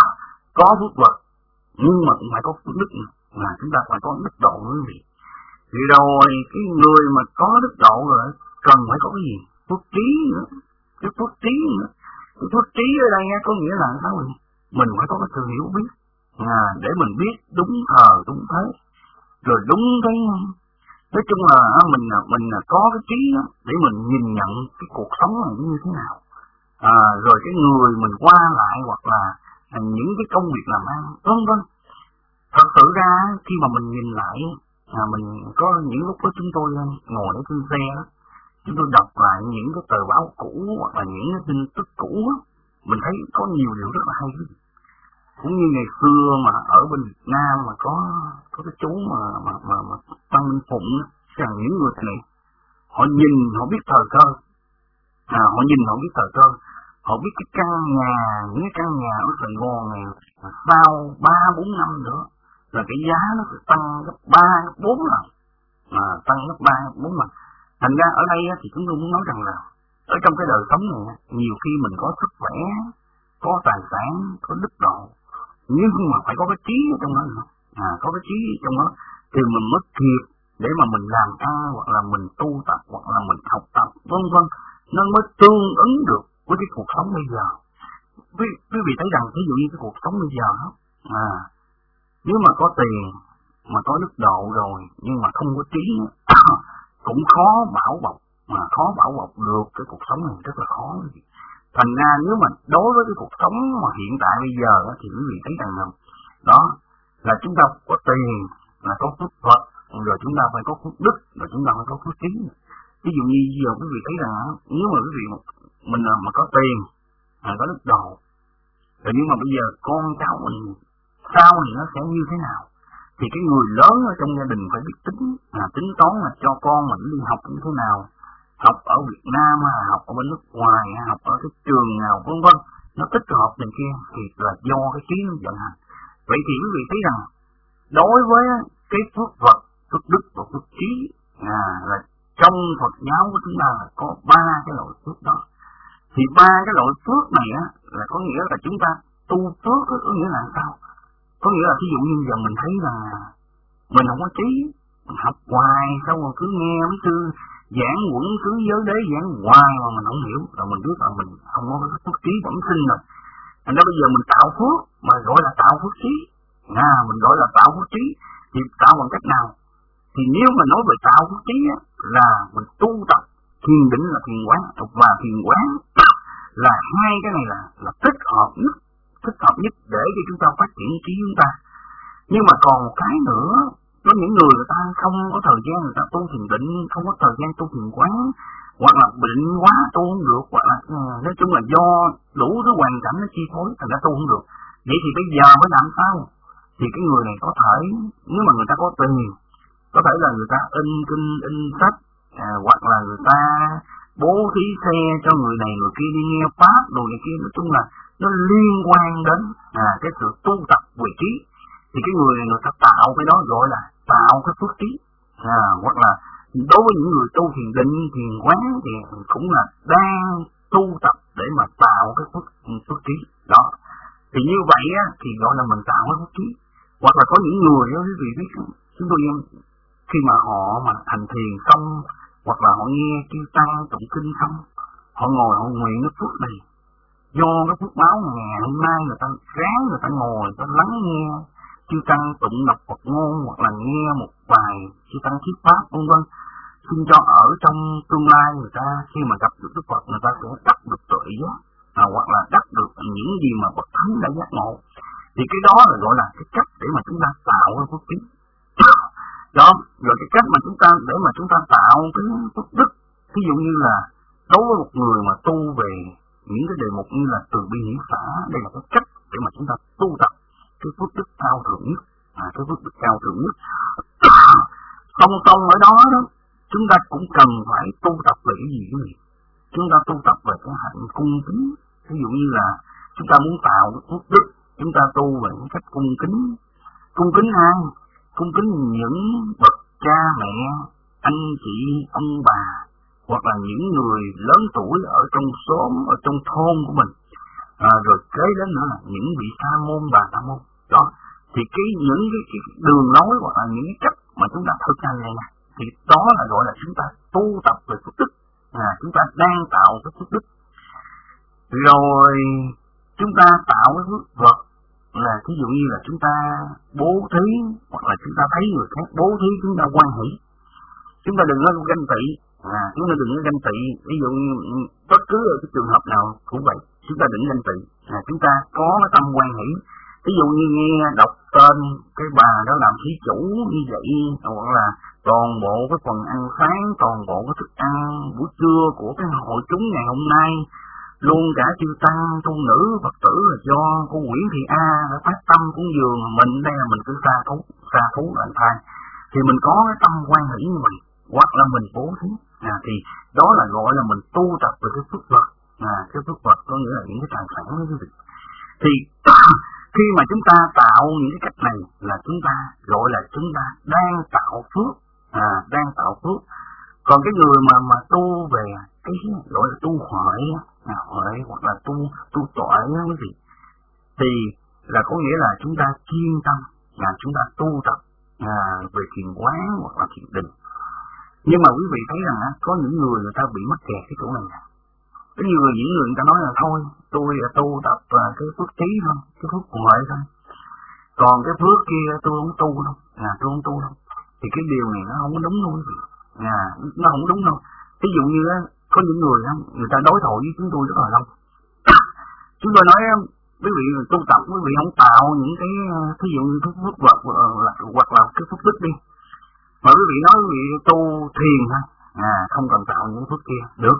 có phước vật nhưng mà cũng phải có phước đức nữa, mà chúng ta phải có đức độ nữa quý vị. Thì rồi cái người mà có đức độ rồi cần phải có cái gì? Phước trí nữa, cái phước trí nữa. Cái phước trí ở đây có nghĩa là sao vậy? Mình phải có cái sự hiểu biết, à, để mình biết đúng thờ đúng thế, rồi đúng cái nói chung là mình mình có cái trí để mình nhìn nhận cái cuộc sống này như thế nào, à, rồi cái người mình qua lại hoặc là những cái công việc làm ăn, vân vân. Thật sự ra khi mà mình nhìn lại, à, mình có những lúc đó chúng tôi ngồi ở trên xe đó, chúng tôi đọc lại những cái tờ báo cũ hoặc là những cái tin tức cũ đó, mình thấy có nhiều điều rất là hay. Cũng như ngày xưa mà ở bên Việt Nam mà có có cái chú mà mà mà, mà Tăng Minh Phụng đó, rằng những người này họ nhìn họ biết thời cơ, à, họ nhìn họ biết thời cơ, họ biết cái căn nhà, những cái căn nhà ở Sài Gòn này sau ba bốn năm nữa là cái giá nó sẽ tăng gấp ba gấp bốn lần, mà tăng gấp ba gấp bốn lần. Thành ra ở đây thì chúng tôi muốn nói rằng là ở trong cái đời sống này nhiều khi mình có sức khỏe, có tài sản, có đức độ, nhưng mà phải có cái trí ở trong đó nữa, à, có cái trí trong đó thì mình mới kịp để mà mình làm ăn hoặc là mình tu tập hoặc là mình học tập vân vân, nó mới tương ứng được với cái cuộc sống bây giờ. Quý, quý vị thấy rằng ví dụ như cái cuộc sống bây giờ đó, à, nếu mà có tiền mà có đức độ rồi nhưng mà không có trí cũng khó bảo bọc, mà khó bảo bọc được cái cuộc sống này rất là khó. Thành ra nếu mà đối với cái cuộc sống mà hiện tại bây giờ thì quý vị thấy rằng là đó là chúng ta có tiền là có phước vật, rồi chúng ta phải có phước đức, rồi chúng ta phải có phước trí. Ví dụ như giờ quý vị thấy rằng nếu mà quý vị mình mà có tiền, mà có đức độ, rồi nhưng mà bây giờ con cháu mình sau thì nó sẽ như thế nào? Thì cái người lớn ở trong gia đình phải biết tính, là tính toán là cho con mình đi học như thế nào, học ở Việt Nam, học ở bên nước ngoài, học ở cái trường nào vân vân, nó tích hợp này kia thì là do cái trí nó vận hành. Vậy thì quý vị thấy rằng đối với cái phước vật, phước đức và phước trí, à, là trong Phật giáo của chúng ta là có ba cái loại phước đó. Thì ba cái loại phước này á là có nghĩa là chúng ta tu phước có nghĩa là sao? Có nghĩa là ví dụ như giờ mình thấy là mình không có trí, mình học hoài xong rồi cứ nghe mấy sư giảng quẩn cứ giới đế giảng hoài mà mình không hiểu, rồi mình biết là mình không có cái phước trí bẩm sinh rồi. Thành ra bây giờ mình tạo phước mà gọi là tạo phước trí, à, mình gọi là tạo phước trí thì tạo bằng cách nào? Thì nếu mà nói về tạo phước trí á, là mình tu tập thiền định là thiền quán, và thiền quán là hai cái này là là thích hợp nhất, thích hợp nhất để cho chúng ta phát triển trí chúng ta. Nhưng mà còn một cái nữa, có những người người ta không có thời gian người ta tu thiền định, không có thời gian tu thiền quán, hoặc là bệnh quá tu không được, hoặc là nói chung là do đủ thứ hoàn cảnh nó chi phối thành ra tu không được. Vậy thì bây giờ phải làm sao? Thì cái người này có thể, nếu mà người ta có tiền, có thể là người ta in kinh in sách, à, hoặc là người ta bố thí xe cho người này người kia đi nghe pháp đồ này kia, nói chung là nó liên quan đến à, cái sự tu tập về trí. Thì cái người này người ta tạo cái đó gọi là tạo cái phước trí, à, hoặc là đối với những người tu thiền định thiền quán thì cũng là đang tu tập để mà tạo cái phước, phước trí đó. Thì như vậy á, thì gọi là mình tạo cái phước trí. Hoặc là có những người đó quý vị biết, chúng tôi khi mà họ mà thành thiền xong, hoặc là họ nghe kêu tăng tụng kinh xong, họ ngồi họ nguyện cái phước này, do cái phước báo ngày hôm nay người ta ráng người ta ngồi người ta lắng nghe chư tăng tụng đọc Phật ngôn, hoặc là nghe một bài chư tăng thuyết pháp vân vân, xin cho ở trong tương lai người ta khi mà gặp được Đức Phật người ta sẽ đắc được tuệ giác, à, hoặc là đắc được những gì mà Phật thánh đã giác ngộ. Thì cái đó là gọi là cái cách để mà chúng ta tạo cái phước trí đó. Rồi cái cách mà chúng ta để mà chúng ta tạo cái phước đức, ví dụ như là đối với một người mà tu về những cái đề mục như là từ bi hỷ xả, đây là cái cách để mà chúng ta tu tập cái phước đức cao thượng nhất, à, cái phước đức cao thượng nhất. Song song ở đó đó, chúng ta cũng cần phải tu tập về cái gì cái gì? Chúng ta tu tập về cái hạnh cung kính. Ví dụ như là chúng ta muốn tạo cái phước đức, chúng ta tu về cái cách cung kính. Cung kính ai? Cung kính những bậc cha mẹ, anh chị, ông bà, hoặc là những người lớn tuổi ở trong xóm, ở trong thôn của mình. À, rồi kế đến nữa là những vị sa môn, bà sa môn. Đó, thì cái những cái, cái đường lối hoặc là những cái cách mà chúng ta thực hành này nè, thì đó là gọi là chúng ta tu tập về phước đức, à, chúng ta đang tạo cái phước đức. Rồi chúng ta tạo cái phước vật là ví dụ như là chúng ta bố thí, hoặc là chúng ta thấy người khác bố thí chúng ta hoan hỷ. Chúng ta đừng có ganh tị, à, chúng ta đừng có ganh tị. Ví dụ như bất cứ ở cái trường hợp nào cũng vậy, chúng ta đừng ganh tị, à, chúng ta có cái tâm hoan hỷ. Ví dụ như nghe đọc tên cái bà đó làm thí chủ như vậy, hoặc là toàn bộ cái phần ăn sáng, toàn bộ cái thức ăn buổi trưa của cái hội chúng ngày hôm nay, luôn cả chư tăng tu nữ Phật tử là do cô Nguyễn Thị A đã phát tâm cúng dường, mình đây là mình cứ xa thú xa thú là thay, thì mình có cái tâm hoan hỷ như vậy, hoặc là mình bố thí, à, thì đó là gọi là mình tu tập về cái phước vật, à, cái phước vật có nghĩa là những cái tài sản đó quý vị. Thì khi mà chúng ta tạo những cái cách này là chúng ta gọi là chúng ta đang tạo phước, à, đang tạo phước. Còn cái người mà mà tu về cái gọi là tu huệ, à, huệ hoặc là tu tu tuệ đó quý vị, thì là có nghĩa là chúng ta chuyên tâm, là chúng ta tu tập, à, về thiền quán hoặc là thiền định. Nhưng mà quý vị thấy rằng á, có những người người ta bị mắc kẹt cái chỗ này nè. Có nhiều người, những người người ta nói là thôi tôi tu tập là cái phước trí thôi, cái phước huệ thôi, còn cái phước kia tôi không tu đâu, à, tôi không tu đâu. Thì cái điều này nó không có đúng đâu quý vị, à, nó không đúng đâu. Ví dụ như á, có những người á, người ta đối thoại với chúng tôi rất là lâu. Chúng tôi nói quý vị tu tập, quý vị không tạo những cái ví dụ như phước phước vật hoặc là cái phước đức đi, mà quý vị nói quý vị tu thiền ha, à, không cần tạo những phước kia được.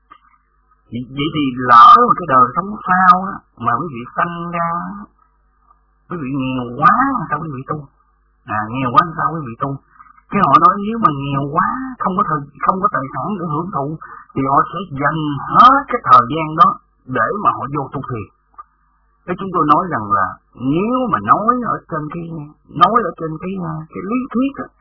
Vậy thì lỡ mà cái đời sống sau á, mà quý vị sanh ra quý vị nghèo quá sao quý vị tu, à, nghèo quá sao quý vị tu. Cái họ nói nếu mà nghèo quá không có thời không có tài sản để hưởng thụ thì họ sẽ dành hết cái thời gian đó để mà họ vô tu thiền. Thế chúng tôi nói rằng là nếu mà nói ở trên cái nói ở trên cái cái lý thuyết á,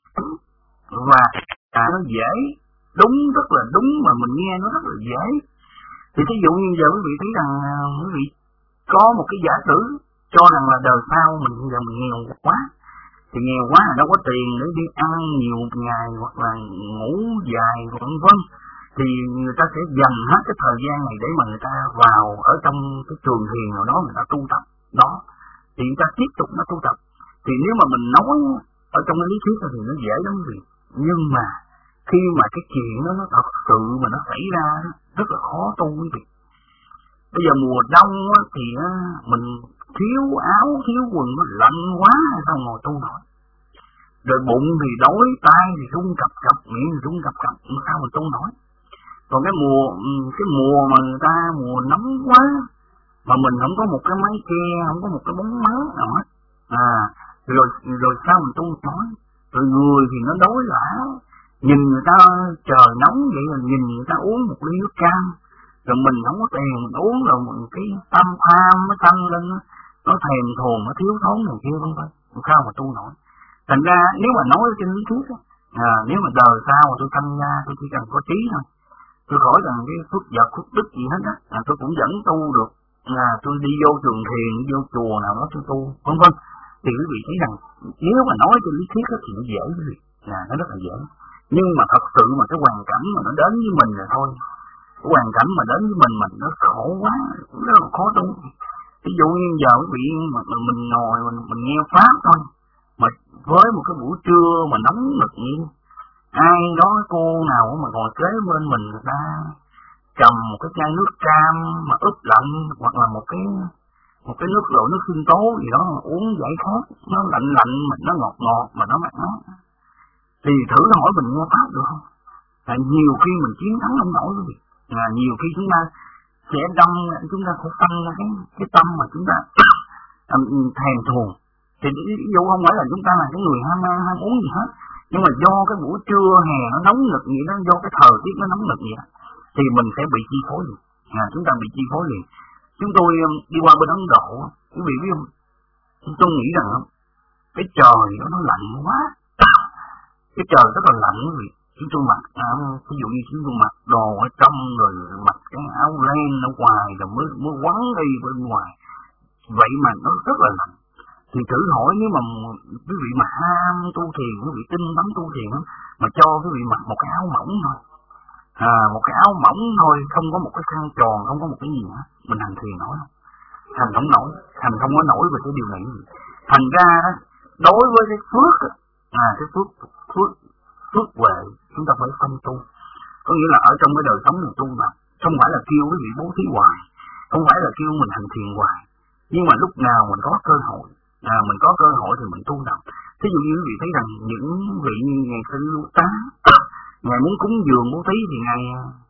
và à, nó dễ đúng, rất là đúng, mà mình nghe nó rất là dễ. Thì ví dụ như giờ quý vị thấy rằng quý vị có một cái giả sử cho rằng là đời sau mình giờ mình nghèo quá, thì nghèo quá là đâu có tiền để đi ăn nhiều ngày hoặc là ngủ dài vân vân, thì người ta sẽ dành hết cái thời gian này để mà người ta vào ở trong cái trường thiền nào đó người ta tu tập đó, thì người ta tiếp tục nó tu tập. Thì nếu mà mình nói ở trong cái lý thuyết thì nó dễ lắm gì, nhưng mà khi mà cái chuyện đó nó thật sự mà nó xảy ra rất là khó tu quý vị. Bây giờ mùa đông thì mình thiếu áo thiếu quần, nó lạnh quá sao ngồi tu nổi, rồi bụng thì đói, tay thì run cập cập, miệng thì run cập cập, sao mình tu nổi. Còn cái mùa cái mùa mà người ta mùa nóng quá mà mình không có một cái mái che, không có một cái bóng mát nào hết, à rồi rồi sao mình tu nói, rồi người thì nó đói lả, nhìn người ta trời nóng vậy là nhìn người ta uống một ly nước cam, rồi mình không có tiền mình uống, rồi mình cái tâm tham nó tăng lên, nó thèm thuồng, nó thiếu thốn này kia vân vân, sao mà tu nổi. Thành ra nếu mà nói trên lý thuyết á, à, nếu mà đời sau mà tôi sanh ra tôi chỉ cần có trí thôi, tôi khỏi cần cái phước vật phước đức gì hết á, à, tôi cũng vẫn tu được, là tôi đi vô trường thiền, đi vô chùa nào đó tôi tu vân vân. Thì quý vị thấy rằng nếu mà nói trên lý thuyết thì nó dễ quý vị, là nó rất là dễ. Nhưng mà thật sự mà cái hoàn cảnh mà nó đến với mình là thôi, cái hoàn cảnh mà đến với mình mình nó khổ quá, nó rất là khó tu. Ví dụ như giờ quý vị mà mình ngồi mình, mình nghe pháp thôi, mà với một cái buổi trưa mà nóng nực như ai đó cô nào mà ngồi kế bên mình, người ta cầm một cái chai nước cam mà ướp lạnh, hoặc là một cái một cái nước loại nước sinh tố gì đó mà uống giải khát, nó lạnh lạnh mà nó ngọt ngọt mà nó mát mát, thì thử hỏi mình nghe pháp được không? Tại nhiều khi mình chiến thắng không nổi quý vị, là nhiều khi chúng ta sẽ đâm, chúng ta sẽ tăng ra cái cái tâm mà chúng ta thèm thuồng. Thì ví dụ không phải là chúng ta là cái người ham ăn ham uống gì hết, nhưng mà do cái buổi trưa hè nó nóng nực vậy đó, do cái thời tiết nó nóng nực vậy đó, thì mình sẽ bị chi phối liền, à, chúng ta bị chi phối liền. Chúng tôi đi qua bên Ấn Độ, quý vị biết không? Tôi nghĩ rằng cái trời đó nó lạnh quá, cái trời rất là lạnh quý vị. Chúng tôi mặc, à, ví dụ như chúng tôi mặc đồ ở trong rồi mặc cái áo len ở ngoài rồi mới mới quấn đi bên ngoài, vậy mà nó rất là lạnh. Thì thử hỏi nếu mà quý vị mà ham tu thiền, quý vị tinh tấn tu thiền mà cho quý vị mặc một cái áo mỏng thôi, à, một cái áo mỏng thôi, không có một cái khăn tròn, không có một cái gì hết, mình hành thiền nổi không? Thành không nổi, thành không có nổi về cái điều này. Thành ra đó, đối với cái phước, à cái phước phước phước huệ chúng ta phải phân tu, có nghĩa là ở trong cái đời sống mình tu mà không phải là kêu quý vị bố thí hoài, không phải là kêu mình hành thiền hoài, nhưng mà lúc nào mình có cơ hội, à mình có cơ hội thì mình tu tập. Thí dụ như quý vị thấy rằng những vị như ngày sinh lưu tá, ngày muốn cúng dường bố thí thì ngày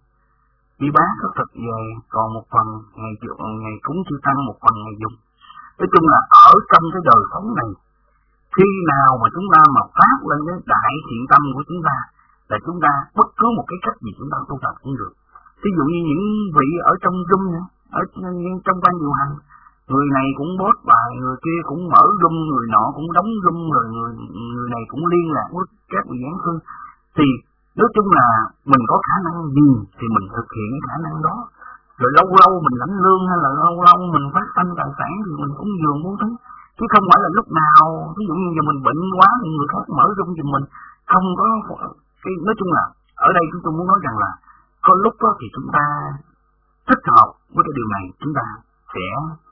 đi bác có thực về, còn một phần ngày ngày cúng chư tăng, một phần ngày dùng. Nói chung là ở trong cái đời sống này, khi nào mà chúng ta mà phát lên cái đại thiện tâm của chúng ta, là chúng ta bất cứ một cái cách gì chúng ta tu tập cũng được. Ví dụ như những vị ở trong room, ở trong ban điều hành, người này cũng post bài, người kia cũng mở room, người nọ cũng đóng room, rồi người, người này cũng liên lạc với các vị giảng sư. Thì nói chung là mình có khả năng gì thì mình thực hiện cái khả năng đó. Rồi lâu lâu mình lãnh lương hay là lâu lâu mình phát sanh tài sản thì mình cũng dường bố thí. Chứ không phải là lúc nào, ví dụ như giờ mình bệnh quá thì người khác mở room giùm mình, không có cái. Nói chung là ở đây chúng tôi muốn nói rằng là có lúc đó thì chúng ta thích hợp với cái điều này, chúng ta sẽ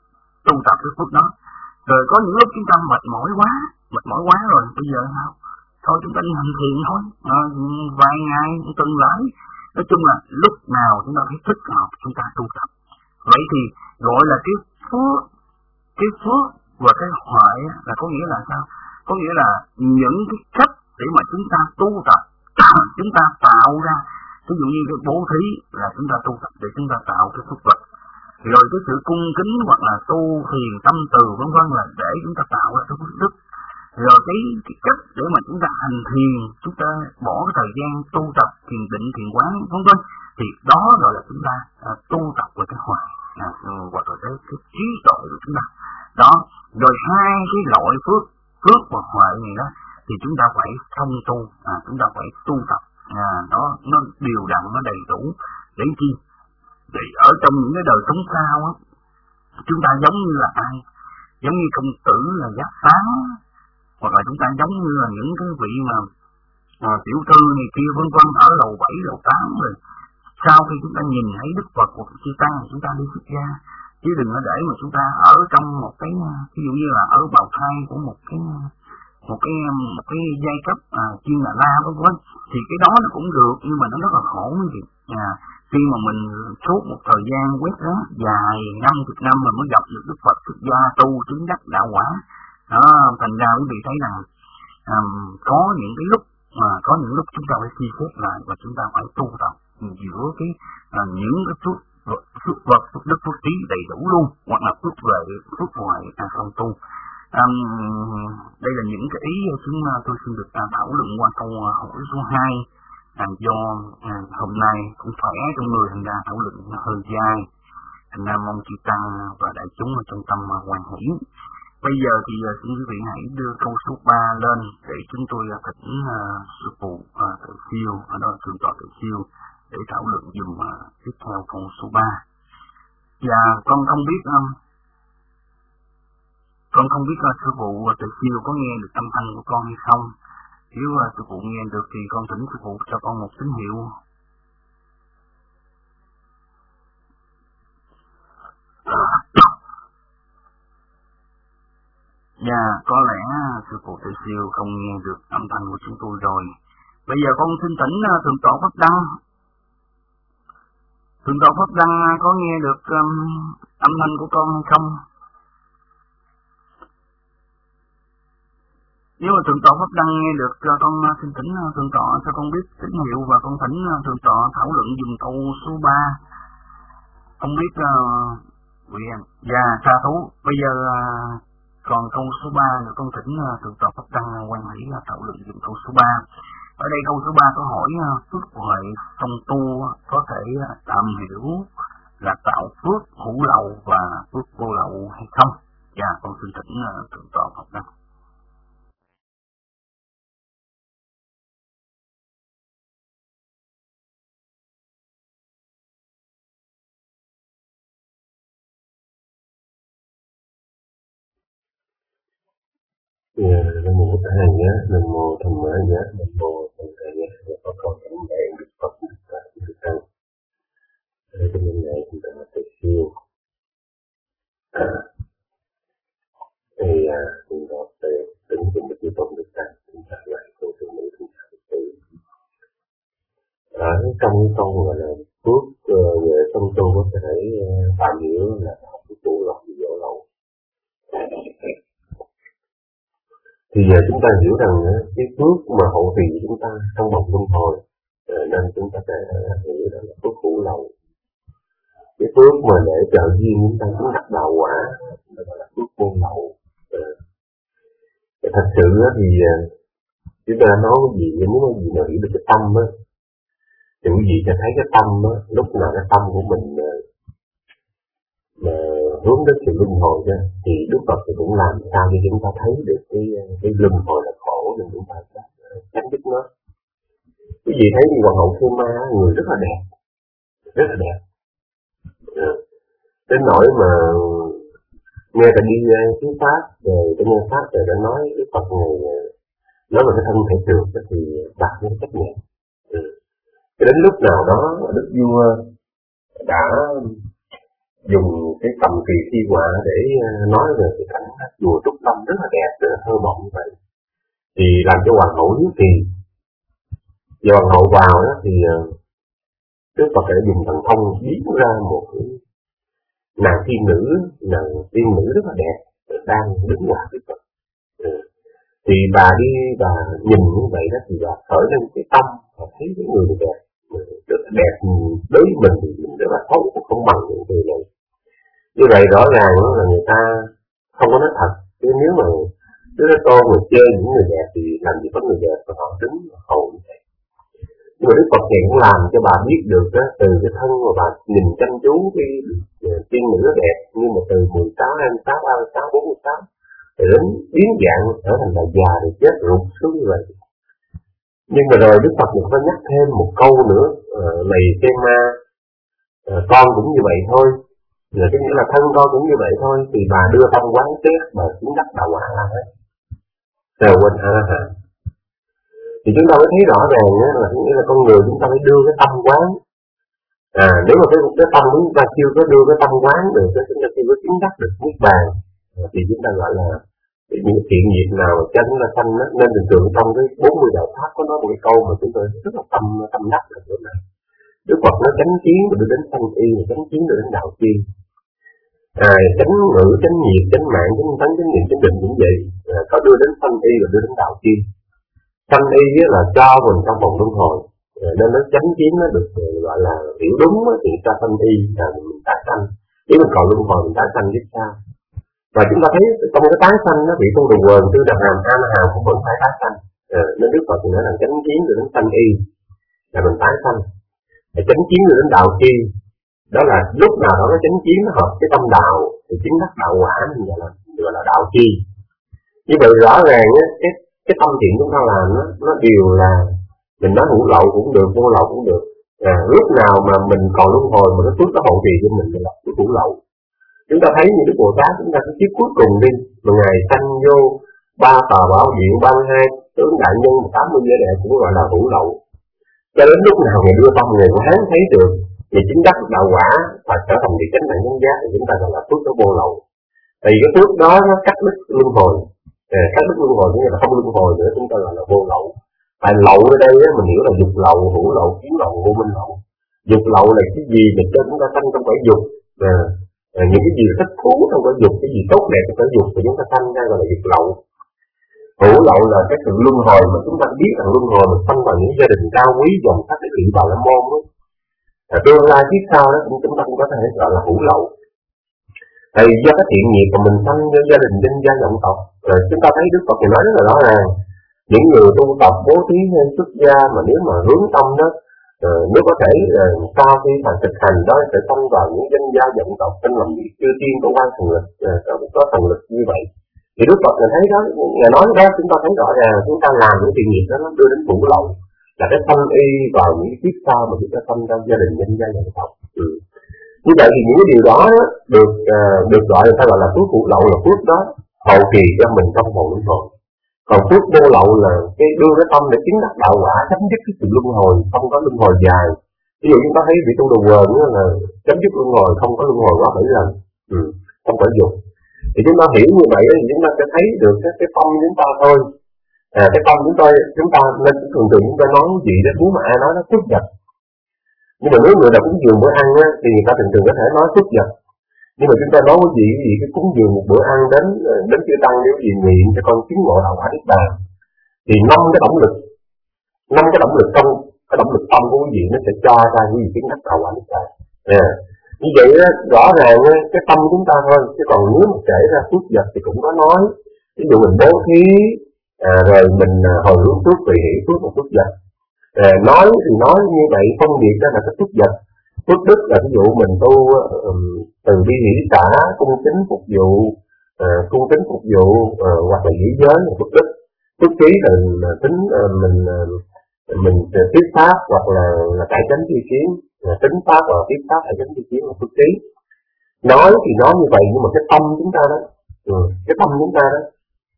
tu tập cái phước đó. Rồi có những lúc chúng ta mệt mỏi quá, mệt mỏi quá rồi bây giờ sao? Thôi chúng ta đi hành thiền thôi, à, vài ngày tuần lễ. Nói chung là lúc nào chúng ta thấy thích hợp chúng ta tu tập. Vậy thì gọi là cái phước, cái phước và cái huệ là có nghĩa là sao? Có nghĩa là những cái cách để mà chúng ta tu tập, chúng ta tạo ra. Ví dụ như cái bố thí là chúng ta tu tập để chúng ta tạo cái phước vật. Rồi cái sự cung kính hoặc là tu thiền tâm từ vân vân là để chúng ta tạo ra cái phước đức. Rồi cái, cái cách để mà chúng ta hành thiền, chúng ta bỏ cái thời gian tu tập thiền định thiền quán vân vân, thì đó gọi là chúng ta à, tu tập về cái huệ, à, hoặc là cái, cái trí tuệ của chúng ta. Đó, rồi hai cái loại phước, phước và huệ này đó thì chúng ta phải thông tu, à, chúng ta phải tu tập, à, đó nó đều đặn, nó đầy đủ để chi? Để ở trong những cái đời sống sau á, chúng ta giống như là ai? Giống như công tử là Giác Tán, hoặc là chúng ta giống như là những cái vị mà à, tiểu thư này kia vân vân ở lầu bảy, lầu tám rồi. Sau khi chúng ta nhìn thấy Đức Phật hoặc Chư Tăng, chúng ta đi xuất gia, chứ đừng có để mà chúng ta ở trong một cái, ví dụ như là ở bào thai của một cái một cái một cái giai cấp à, chuyên là la vân vân, thì cái đó nó cũng được, nhưng mà nó rất là khổ như vậy. À, khi mà mình suốt một thời gian quét rác dài năm chục năm mà mới gặp được Đức Phật xuất gia tu chứng đắc đạo quả, đó thành ra quý vị thấy rằng um, có những cái lúc mà có những lúc chúng ta phải suy xét lại và chúng ta phải tu tập giữa cái à, những cái phước phước vật, phước đức, phước trí đầy đủ luôn, hoặc là phước về phước ngoài à, không tu. À, đây là những cái ý chúng tôi xin được à, thảo luận qua câu hỏi số hai. À, do à, hôm nay cũng khỏe trong người, thành ra thảo luận hơi dài, thành ra mong chị Tăng và đại chúng ở trong tâm hoan hỷ. Bây giờ thì uh, xin quý vị hãy đưa câu số ba lên để chúng tôi uh, thỉnh uh, sư phụ uh, Tự Siêu, ở đó thượng tọa Tự Siêu, để thảo luận dùm uh, tiếp theo câu số ba. Và con không biết um, con không biết uh, sư phụ uh, Tự Siêu có nghe được âm thanh của con hay không. Nếu uh, sư phụ nghe được thì con thỉnh sư phụ cho con một tín hiệu. Dạ, có lẽ sư phụ Tự Siêu không nghe được âm thanh của chúng tôi rồi. Bây giờ con xin thỉnh thượng tọa Pháp Đăng. Thượng tọa Pháp Đăng có nghe được um, âm thanh của con hay không? Nếu mà thượng tọa Pháp Đăng nghe được, con xin thỉnh thượng tọa cho con biết tín hiệu, và con thỉnh thượng tọa thảo luận dùm câu số ba. Không biết quý uh, em. Dạ, sa thú. Bây giờ uh, còn câu số ba là con thỉnh uh, thượng tọa Pháp Đăng quan hỷ uh, thảo luận dùm câu số ba. Ở đây câu số ba có hỏi uh, phước huệ trong tu uh, có thể uh, tạm hiểu là tạo phước hữu lậu và phước vô lậu hay không? Dạ, con xin thỉnh uh, thượng tọa Pháp Đăng. Nam mô Bổn Thầy nhé, Nam mô Tham Mã nhé, Nam mô Tham Thầy nhé. Có con cảm ơn Đức Phật, Đức Phật, Đức Tăng. Trong hôm nay chúng ta Tự Siêu. À, thì à, chúng ta về tính chung với chư Tôn Đức Tăng, chúng ta lại câu thứ nữ chúng ta được tử. Ở trong câu gọi là phước về trong tu có thể tạm hiểu là học cái tụ lọc dỗ lậu. Thì giờ chúng ta hiểu rằng cái phước mà hậu trì chúng ta trong vòng luân hồi, nên chúng ta sẽ hiểu đó là phước hữu lậu. Cái phước mà để trợ duyên chúng ta cũng đặt đạo quả, đó là phước vô lậu. Thật sự thì chúng ta nói cái gì, nếu cái gì mà hiểu được cái tâm á, thì quý vị sẽ thấy cái tâm á, lúc nào cái tâm của mình mà hướng đến sự luân hồi đó, thì Đức Phật thì cũng làm sao để chúng ta thấy được cái cái luân hồi là khổ, nên chúng ta sẽ tránh dứt nó. Quý vị thấy như Hoàng hậu Khê Ma, người rất là đẹp, rất là đẹp. Đến nỗi mà nghe ta đi tiếng Pháp, rồi ta nghe Pháp rồi ta nói Đức Phật này nói về cái thân thể trượt thì đạt đến chấp nhận. Cho đến lúc nào đó Đức Vua đã dùng cái tầm kỳ thi họa để nói về cái cảnh chùa Trúc Lâm rất là đẹp, rất là thơ mộng như vậy, thì làm cho hoàng hậu hiếu kỳ. Và hoàng hậu vào đó thì Đức Phật đã dùng thần thông biến ra một cái nàng tiên nữ, nàng tiên nữ rất là đẹp đang đứng ngoài Đức Phật. Thì bà đi bà nhìn như vậy đó thì bà khởi lên cái tâm và thấy cái người đẹp rất là đẹp, đối với mình thì mình rất là xấu, không bằng những người này. Như vậy rõ ràng là người ta không có nói thật. Chứ nếu mà Đức Thế Tôn mà chơi những người đẹp thì làm gì có người đẹp mà họ đứng hầu như vậy. Nhưng mà Đức Phật này cũng làm cho bà biết được đó, từ cái thân mà bà nhìn chăm chú cái tiên nữ rất đẹp, nhưng mà từ mười sáu, hai mươi sáu, ba mươi sáu, bốn mươi sáu thì đến biến dạng trở thành là già rồi chết rụt xuống như vậy. Nhưng mà rồi Đức Phật cũng có nhắc thêm một câu nữa, này Khê Ma, con cũng như vậy thôi. Rồi cái nghĩa là thân con cũng như vậy thôi, thì bà đưa tâm quán xét, bà xuống đắc đạo quả là hết. Rồi quên ha ha. Thì chúng ta mới thấy rõ ràng là nghĩa là con người chúng ta phải đưa cái tâm quán. À, nếu mà cái, cái tâm của chúng ta chưa có đưa cái tâm quán được, chúng ta chưa có chứng đắc được niết bàn, thì chúng ta gọi là những thiện nghiệp nào cho chúng ta sanh đó. Nên thường thường trong cái bốn mươi đạo pháp có nói một cái câu mà chúng tôi rất là tâm tâm đắc là chỗ này. Đức Phật nói chánh kiến rồi đưa đến sanh y, chánh kiến đưa đến đạo chi. À, chánh ngữ, chánh nghiệp, chánh mạng, chánh tánh, chánh niệm, chánh định cũng vậy. À, có đưa đến sanh y và đưa đến đạo chi. Sanh y là cho mình trong vòng luân hồi, Nên nó chánh kiến nó được gọi là hiểu đúng thì ta sanh y là mình tái sanh. Nếu mình còn luân hồi mình tái sanh biết sao. Và chúng ta thấy trong cái tái sanh nó bị tu đồ quần tư đà hàm a hàm cũng vẫn phải tái sanh. À, nên Đức Phật nói là chánh kiến rồi đến sanh y là mình tái sanh. Và chánh kiến rồi đến đạo chi, đó là lúc nào đó cái chánh kiến nó hợp cái tâm đạo thì chính đắc đạo quả mình gọi là gọi là đạo chi. Như vậy rõ ràng á, cái cái tâm thiện chúng ta làm nó nó đều là mình nói hữu lậu cũng được, vô lậu cũng được. À, lúc nào mà mình còn luân hồi mà cái phước nó hậu trì cho mình thì là cái hữu lậu. Chúng ta thấy như Đức Bồ Tát chúng ta cái kiếp cuối cùng đi mà ngày sanh vô ba tòa bảo điện ba mươi hai tướng đại nhân tám mươi giới đệ cũng gọi là hữu lậu. Cho đến lúc nào người đưa tâm người quán thấy được thì chính đắc đạo quả và trở thành vị chánh đẳng chánh giác thì chúng ta gọi là phước nó vô lậu. Thì cái phước đó nó cắt đứt luân hồi, à, cắt đứt luân hồi nghĩa là không luân hồi nữa, chúng ta gọi là vô lậu. Tại lậu ở đây mình hiểu là dục lậu, hữu lậu, kiến lậu, vô minh lậu. Dục lậu là cái gì để cho chúng ta sanh trong cõi dục, à, à, những cái gì thích thú trong cõi dục, cái gì tốt đẹp trong cõi dục thì chúng ta sanh ra gọi là dục lậu. Hữu lậu là cái sự luân hồi mà chúng ta biết rằng luân hồi mình sanh vào những gia đình cao quý dòng sắc cái vị Bà La Môn đó. À, tương lai phía sau đó chúng ta cũng có thể gọi là hữu lậu. Thì do cái thiện nghiệp mà mình sanh cho gia đình danh gia vọng tộc, rồi chúng ta thấy Đức Phật nói rất là rõ ràng. Những người tu tập bố thí hay xuất gia mà nếu mà hướng tâm đó, uh, nếu có thể uh, sau khi mà thực hành đó sẽ sanh vào những danh gia vọng tộc trên làm vị chư tiên có quan thần lực, uh, có, có thần lực như vậy. Thì Đức Phật ngài thấy đó, ngài nói đó chúng ta thấy rõ ràng chúng ta làm những thiện nghiệp đó nó đưa đến hữu lậu, là cái sanh y vào những kiếp sau mà chúng ta sanh ra gia đình danh gia vọng tộc. Ừ. Như vậy thì những cái điều đó được uh, được gọi là ta gọi là phước hữu lậu, là phước đó hậu kỳ cho mình trong vòng luân hồi. Còn phước vô lậu là cái đưa cái tâm để chứng đắc đạo quả, chấm dứt cái sự luân hồi, không có luân hồi dài. Ví dụ chúng ta thấy vị tu đồ quần là chấm dứt luân hồi, không có luân hồi quá bảy lần, ừ, không phải dục. Thì chúng ta hiểu như vậy thì chúng ta sẽ thấy được cái, cái tâm chúng ta thôi. À, cái tâm chúng ta chúng ta nên thường thường chúng ta nói gì đó, nếu mà ai nói nó cướp giật. Nhưng mà nếu người nào cúng dường bữa ăn á, thì người ta thường thường có thể nói cướp giật. Nhưng mà chúng ta nói cái gì cái gì cái cúng dường một bữa ăn đến đến chư tăng nếu gì nguyện cho con chứng ngộ đạo quả niết bàn, thì năm cái động lực năm cái động lực trong cái động lực tâm của quý vị nó sẽ cho ra quý vị chứng đắc đạo quả niết bàn. À, như vậy đó, rõ ràng đó, cái tâm của chúng ta thôi, chứ còn nếu mà kể ra phước vật thì cũng có nói. Ví dụ mình bố thí, à, rồi mình hồi hướng phước tùy hỷ phước một phước vật. À, nói thì nói như vậy phân biệt ra là cái phước vật. Phước đức là ví dụ mình tu um, từ bi hỷ xã, cung kính phục vụ, uh, cung kính phục vụ uh, hoặc là giữ giới là phước đức. Phước trí là mình tính uh, mình uh, mình tiếp pháp hoặc là là cải chánh tri kiến, uh, tính pháp hoặc là tiếp pháp cải chánh tri kiến là phước trí. Nói thì nói như vậy nhưng mà cái tâm chúng ta đó, uh, cái tâm chúng ta đó.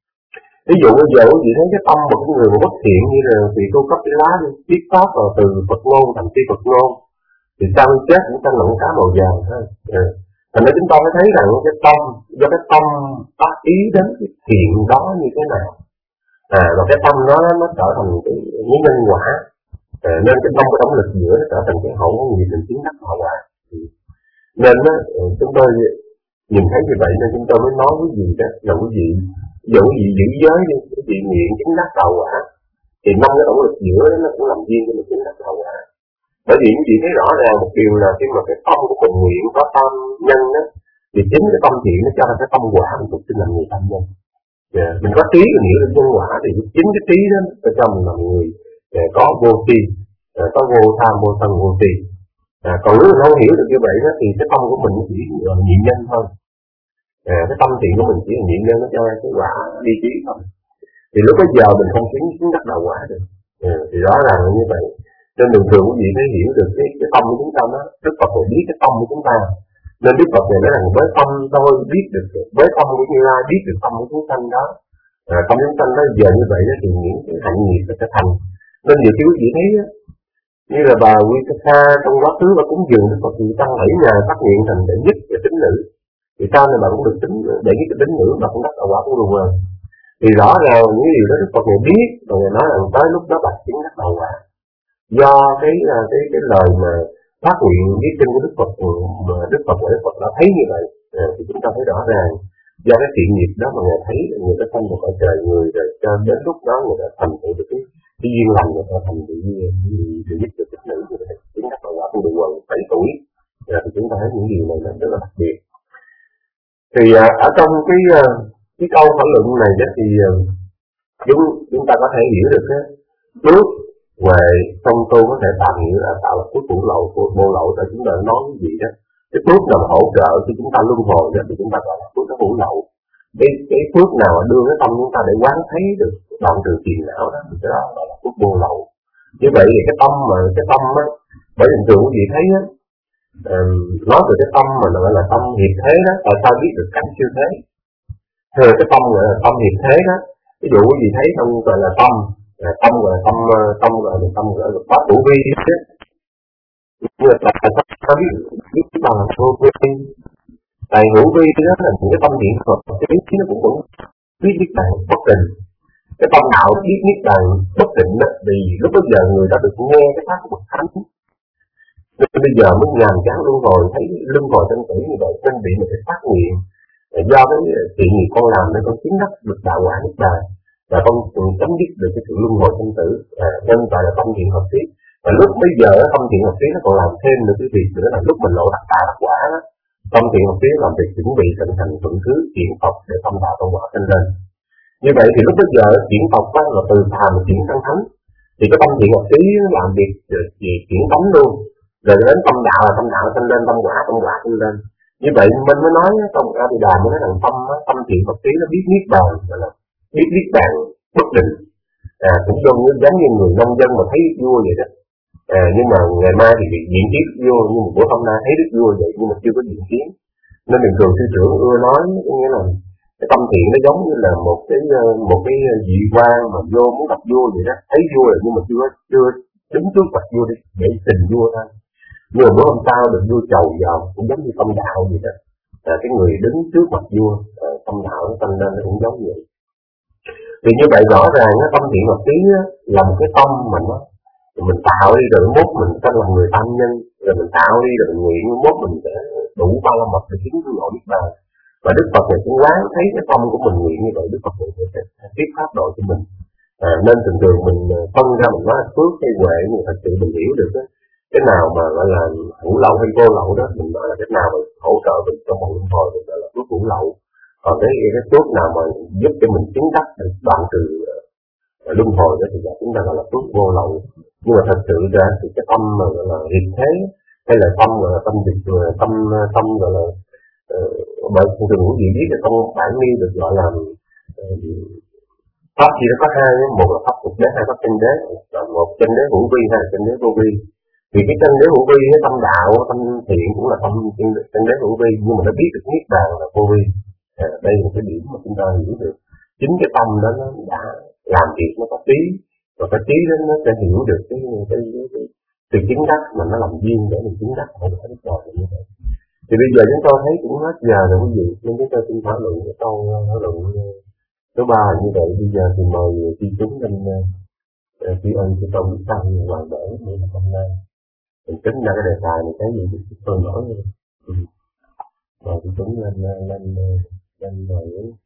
Ví dụ bây giờ quý vị thấy cái tâm một cái người mà bất thiện như là vị tu cấp cái lá đi, tiếp pháp vào từ Phật ngôn thành tri Phật ngôn, thì sau khi chết cũng sanh lẫn cá màu vàng thôi. À. Thành ra chúng ta mới thấy rằng cái tâm, do cái tâm tác ý đến cái thiện đó như thế nào, à, và cái tâm đó nó trở thành cái những nhân quả, à, nên cái tâm cái động lực giữa nó trở thành cái hậu nghiệp mình chứng đắc hậu quả. Ừ. Nên đó, chúng tôi nhìn thấy như vậy nên chúng tôi mới nói quý vị đó là quý vị dù quý vị giữ giới đi, quý vị nguyện chứng đắc hậu quả, thì năm cái động lực giữa nó cũng làm duyên cho mình chứng đắc hậu quả. Bởi vì quý vị thấy rõ ràng một điều là khi mà cái tâm của mình nguyện có tâm nhân đó, thì chính cái tâm thiện nó cho ra cái tâm quả mình cũng xin làm người tâm nhân. Yeah. Mình có trí mình hiểu được nhân quả thì chính cái trí đó nó cho mình làm người có vô tri, có vô tham, vô sân, vô tri. À, còn nếu mình không hiểu được như vậy đó, thì cái tâm của mình chỉ là nhị nhân thôi. À, cái tâm thiện của mình chỉ là nhị nhân, nó cho ra cái quả đi trí thôi. Thì lúc bây giờ mình không chứng chứng đắc đạo quả được. À, thì rõ ràng là như vậy. Nên thường thường quý vị phải hiểu được cái, cái tâm của chúng ta đó. Đức Phật phải biết cái tâm của chúng ta. Nên Đức Phật này nói rằng với tâm tôi biết được, với tâm của Như Lai biết được tâm của chúng sanh đó. À, tâm chúng sanh đó giờ như vậy đó, thì những cái hạnh nghiệp sẽ thành. Nên nhiều khi quý vị thấy đó, như là bà Vitaka trong quá khứ bà cúng dường Đức Phật thì tăng bảy ngày phát nguyện thành đệ nhất và tính nữ. Thì sau này bà cũng được tính đệ nhất và tính nữ, bà cũng đắc đạo quả cũng luôn rồi. Thì rõ ràng những điều đó Đức Phật này biết, rồi Ngài nói rằng tới lúc đó bà chứng đắc đạo quả. Do cái cái cái lời mà phát nguyện viết trên của Đức Phật mà Đức Phật và Đức Phật đã thấy như vậy, à, thì chúng ta thấy rõ ràng do cái thiện nghiệp đó mà Ngài thấy người ta sanh vào cõi trời người, rồi cho đến lúc đó người ta thành tựu được cái cái duyên lành người ta thành bị bị bị giúp được tích nữ người ta chứng đắc đạo quả tu đồ quần bảy tuổi. À, thì chúng ta thấy những điều này là rất là đặc biệt. Thì à, ở trong cái cái câu thảo luận này đó thì chúng chúng ta có thể hiểu được cái bước về trong tu có thể tạm nghĩa là tạo là phước bổn lậu của bồ lậu, tại chúng ta nói cái gì đó cái phước nào hỗ trợ khi chúng ta luân hồi đó thì chúng ta gọi là phước nó bổn lậu. Cái cái phước nào đưa cái tâm chúng ta để quán thấy được đoạn trừ phiền não đó thì cái đó gọi là phước bồ lậu. Như vậy thì cái tâm mà cái tâm á, bởi bình thường quý vị thấy á, uh, nói về cái tâm mà nó gọi là tâm hiệp thế đó, tại sao biết được cảnh siêu thế? Theo cái tâm gọi là tâm hiệp thế đó, ví dụ quý vị thấy trong gọi là tâm tâm gọi là tâm tâm gọi là tâm gọi là pháp hữu vi đó, như là ta biết biết bằng hữu vi, tại hữu vi đó là những cái tâm niệm Phật, cái ý nó cũng vẫn biết biết bằng bất định. Cái tâm đạo biết biết bằng bất định đó, vì lúc bây giờ người đã được nghe cái pháp của Bậc Thánh, nên bây giờ mới nhàm chán luân hồi, thấy luân hồi chân tử như vậy nên bị một cái phát nguyện do cái chuyện gì con làm nên con chứng đắc được đạo quả niết bàn và con chấm dứt được cái sự luân hồi sinh tử, à, nên gọi là tâm thiện hợp thiết. Và lúc bây giờ tâm thiện hợp thiết nó còn làm thêm được cái việc nữa là lúc mình lộ đắc đạo đắc quả đó, tâm thiện hợp thiết làm việc chuẩn bị thành thành thuận thứ chuyển Phật để tâm đạo tâm quả sinh lên. Như vậy thì lúc bây giờ chuyển Phật đó là từ phàm chuyển sang thánh, thì cái tâm thiện hợp thiết làm việc gì chuyển tống luôn, rồi đến tâm đạo là tâm đạo sinh lên, tâm quả tâm quả sinh lên. Như vậy mình mới nói trong A Di Đà mới nói rằng tâm tâm thiện Phật trí nó biết niết bàn, gọi là biết niết bàn bất định. À, cũng giống như giống như người nông dân mà thấy đức vua vậy đó. À, nhưng mà ngày mai thì bị diện kiến đức vua, nhưng mà bữa hôm nay thấy đức vua vậy nhưng mà chưa có diện kiến. Nên bình thường sư trưởng ưa nói nghĩa là cái tâm thiện nó giống như là một cái một cái vị quan mà vô muốn gặp vua vậy đó, thấy vua rồi nhưng mà chưa chưa đứng trước mặt vua để để tình vua thôi. Nhưng mà bữa hôm sau được vua chầu vào cũng giống như tâm đạo vậy đó. À, cái người đứng trước mặt vua, à, tâm đạo nó tăng lên nó cũng giống vậy. Thì như vậy rõ ràng cái tâm thiện hợp trí là một cái tâm mà nó mình tạo đi rồi mốt mình sẽ là người tam nhân, rồi mình tạo đi rồi mình nguyện mốt mình sẽ đủ ba la mật để chứng cái ngộ niết bàn. Và Đức Phật này cũng quán thấy cái tâm của mình nguyện như vậy, Đức Phật này sẽ tiếp pháp độ cho mình. À, nên thường thường mình phân ra mình nói phước hay huệ, nhưng thật sự mình hiểu được đó, cái nào mà gọi là hữu lậu hay vô lậu đó, mình nói là cái nào mà hỗ trợ mình trong một luân hồi mình gọi là phước hữu lậu. Còn cái cái phước nào mà giúp cho mình chứng đắc được đoạn trừ uh, luân hồi đó thì chúng ta gọi là phước vô lậu. Nhưng mà thật sự ra thì cái tâm mà gọi là hiệp thế hay là tâm gọi là tâm dịch tâm tâm gọi là bởi thường thường quý vị biết là trong bản nguyên được gọi là uh, pháp gì đó có hai, một là pháp thực đế, hai pháp chân đế, một chân đế hữu vi, hai chân đế vô vi. Thì cái chân đế hữu vi, cái tâm đạo, tâm thiện cũng là tâm chân đế hữu vi, nhưng mà nó biết được niết bàn là vô vi. À, đây là cái điểm mà chúng ta hiểu được. Chính cái tâm đó nó đã làm việc nó có trí, và cái trí đó nó sẽ hiểu được cái cái cái sự chứng đắc mà nó làm duyên để mình chứng đắc ở cái niết bàn như vậy. Thì bây giờ chúng tôi thấy cũng hết giờ rồi quý vị, nên chúng tôi xin thảo luận cái câu thảo luận số ba như vậy. Bây giờ thì mời chi chúng lên tri ân cho công đức tăng hoàng đỡ như hôm nay. Mình tính ra cái đề tài này cái gì thì tôi nói luôn. Ừ. Rồi chi chúng lên lên lên rồi.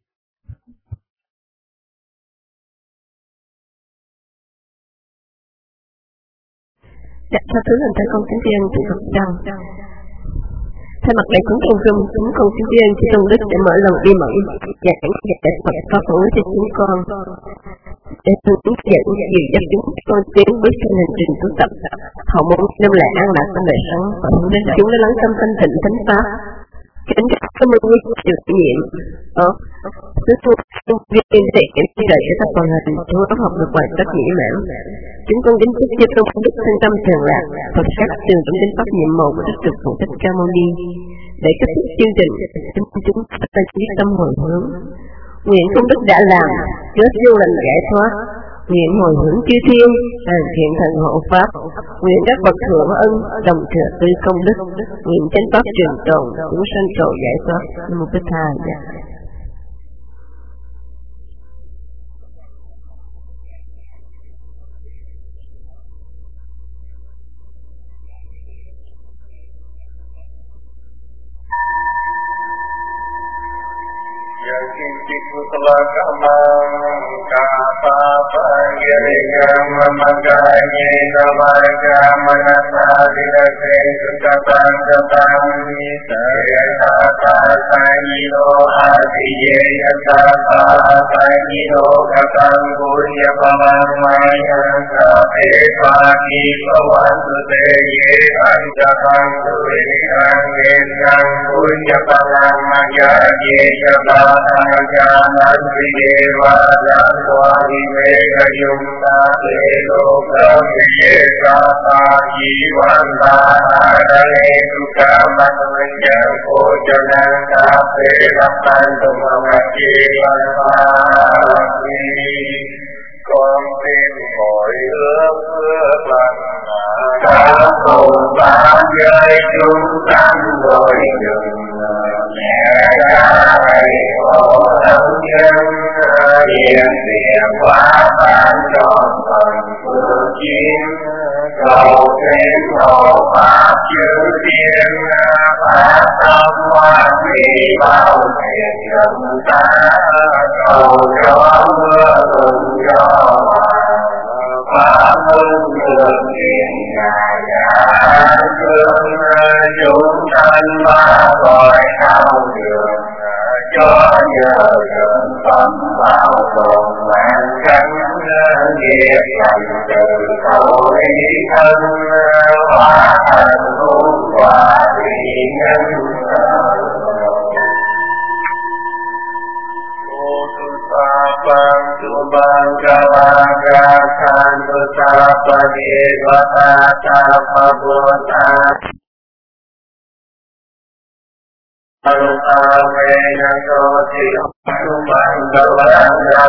Dạ, theo thứ hình thầy con kính tri ân chị Phật Trăng. Thay mặt đại chúng con rung, chúng con kính tri ân chị Tôn Đức để mở lòng đi mở giảng dạy Phật pháp hữu cho chúng con, để hướng dẫn dìu dắt chúng con tiến bước trên hành trình tu tập, họ muốn đem lại an lạc trong đời sống và hướng đến chúng đã lắng tâm thanh tịnh thánh pháp. Kính cảm ơn quý chủ nhiệm ở sư tu viên thiện chỉ đợi cho các phần hình chúng có học được bài tất mỹ mãn. Chúng con kính chúc cho Tôn Đức thân tâm thường lạc, Phật sát tường trong đến pháp nhiệm màu của Đức Trực Phụ Thích Ca Mâu Ni. Để kết thúc chương trình, chúng chúng ta quyết tâm hồi hướng. Nguyện công đức đã làm, chớ vô lành giải thoát. Nguyện hồi hướng chư thiên, hàng thiện thần hộ pháp. Nguyện các bậc thượng ân, đồng thừa tư công đức. Nguyện chánh pháp trường tồn, chúng sanh cầu giải thoát. Nam mô Bích Tha. Yang kita telah kamang kata pa pa yeriya mama kanye namaja manasa vidase sukatan satami sayata sayiro adiye yata sayiro katang punya pamaya sape pagi pawantu teye anjahang tulisan yang punya pamaya ye jabatan jalan dewa dan wali mega yumta loka yeka jiwan dane duka manusia kojanan kafe lapan tumamati palpati con tim hội ước ước lành cả cùng ba giới chúng sanh rồi đừng mẹ ai khổ đau nhân hiện tiền quá ban tròn phần phước chiến cầu thêm cầu pháp chữ tiên pháp tâm hoa vì bao thiện nhân ta cầu cho mưa thuận cho pháp hưng thường hiện ngài đã thương chúng sanh ba cõi cao đường cho nhờ đường tâm bảo tồn vạn cánh nghiệp thành từ khẩu ý thân hóa thành hữu quả vị nhân Subhanallaha Alhamdulillah soti Subhanallaha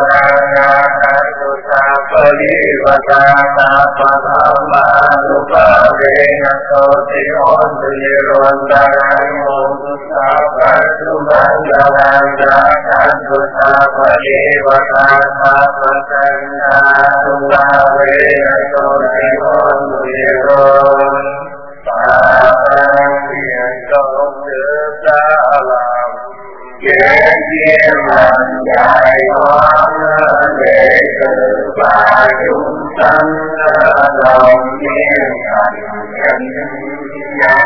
Parivata Padhammanupadena soti Ondirondaran Mudusapa Subhanallaha Parivata Padhammanupadena soti Ondirondaran Phạn thiện công đức đã làm kế thiên hành giải thoát để từ ba chúng sanh đồng nhiên thành chánh giác.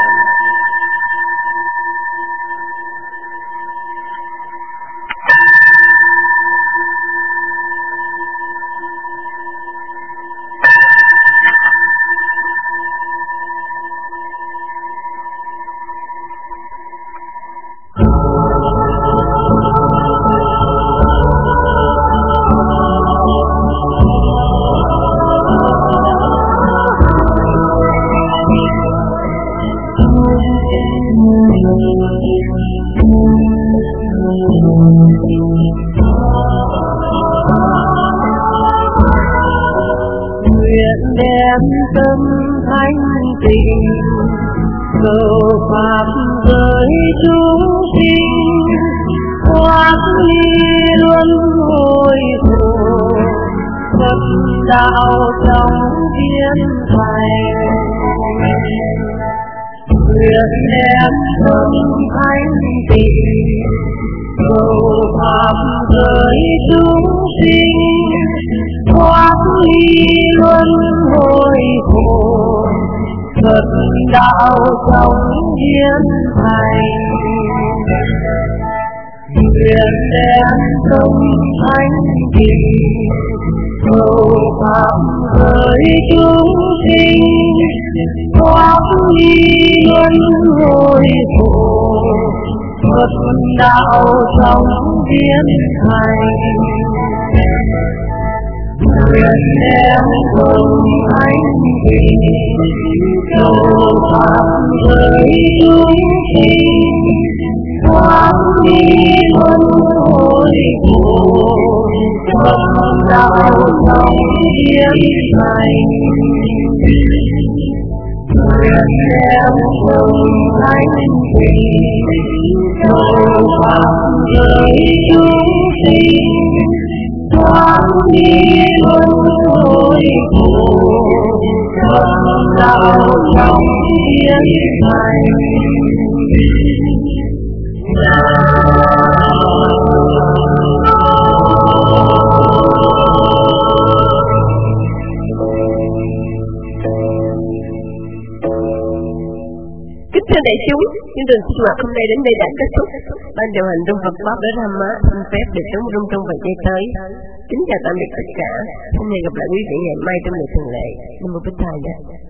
Đem tâm thanh tịnh cầu pháp giới chúng sinh thoát ly luân hồi khổ Phật đạo trong thiên thành. Nguyện đem tâm thanh tịnh cầu pháp giới chúng sinh thoát ly luân hồi khổ Phật đạo trong thiên thành. Nguyện đem tâm thanh tịnh cầu pháp giới chúng sinh thoát ly luân hồi khổ Phật đạo trong thiên thành. Nguyện đem tâm thanh tịnh cầu pháp giới chúng sinh thoát ly luân hồi khổ Phật đạo trong thiên thành. Nguyện đem tâm thanh tịnh cầu pháp giới chúng sinh thoát ly luân hồi khổ Phật đạo trong thiên thành. Nam thưa đại chúng, chương trình sinh hoạt hôm nay đến đây đã kết thúc. Ban điều hành trong Phật pháp để Tham Má xin phép được sống rung trong vài giây tới. Kính chào tạm biệt tất cả. Xin hẹn gặp lại quý vị ngày mai trong ngày thường lệ. Nam mô Bích Thầy.